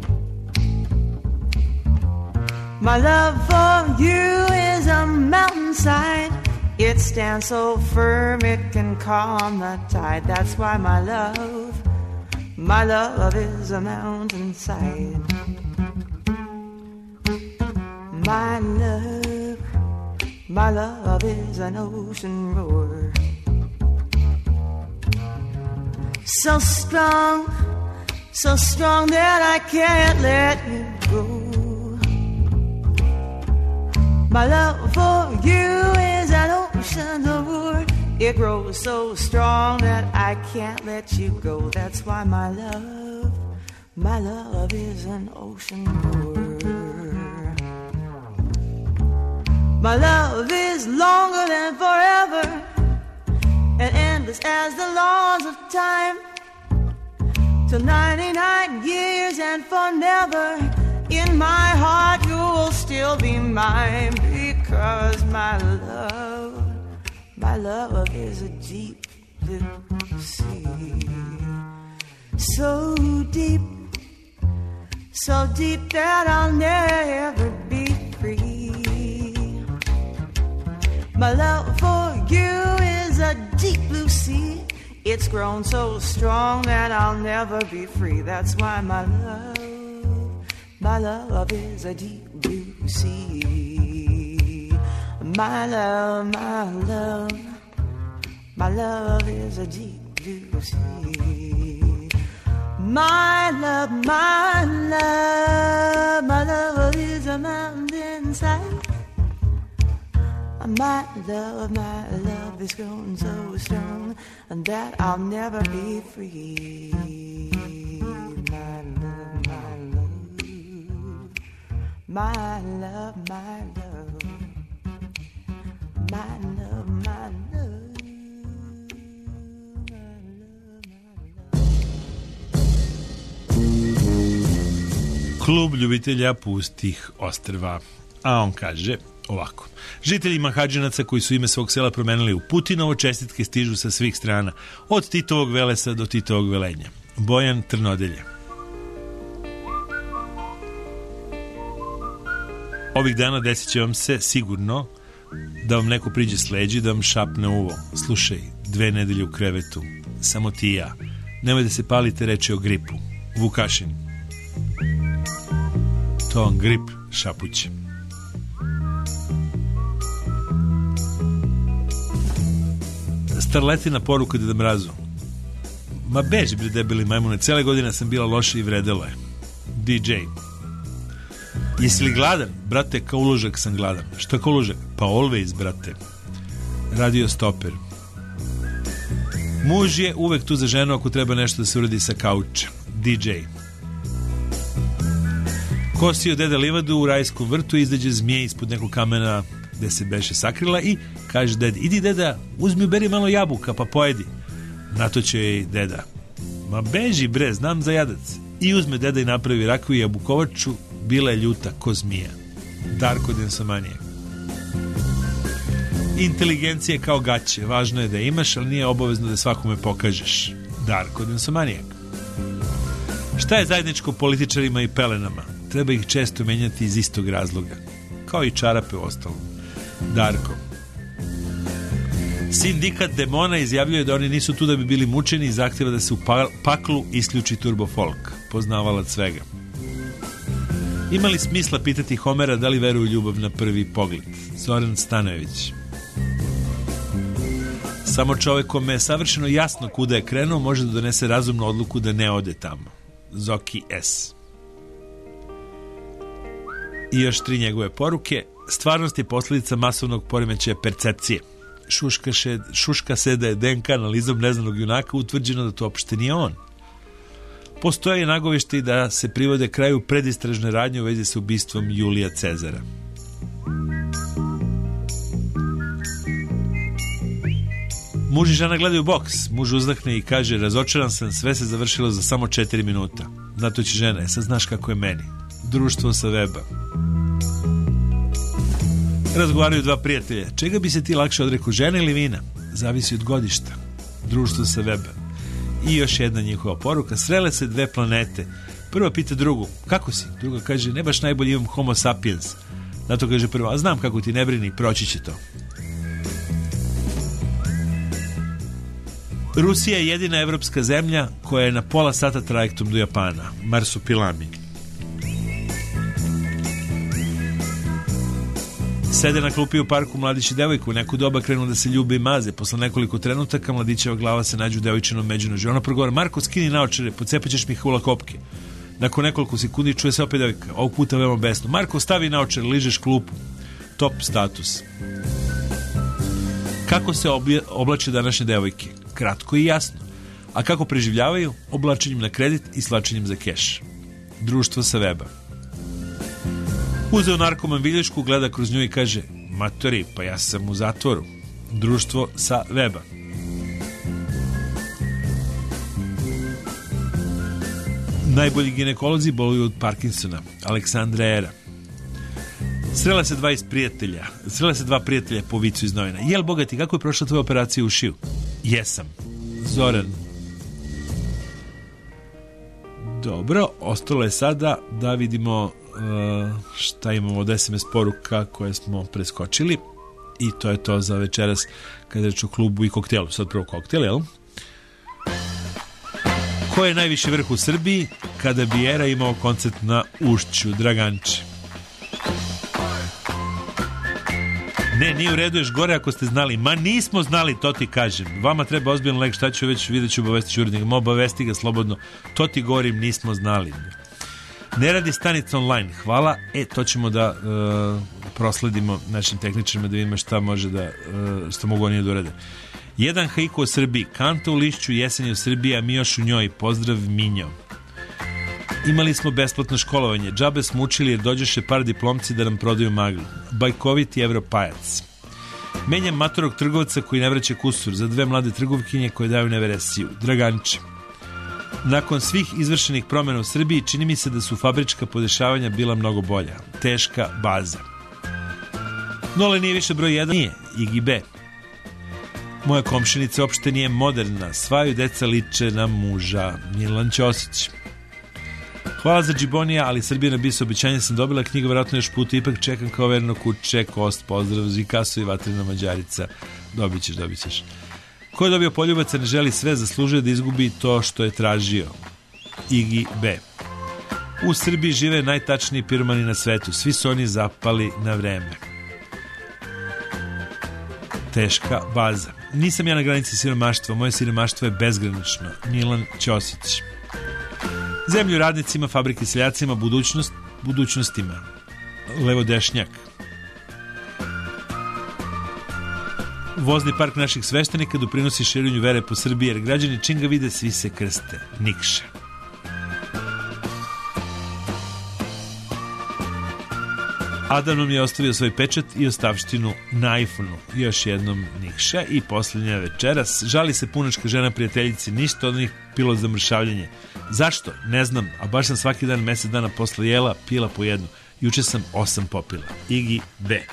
My love for you is a mountainside, it stands so firm it can calm the tide. That's why my love, my love is a mountainside. My love, my love is an ocean roar, so strong, so strong that I can't let you go. My love for you is an ocean roar, it grows so strong that I can't let you go. That's why my love, my love is an ocean roar. My love is longer than forever, and endless as the laws of time. Till ninety-nine years and for never, in my heart you will still be mine. Because my love, my love is a deep blue sea, so deep, so deep that I'll never be free. My love for you is a deep blue sea, it's grown so strong that I'll never be free. That's why my love, my love is a deep blue sea. My love, my love, my love is a deep blue sea. My love, my love, my love is a mountainside. My love, my love is grown so strong that I'll never be free. My love, my love, my love, my love, my love, my love. Klub ljubitelja pustih ostrva. A on kaže ovako: žitelji Mahadžanaca koji su ime svog sela promenili u Putinovo, čestitke stižu sa svih strana, od Titovog Velesa do Titovog Velenja. Bojan, Trnodelje. Ovih dana desit će vam se sigurno da vam neko priđe s leđi, da vam šapne u uvo: slušaj, dve nedelje u krevetu, samo ti i ja, nemoj da se palite, reči o gripu. Vukašin. To vam grip šapuće. Starletina poruka Deda Mrazu: ma beži bre debeli majmune, cele godine sam bila loša i vredelo je. D J. Jesi li gladan? Brate, kao uložak sam gladan. Što kao uložak? Pa always, brate. Radio Stoper. Muž je uvek tu za ženu ako treba nešto da se uradi sa kauča. D J. Kosio deda livadu u rajskom vrtu, izađe zmije ispod nekog kamena gde se beše sakrila i kaže dedi: idi deda, uzmi uberi malo jabuka pa pojedi. Na to će jej deda: ma beži bre, znam za jadac. I uzme deda i napravi rakiju i jabukovaču, bila je ljuta ko zmija. Darko Densomanijak. Inteligencija kao gaće, važno je da imaš, ali nije obavezno da svakome pokažeš. Darko Densomanijak. Šta je zajedničko političarima i pelenama? Treba ih često menjati iz istog razloga, kao i čarape u ostalom. Darko. Sindikat demona izjavljuje da oni nisu tu da bi bili mučeni i zahtjeva da se u paklu isključi turbo folk. Poznavalac svega. Ima li smisla pitati Homera da li veruje u ljubav na prvi pogled? Zoran Stanojević. Samo čovjek kome je savršeno jasno kuda je krenuo može da donese razumnu odluku da ne ode tamo. Zoki S. I još tri njegove poruke. Stvarnost je posljedica masovnog poremećaja percepcije. Šuška, šed, šuška se da je D N K analizom neznanog junaka utvrđeno da to uopšte nije on. Postoje nagoveštaji da se privode kraju predistražne radnje u vezi sa ubistvom Julija Cezara. Muž i žena gledaju boks. Muž uzdahne i kaže: razočaran sam, sve se završilo za samo četiri minuta. Na to će žena: sad znaš kako je meni. Društvo sa weba. Razgovaraju dva prijatelja. Čega bi se ti lakše odrekao, žene ili vina? Zavisi od godišta. Društvo sa weba. I još jedna njihova poruka. Srele se dve planete. Prva pita drugu, kako si? Druga kaže, ne baš najbolje, imam homo sapiens. Zato kaže prva, a znam kako ti, ne brini, proći će to. Rusija je jedina evropska zemlja koja je na pola sata trajektom do Japana. Marsupilami. Sede na klupi u parku mladić i devojka, u neku doba krenu da se ljube i maze. Posle nekoliko trenutaka mladićeva glava se nađe u devojčinom međunožju. Ona progovara, Marko, skini naočare, pocepaćeš mi hula kopke. Nakon nekoliko sekundi čuje se opet devojka, ovog puta veoma besno. Marko, stavi naočare, ližeš klupu. Top status. Kako se oblače današnje devojke? Kratko i jasno. A kako preživljavaju? Oblačenjem na kredit i slačenjem za keš. Društvo sa weba. Uzeo narkoman vilješku, gleda kroz nju i kaže, matori, pa ja sam u zatvoru. Društvo sa weba. Najbolji ginekolozi boluju od Parkinsona. Aleksandra Era. Srela se dva iz prijatelja. Srela se dva prijatelja po vicu iz novina. Jel, bogati, kako je prošla tvoja operacija u šiju? Jesam. Zoran. Dobro, ostalo je sada da vidimo uh, šta imamo od es em es poruka koje smo preskočili. I to je to za večeras kada reč o klubu i koktelu. Sad prvo koktel, jel? Ko je najviši vrh u Srbiji kada bi Era imao koncert na Ušću? Draganče. Ne, nije u redu, još gore ako ste znali. Ma nismo znali, to ti kažem. Vama treba ozbiljno lek, šta ću već, vidjet ću, obavesti ću urednika. Obavesti ga slobodno. To ti govorim, nismo znali. Ne radi stanica online, hvala. E, to ćemo da uh, prosledimo našim tehničarima da vidimo šta može da, uh, što mogu oni da urade. Jedan haiku o Srbiji. Kanta u lišću, jesen je u Srbiji, a mi još u njoj. Pozdrav, Minjo. Imali smo besplatno školovanje. Džabe smo učili jer dođeše par diplomci da nam prodaju maglu. Bajkoviti evropajac. Menjam matorog trgovca koji ne vraća kusur za dve mlade trgovkinje koje daju neveresiju. Draganče. Nakon svih izvršenih promjena u Srbiji čini mi se da su fabrička podešavanja bila mnogo bolja. Teška baza. Nole nije više broj jedan. Nije. Igi B. Moja komšinica uopšte nije moderna. Svaju deca liče na muža. Milan Ćosić. Hvala za džibonija, ali Srbija na bis obećanje sam dobila knjigu, vjerojatno još puta, ipak čekam kao verno kuće, kost, pozdrav, Zikaso i Vatrina Mađarica. Dobit ćeš, dobit ćeš. Ko je dobio poljubaca, ne želi sve, zaslužuje da izgubi to što je tražio. Igi B. U Srbiji žive najtačniji piromani na svetu. Svi su oni zapali na vreme. Teška baza. Nisam ja na granici siromaštva, moje siromaštvo je bezgranično. Milan Ćosić. Zemlju radnicima, fabrike seljacima, budućnost, budućnostima. Levodešnjak. Vozni park naših sveštenika doprinosi širenju vere po Srbiji, jer građani čim ga vide, svi se krste. Nikša. Adam nam je ostavio svoj pečat i ostavštinu na iPhoneu. Još jednom Nikša. I posljednja večeras. Žali se punačka žena prijateljici, ništa od njih pilo za mršavljenje. Zašto? Ne znam, a baš sam svaki dan, mjesec dana posle jela, pila po jednu. Juče sam osam popila. Igi B.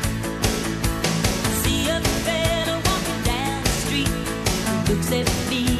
Looks at me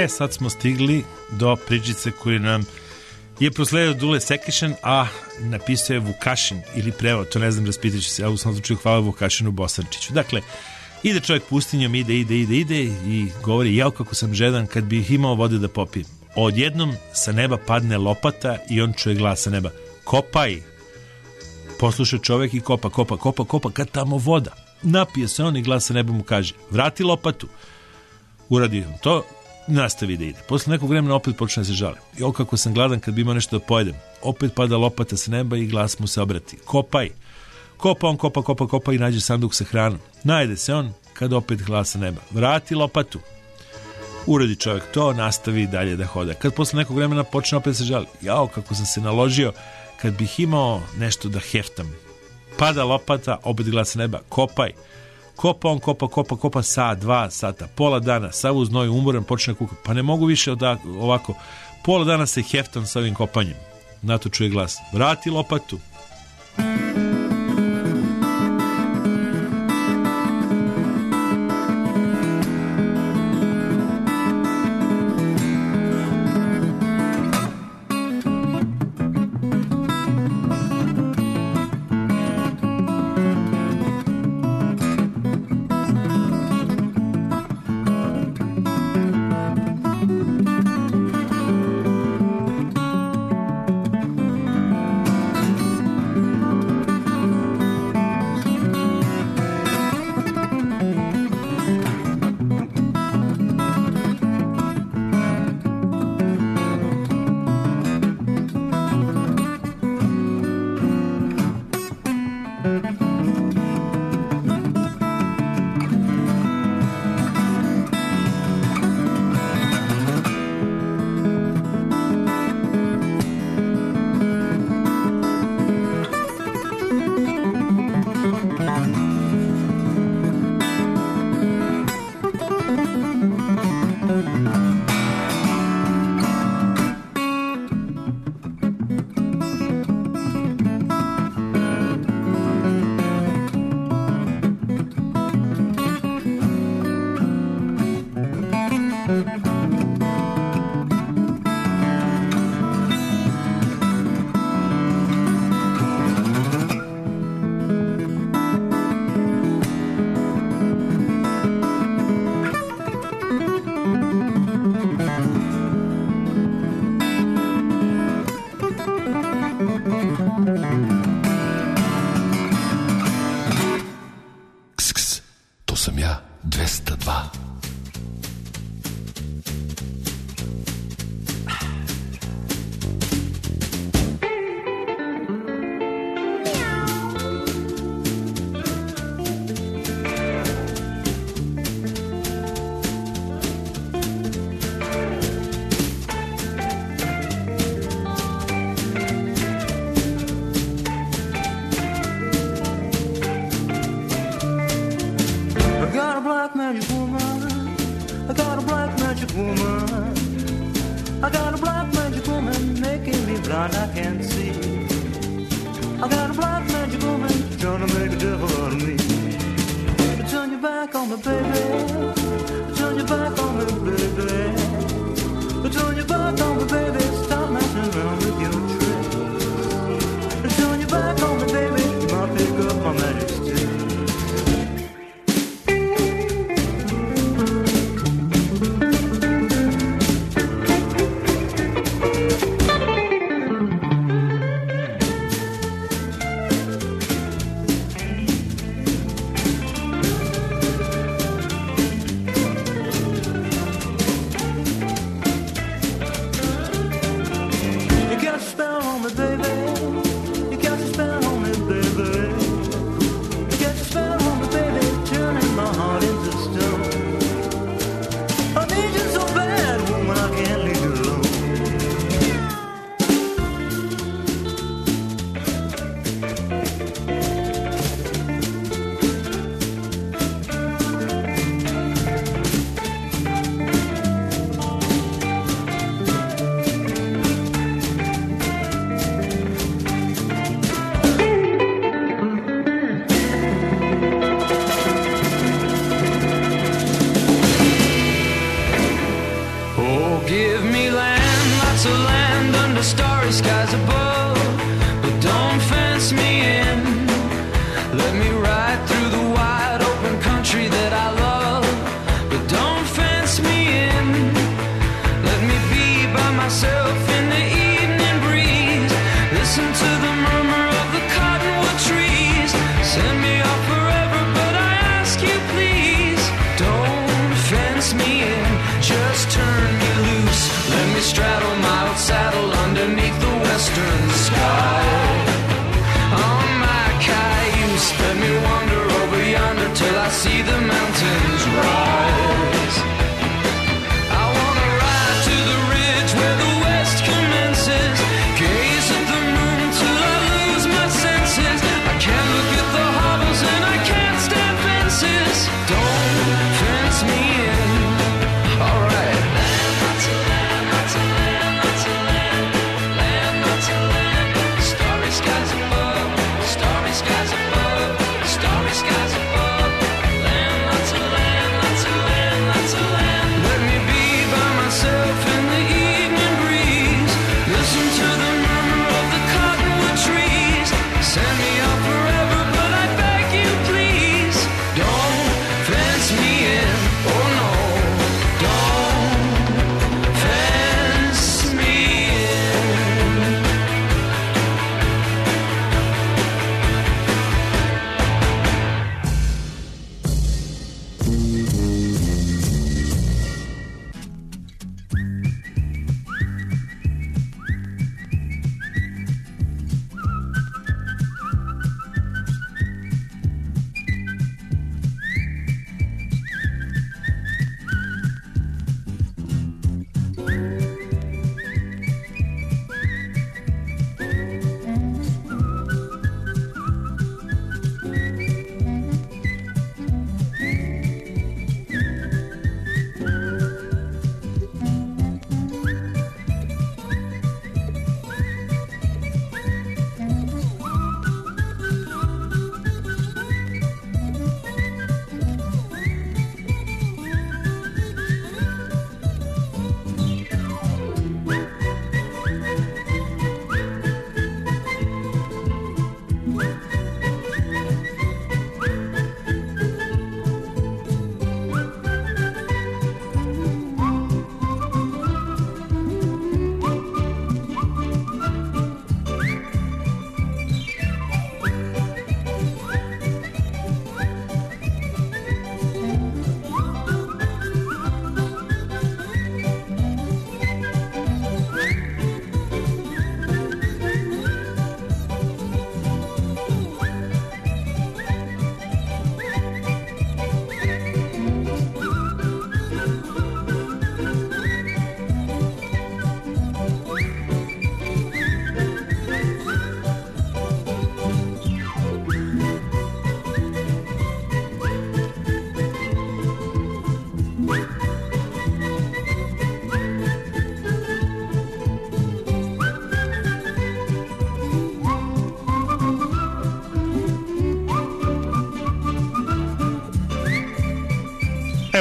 E, sad smo stigli do pričice koju nam je prosledio Dule Sekišan, a napisao je Vukašin ili prevod, to ne znam, raspitat ću se, ja u svom slučaju hvala Vukašinu Bosančiću. Dakle, ide čovjek pustinjom, ide, ide, ide, ide i govori, jao kako sam žedan kad bih imao vode da popijem. Odjednom sa neba padne lopata i on čuje glas sa neba, kopaj. Posluša čovjek i kopa, kopa, kopa, kopa, kad tamo voda. Napije se on i glas sa neba mu kaže, vrati lopatu. Uradi on to, nastavi da ide. Posle nekog vremena opet počne da se žali. Jo, kako sam gladan kad bi imao nešto da pojedem. Opet pada lopata sa neba i glas mu se obrati. Kopaj. Kopa on, kopa, kopa, kopa i nađe sanduk sa hranom. Najde se on kad opet glas sa neba. Vrati lopatu. Uradi čovjek to, nastavi dalje da hoda. Kad posle nekog vremena počne opet da se žali. Jao, kako sam se naložio kad bih imao nešto da heftam. Pada lopata, opet glas sa neba. Kopaj. Kopa on, kopa, kopa, kopa, sat, dva sata, pola dana, sav u znoju, umoran, počne kuka. Pa ne mogu više ovako. Pola dana se heftam sa ovim kopanjem. Na to čuje glas. Vrati lopatu.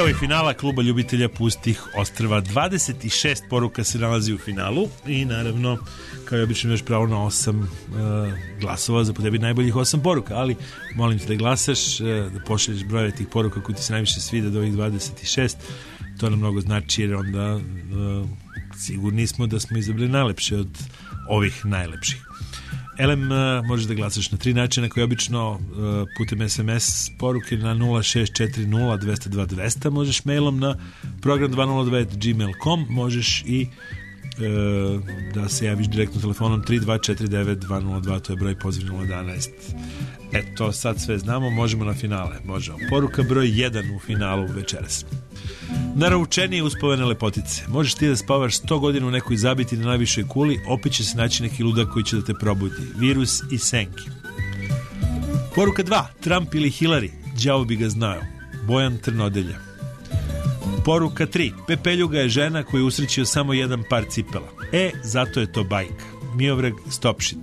Evo i finala kluba ljubitelja pustih ostrva. dvadeset šest poruka se nalazi u finalu i naravno, kao i obično, imaš pravo na osam uh, glasova za po tebi najboljih osam poruka, ali molim te da glasaš, uh, da pošalješ brojeve tih poruka koji ti se najviše svide do ovih dvadeset šest. To nam mnogo znači, jer onda uh, sigurni smo da smo izabrali najlepše od ovih najlepših. Elem, uh, možeš da glasaš na tri načina koji obično uh, putem es em es poruke na nula šest četiri nula dva nula dva dva nula nula, možeš mailom na program dva nula dva at gmail dot com, možeš i uh, da se javiš direktno telefonom tri dva četiri devet dva nula dva, to je broj poziv nula jedanaest. Eto, sad sve znamo, možemo na finale. Možemo. Poruka broj jedan u finalu večeras. Naroučenije uspavane lepotice. Možeš ti da spavaš sto godina u nekoj zabiti na najvišoj kuli, opet će se naći neki ludak koji će da te probudi. Virus i senki. Poruka dva. Trump ili Hillary? Đavo bi ga znao. Bojan Trnodelja. Poruka tri. Pepeljuga je žena koja je usrećio samo jedan par cipela. E, zato je to bajka. Miovrag Stopšit.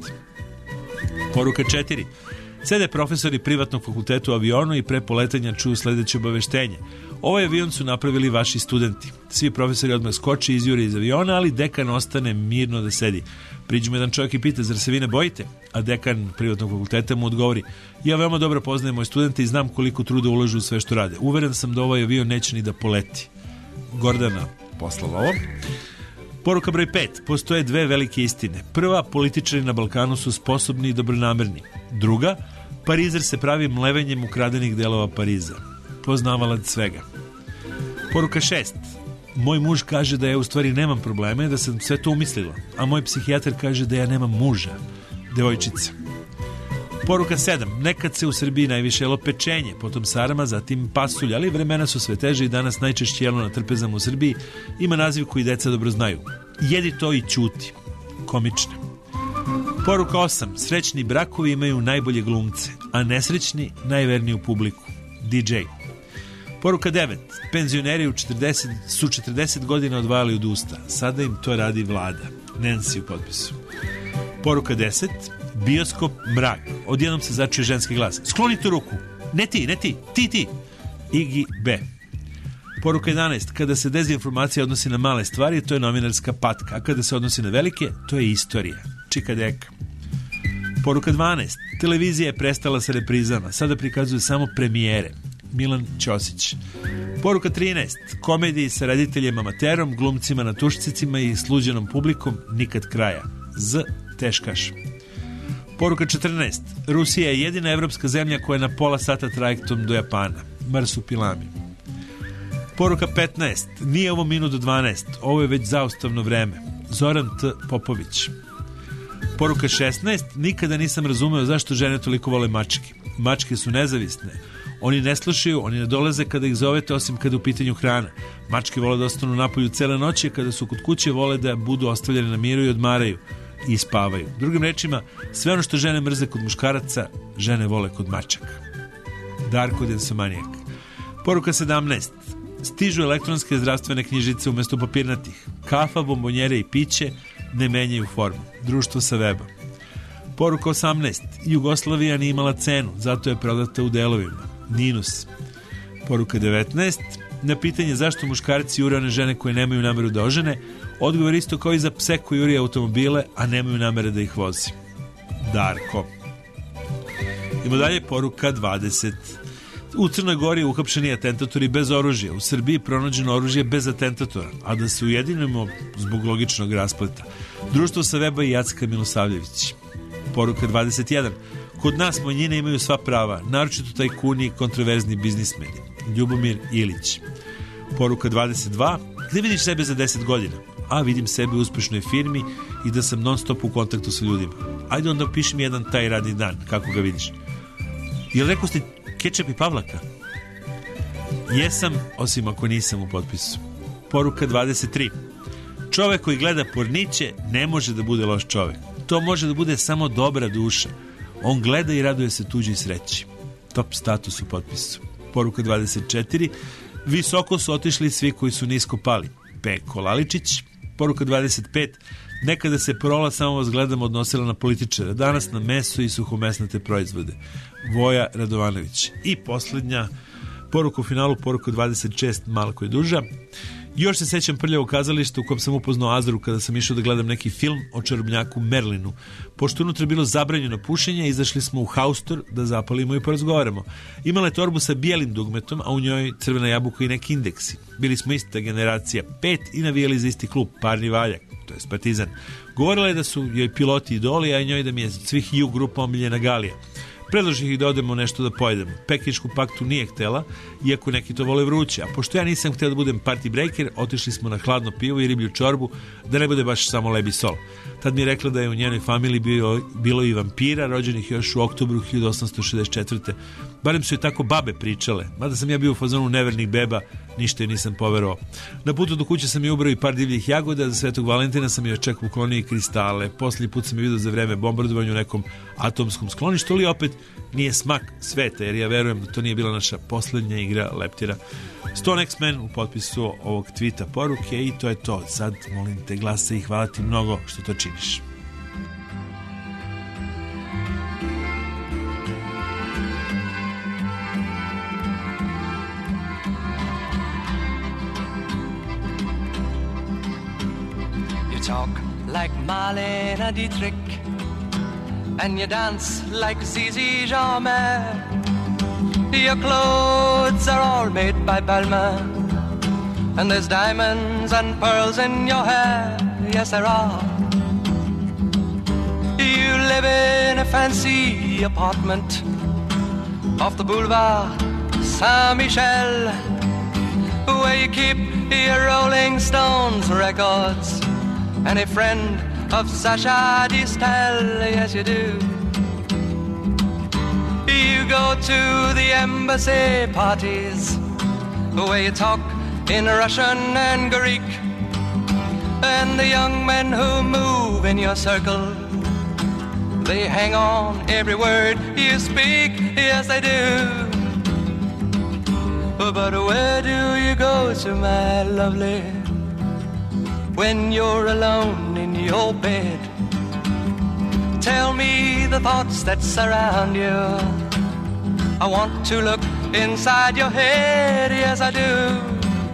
Poruka četiri. Sede profesori privatnog fakulteta u avionu i pre poletanja čuju sledeće obaveštenje. Ovaj avion su napravili vaši studenti. Svi profesori odmah skoče i izjure iz aviona, ali dekan ostane mirno da sedi. Priđe mu jedan čovjek i pita, zar se vi ne bojite? A dekan privatnog fakulteta mu odgovori, ja veoma dobro poznajem moje studente i znam koliko truda ulažu u sve što rade. Uveren sam da ovaj avion neće ni da poleti. Gordana poslala ovo. Poruka broj pet. Postoje dve velike istine. Prva, političari na Balkanu su sposobni i dobronamerni. Druga, Parizer se pravi mlevenjem ukradenih delova Pariza. Poznavalac svega. Poruka šest. Moj muž kaže da ja u stvari nemam probleme, da sam sve to umislila, a moj psihijatar kaže da ja nemam muža. Devojčica. Poruka sedam. Nekad se u Srbiji najviše jelo pečenje, potom sarama, zatim pasulj, ali vremena su sve teže i danas najčešće jelo na trpezama u Srbiji ima naziv koji deca dobro znaju. Jedi to i ćuti. Komične. Poruka osam. Srećni brakovi imaju najbolje glumce, a nesrećni najverniju publiku. di džej. Poruka devet. Penzioneri u četrdeset, su četrdeset godina odvajali od usta. Sada im to radi vlada. Nancy u potpisu. Poruka deset. Bioskop mrak. Odjednom se začuje ženski glas. Skloni tu ruku. Ne ti, ne ti. Ti, ti. Igi B. Poruka jedanaest. Kada se dezinformacija odnosi na male stvari, to je novinarska patka. A kada se odnosi na velike, to je istorija. Čika deka. Poruka dvanaest. Televizija je prestala sa reprizama. Sada prikazuje samo premijere. Milan Ćosić. Poruka trinaest. Komediji sa rediteljem amaterom, glumcima na tušcicima i sluđenom publikom nikad kraja. Z. Teškaš. Poruka četrnaest. Rusija je jedina evropska zemlja koja je na pola sata trajektom do Japana. Marsupilami. Poruka petnaest. Nije ovo minut do dvanaest. Ovo je već zaustavno vreme. Zoran T. Popović. Poruka šesnaest. Nikada nisam razumeo zašto žene toliko vole mačke. Mačke su nezavisne. Oni ne slušaju, oni ne dolaze kada ih zovete, osim kada u pitanju hrana. Mačke vole da ostanu napolju cele noći, kada su kod kuće vole da budu ostavljene na miru i odmaraju i spavaju. Drugim rečima, sve ono što žene mrze kod muškaraca, žene vole kod mačaka. Darko Densomanijak. Poruka sedamnaest. Stižu elektronske zdravstvene knjižice umjesto papirnatih. Kafa, bombonjere i piće ne menjaju formu. Društvo sa weba. Poruka osamnaest. Jugoslavija nije imala cenu, zato je prodata u delovima. Ninus. Poruka devetnaest. Na pitanje zašto muškarci jure one žene koje nemaju nameru da ožene, odgovor isto kao i za pse koji juri automobile, a nemaju namere da ih vozi. Darko. Ima dalje poruka dvadeset. U Crnoj Gori uhapšeni atentatori bez oružja. U Srbiji pronađeno oružje bez atentatora, a da se ujedinimo zbog logičnog raspleta. Društvo sa weba i Jacka Milosavljević. Poruka dvadeset jedan. Kod nas manjine imaju sva prava, naročito tajkuni i kontroverzni biznismeni. Ljubomir Ilić. Poruka dvadeset dva. Gde vidiš sebe za deset godina? A vidim sebe u uspešnoj firmi i da sam non stop u kontaktu sa ljudima. Ajde onda piši mi jedan taj radni dan, kako ga vidiš. Jel rekao ste kečap i pavlaka? Jesam, osim ako nisam u potpisu. Poruka dvadeset tri. Čovek koji gleda porniće ne može da bude loš čovek. To može da bude samo dobra duša. On gleda i raduje se tuđoj sreći. Top status u potpisu. Poruka dvadeset četiri. Visoko su otišli svi koji su nisko pali. P. Kolaličić. Poruka dvadeset pet. Nekada se prola samo vas gledam odnosila na političare. Danas na meso i suhomesnate proizvode. Voja Radovanović. I posljednja Poruka u finalu, poruka dvadeset šest, malko je duža. Još se sećam prljavog kazališta u kojem sam upoznao Azru kada sam išao da gledam neki film o čarobnjaku Merlinu. Pošto unutra je bilo zabranjeno pušenje, izašli smo u haustor da zapalimo i porazgovaramo. Imala je torbu sa bijelim dugmetom, a u njoj crvena jabuka i neki indeksi. Bili smo ista generacija pet i navijali za isti klub, Parni Valjak, to je Partizan. Govorila je da su joj piloti idoli, a i njoj da mi je svih ju grupa omiljena Galija. Predložih ih da odemo nešto da pojedemo. Pekinšku paktu nije htela, iako neki to vole vruće. A pošto ja nisam htio da budem party breaker, otišli smo na hladno pivo i riblju čorbu, da ne bude baš samo leb i sol. Tad mi je rekla da je u njenoj familiji bio, bilo i vampira, rođenih još u oktobru hiljadu osamsto šezdeset četvrte. Barem su je tako babe pričale. Mada sam ja bio u fazonu nevernih beba, ništa je nisam poverovao. Na putu do kuće sam je ubrao i par divljih jagoda, za Svetog Valentina sam je čak uklonio i kristale. Posljednji put sam je vidio za vreme bombardovanja u nekom atomskom skloništu, ali opet nije smak sveta, jer ja verujem da to nije bila naša posljednja igra leptira. Stone X-Men u potpisu ovog tvita poruke i to je to. Sad molim te glasa i hvala ti mnogo što to činiš. Talk like Marlene Dietrich, and you dance like Zizi Jeanmaire. Your clothes are all made by Balmain, and there's diamonds and pearls in your hair. Yes, there are. You live in a fancy apartment off the boulevard Saint-Michel, where you keep your Rolling Stones records and a friend of Sacha Distel. Yes, you do. You go to the embassy parties where you talk in Russian and Greek, and the young men who move in your circle, they hang on every word you speak. Yes, they do. But where do you go to, my lovely, when you're alone in your bed? Tell me the thoughts that surround you. I want to look inside your head. Yes, I do.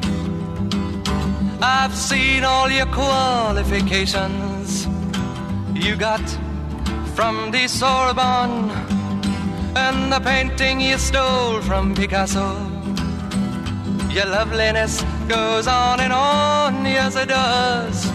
I've seen all your qualifications you got from the Sorbonne, and the painting you stole from Picasso. Your loveliness goes on and on, yes it does.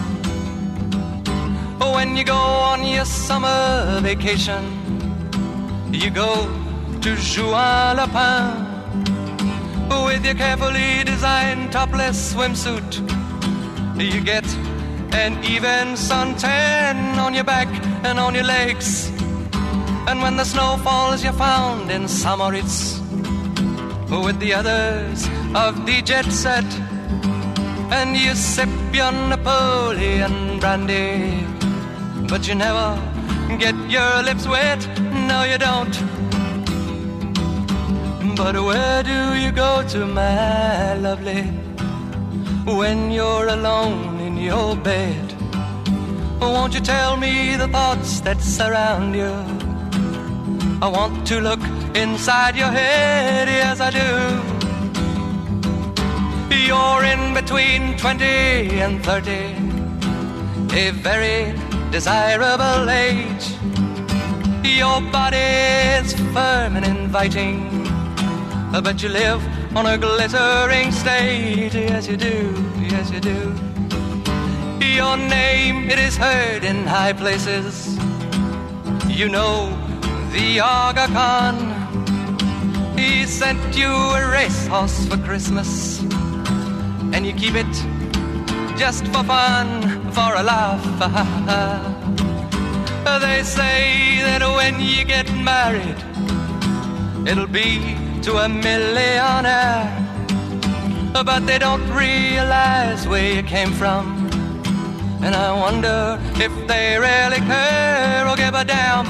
When you go on your summer vacation, you go to Juan-le-Pin with your carefully designed topless swimsuit. You get an even suntan on your back and on your legs, and when the snow falls you're found in Samoritz with the others of the jet set, and you sip your Napoleon brandy, but you never get your lips wet. No, you don't. But where do you go to, my lovely, when you're alone in your bed? Won't you tell me the thoughts that surround you? I want to look inside your head. Yes, I do. You're in between twenty and thirty, a very desirable age. Your body's firm and inviting, but you live on a glittering stage. Yes, you do. Yes, you do. Your name, it is heard in high places. You know the Aga Khan. He sent you a racehorse for Christmas, and you keep it just for fun, for a laugh. They say that when you get married, it'll be to a millionaire, but they don't realize where you came from, and I wonder if they really care or give a damn.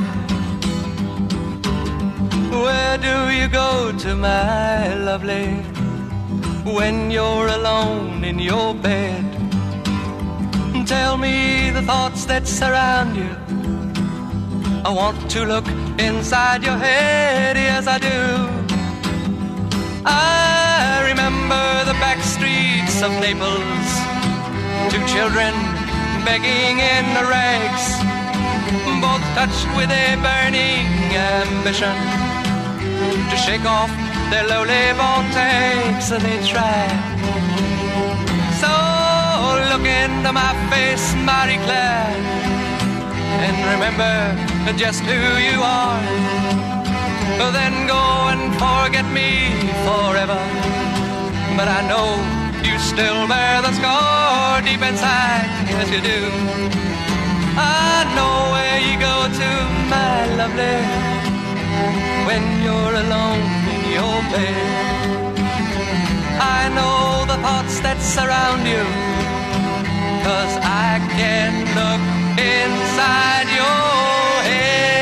Where do you go to, my lovely, when you're alone in your bed? Tell me the thoughts that surround you. I want to look inside your head. Yes, I do. I I remember the back streets of Naples, two children begging in the rags, both touched with a burning ambition to shake off their lowly born takes, so they try. So look into my face, Marie Claire, and remember just who you are. Then go and forget me forever, but I know you still bear the scar deep inside, yes you do. I know where you go to, my lovely, when you're alone in your bed. I know the thoughts that surround you, 'cause I can look inside your head.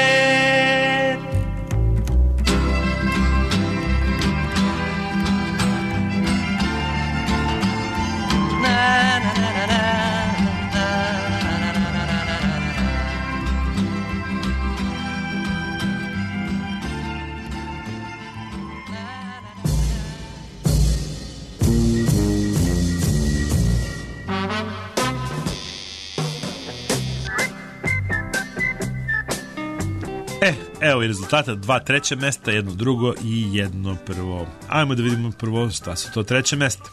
E, evo i rezultata, dva treće mesta, jedno drugo i jedno prvo. Ajmo da vidimo prvo šta su to treće mesta.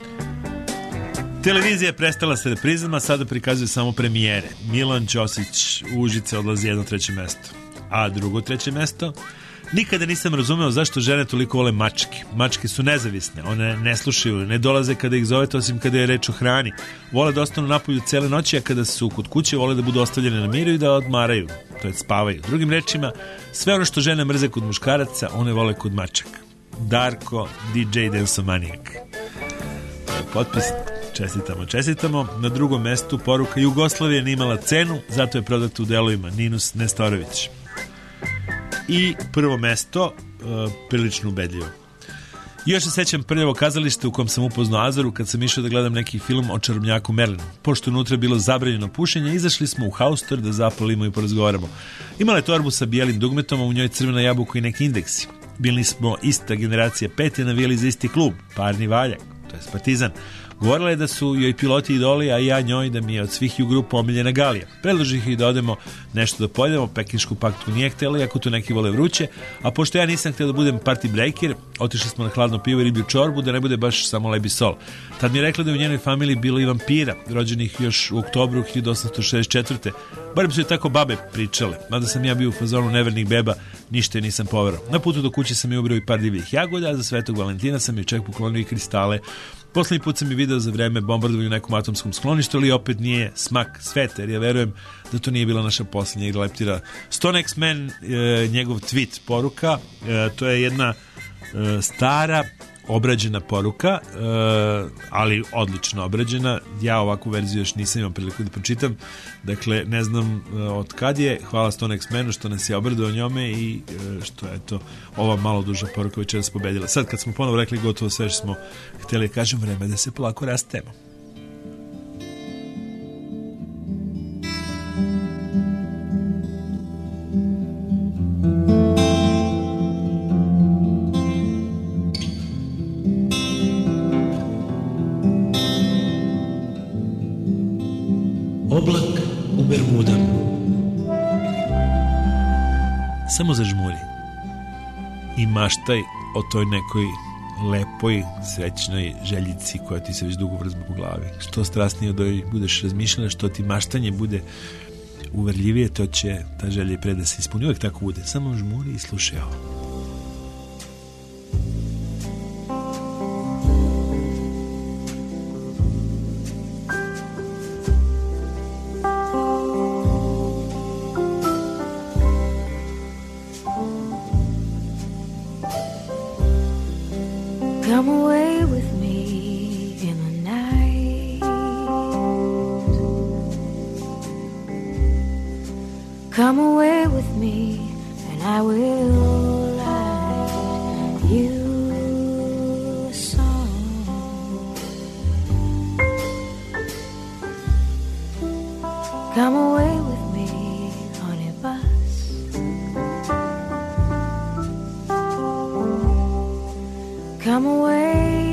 Televizija je prestala sa reprizama, sada prikazuje samo premijere. Milan Ćosić Užice odlazi jedno treće mesto. A drugo treće mesto, nikada nisam razumeo zašto žene toliko vole mačke. Mačke su nezavisne, one ne slušaju, ne dolaze kada ih zovete osim kada je reč o hrani. Vole da ostanu napolju cele noći, a kada su kod kuće vole da budu ostavljene na miru i da odmaraju, to je spavaju. Drugim rečima, sve ono što žene mrze kod muškaraca, one vole kod mačaka. Darko, D J Densomanijak. Potpis, čestitamo, čestitamo. Na drugom mestu poruka Jugoslavija nije imala cenu, zato je prodata u delovima. Ninus Nestorović. I prvo mesto, uh, prilično ubedljivo. Još se sećam prljavo kazalište u kom sam upoznao Azoru kad sam išao da gledam neki film o čarobnjaku Merlinu. Pošto unutra je bilo zabranjeno pušenje, izašli smo u haustor da zapalimo i porazgovaramo. Imala je torbu sa bijelim dugmetom, a u njoj crvena jabuka i neki indeksi. Bili smo ista generacija pet i navijali za isti klub, Parni Valjak, to je Partizan. Govorila je da su joj piloti idoli, a ja njoj da mi je od svih ju grupa omiljena Galija. Predložih ih da odemo nešto da pojedemo, pekinšku paktu nije htjela, iako tu neki vole vruće, a pošto ja nisam htio da budem party breaker, otišli smo na hladno pivo i riblju čorbu, da ne bude baš samo lebi sol. Tad mi je rekla da je u njenoj familiji bilo i vampira, rođenih još u oktobru hiljadu osamsto šezdeset četvrte. Barem su je tako babe pričale, mada sam ja bio u fazonu nevernih beba, ništa je nisam poverao. Na putu do kuće sam je ubrao i par divljih jagoda, a za Svetog Valentina sam je čak poklonio i kristale. Poslednji put sam je video za vreme bombardovanja u nekom atomskom skloništu, ali opet nije smak sveta, jer ja verujem da to nije bila naša posljednja igra leptira. Stone X-Men, e, njegov tweet poruka, e, to je jedna e, stara, obrađena poruka, e, ali odlično obrađena. Ja ovakvu verziju još nisam imao priliku da pročitam, dakle ne znam e, od kad je. Hvala Stone X-Menu što nas je obradao njome i e, što je to ova malo duža poruka večeras pobedila. Sad kad smo ponovo rekli gotovo sve što smo htjeli kažem, vreme da se polako rastemo. Oblak u Bermudama. Samo zažmuri i maštaj o toj nekoj lepoj, srećnoj željici koja ti se već dugo vrzma po glavi. Što strasnije od ovih budeš razmišljala, što ti maštanje bude uverljivije, to će ta želja i pre da se ispuni. Uvijek tako bude. Samo žmuri i slušaj ovo. Come away with me in the night. Come away with me and I will write you a song. Come away with me on a bus. Come away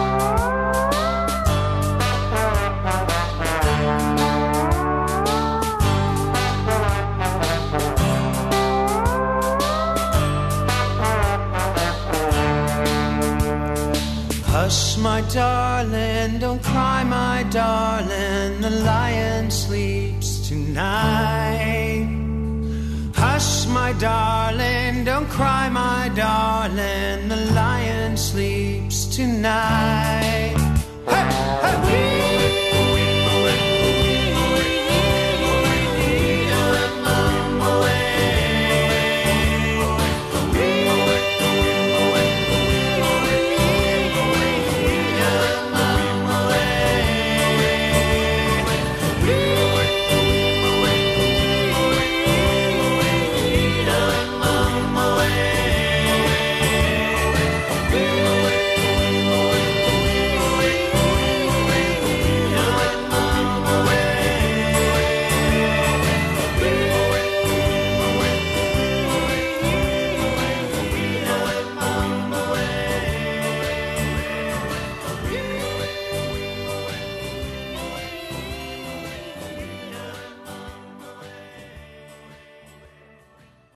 Hush, my darling, don't cry, my darling, the lion sleeps tonight. Hush, my darling, don't cry, my darling, the lion sleeps tonight.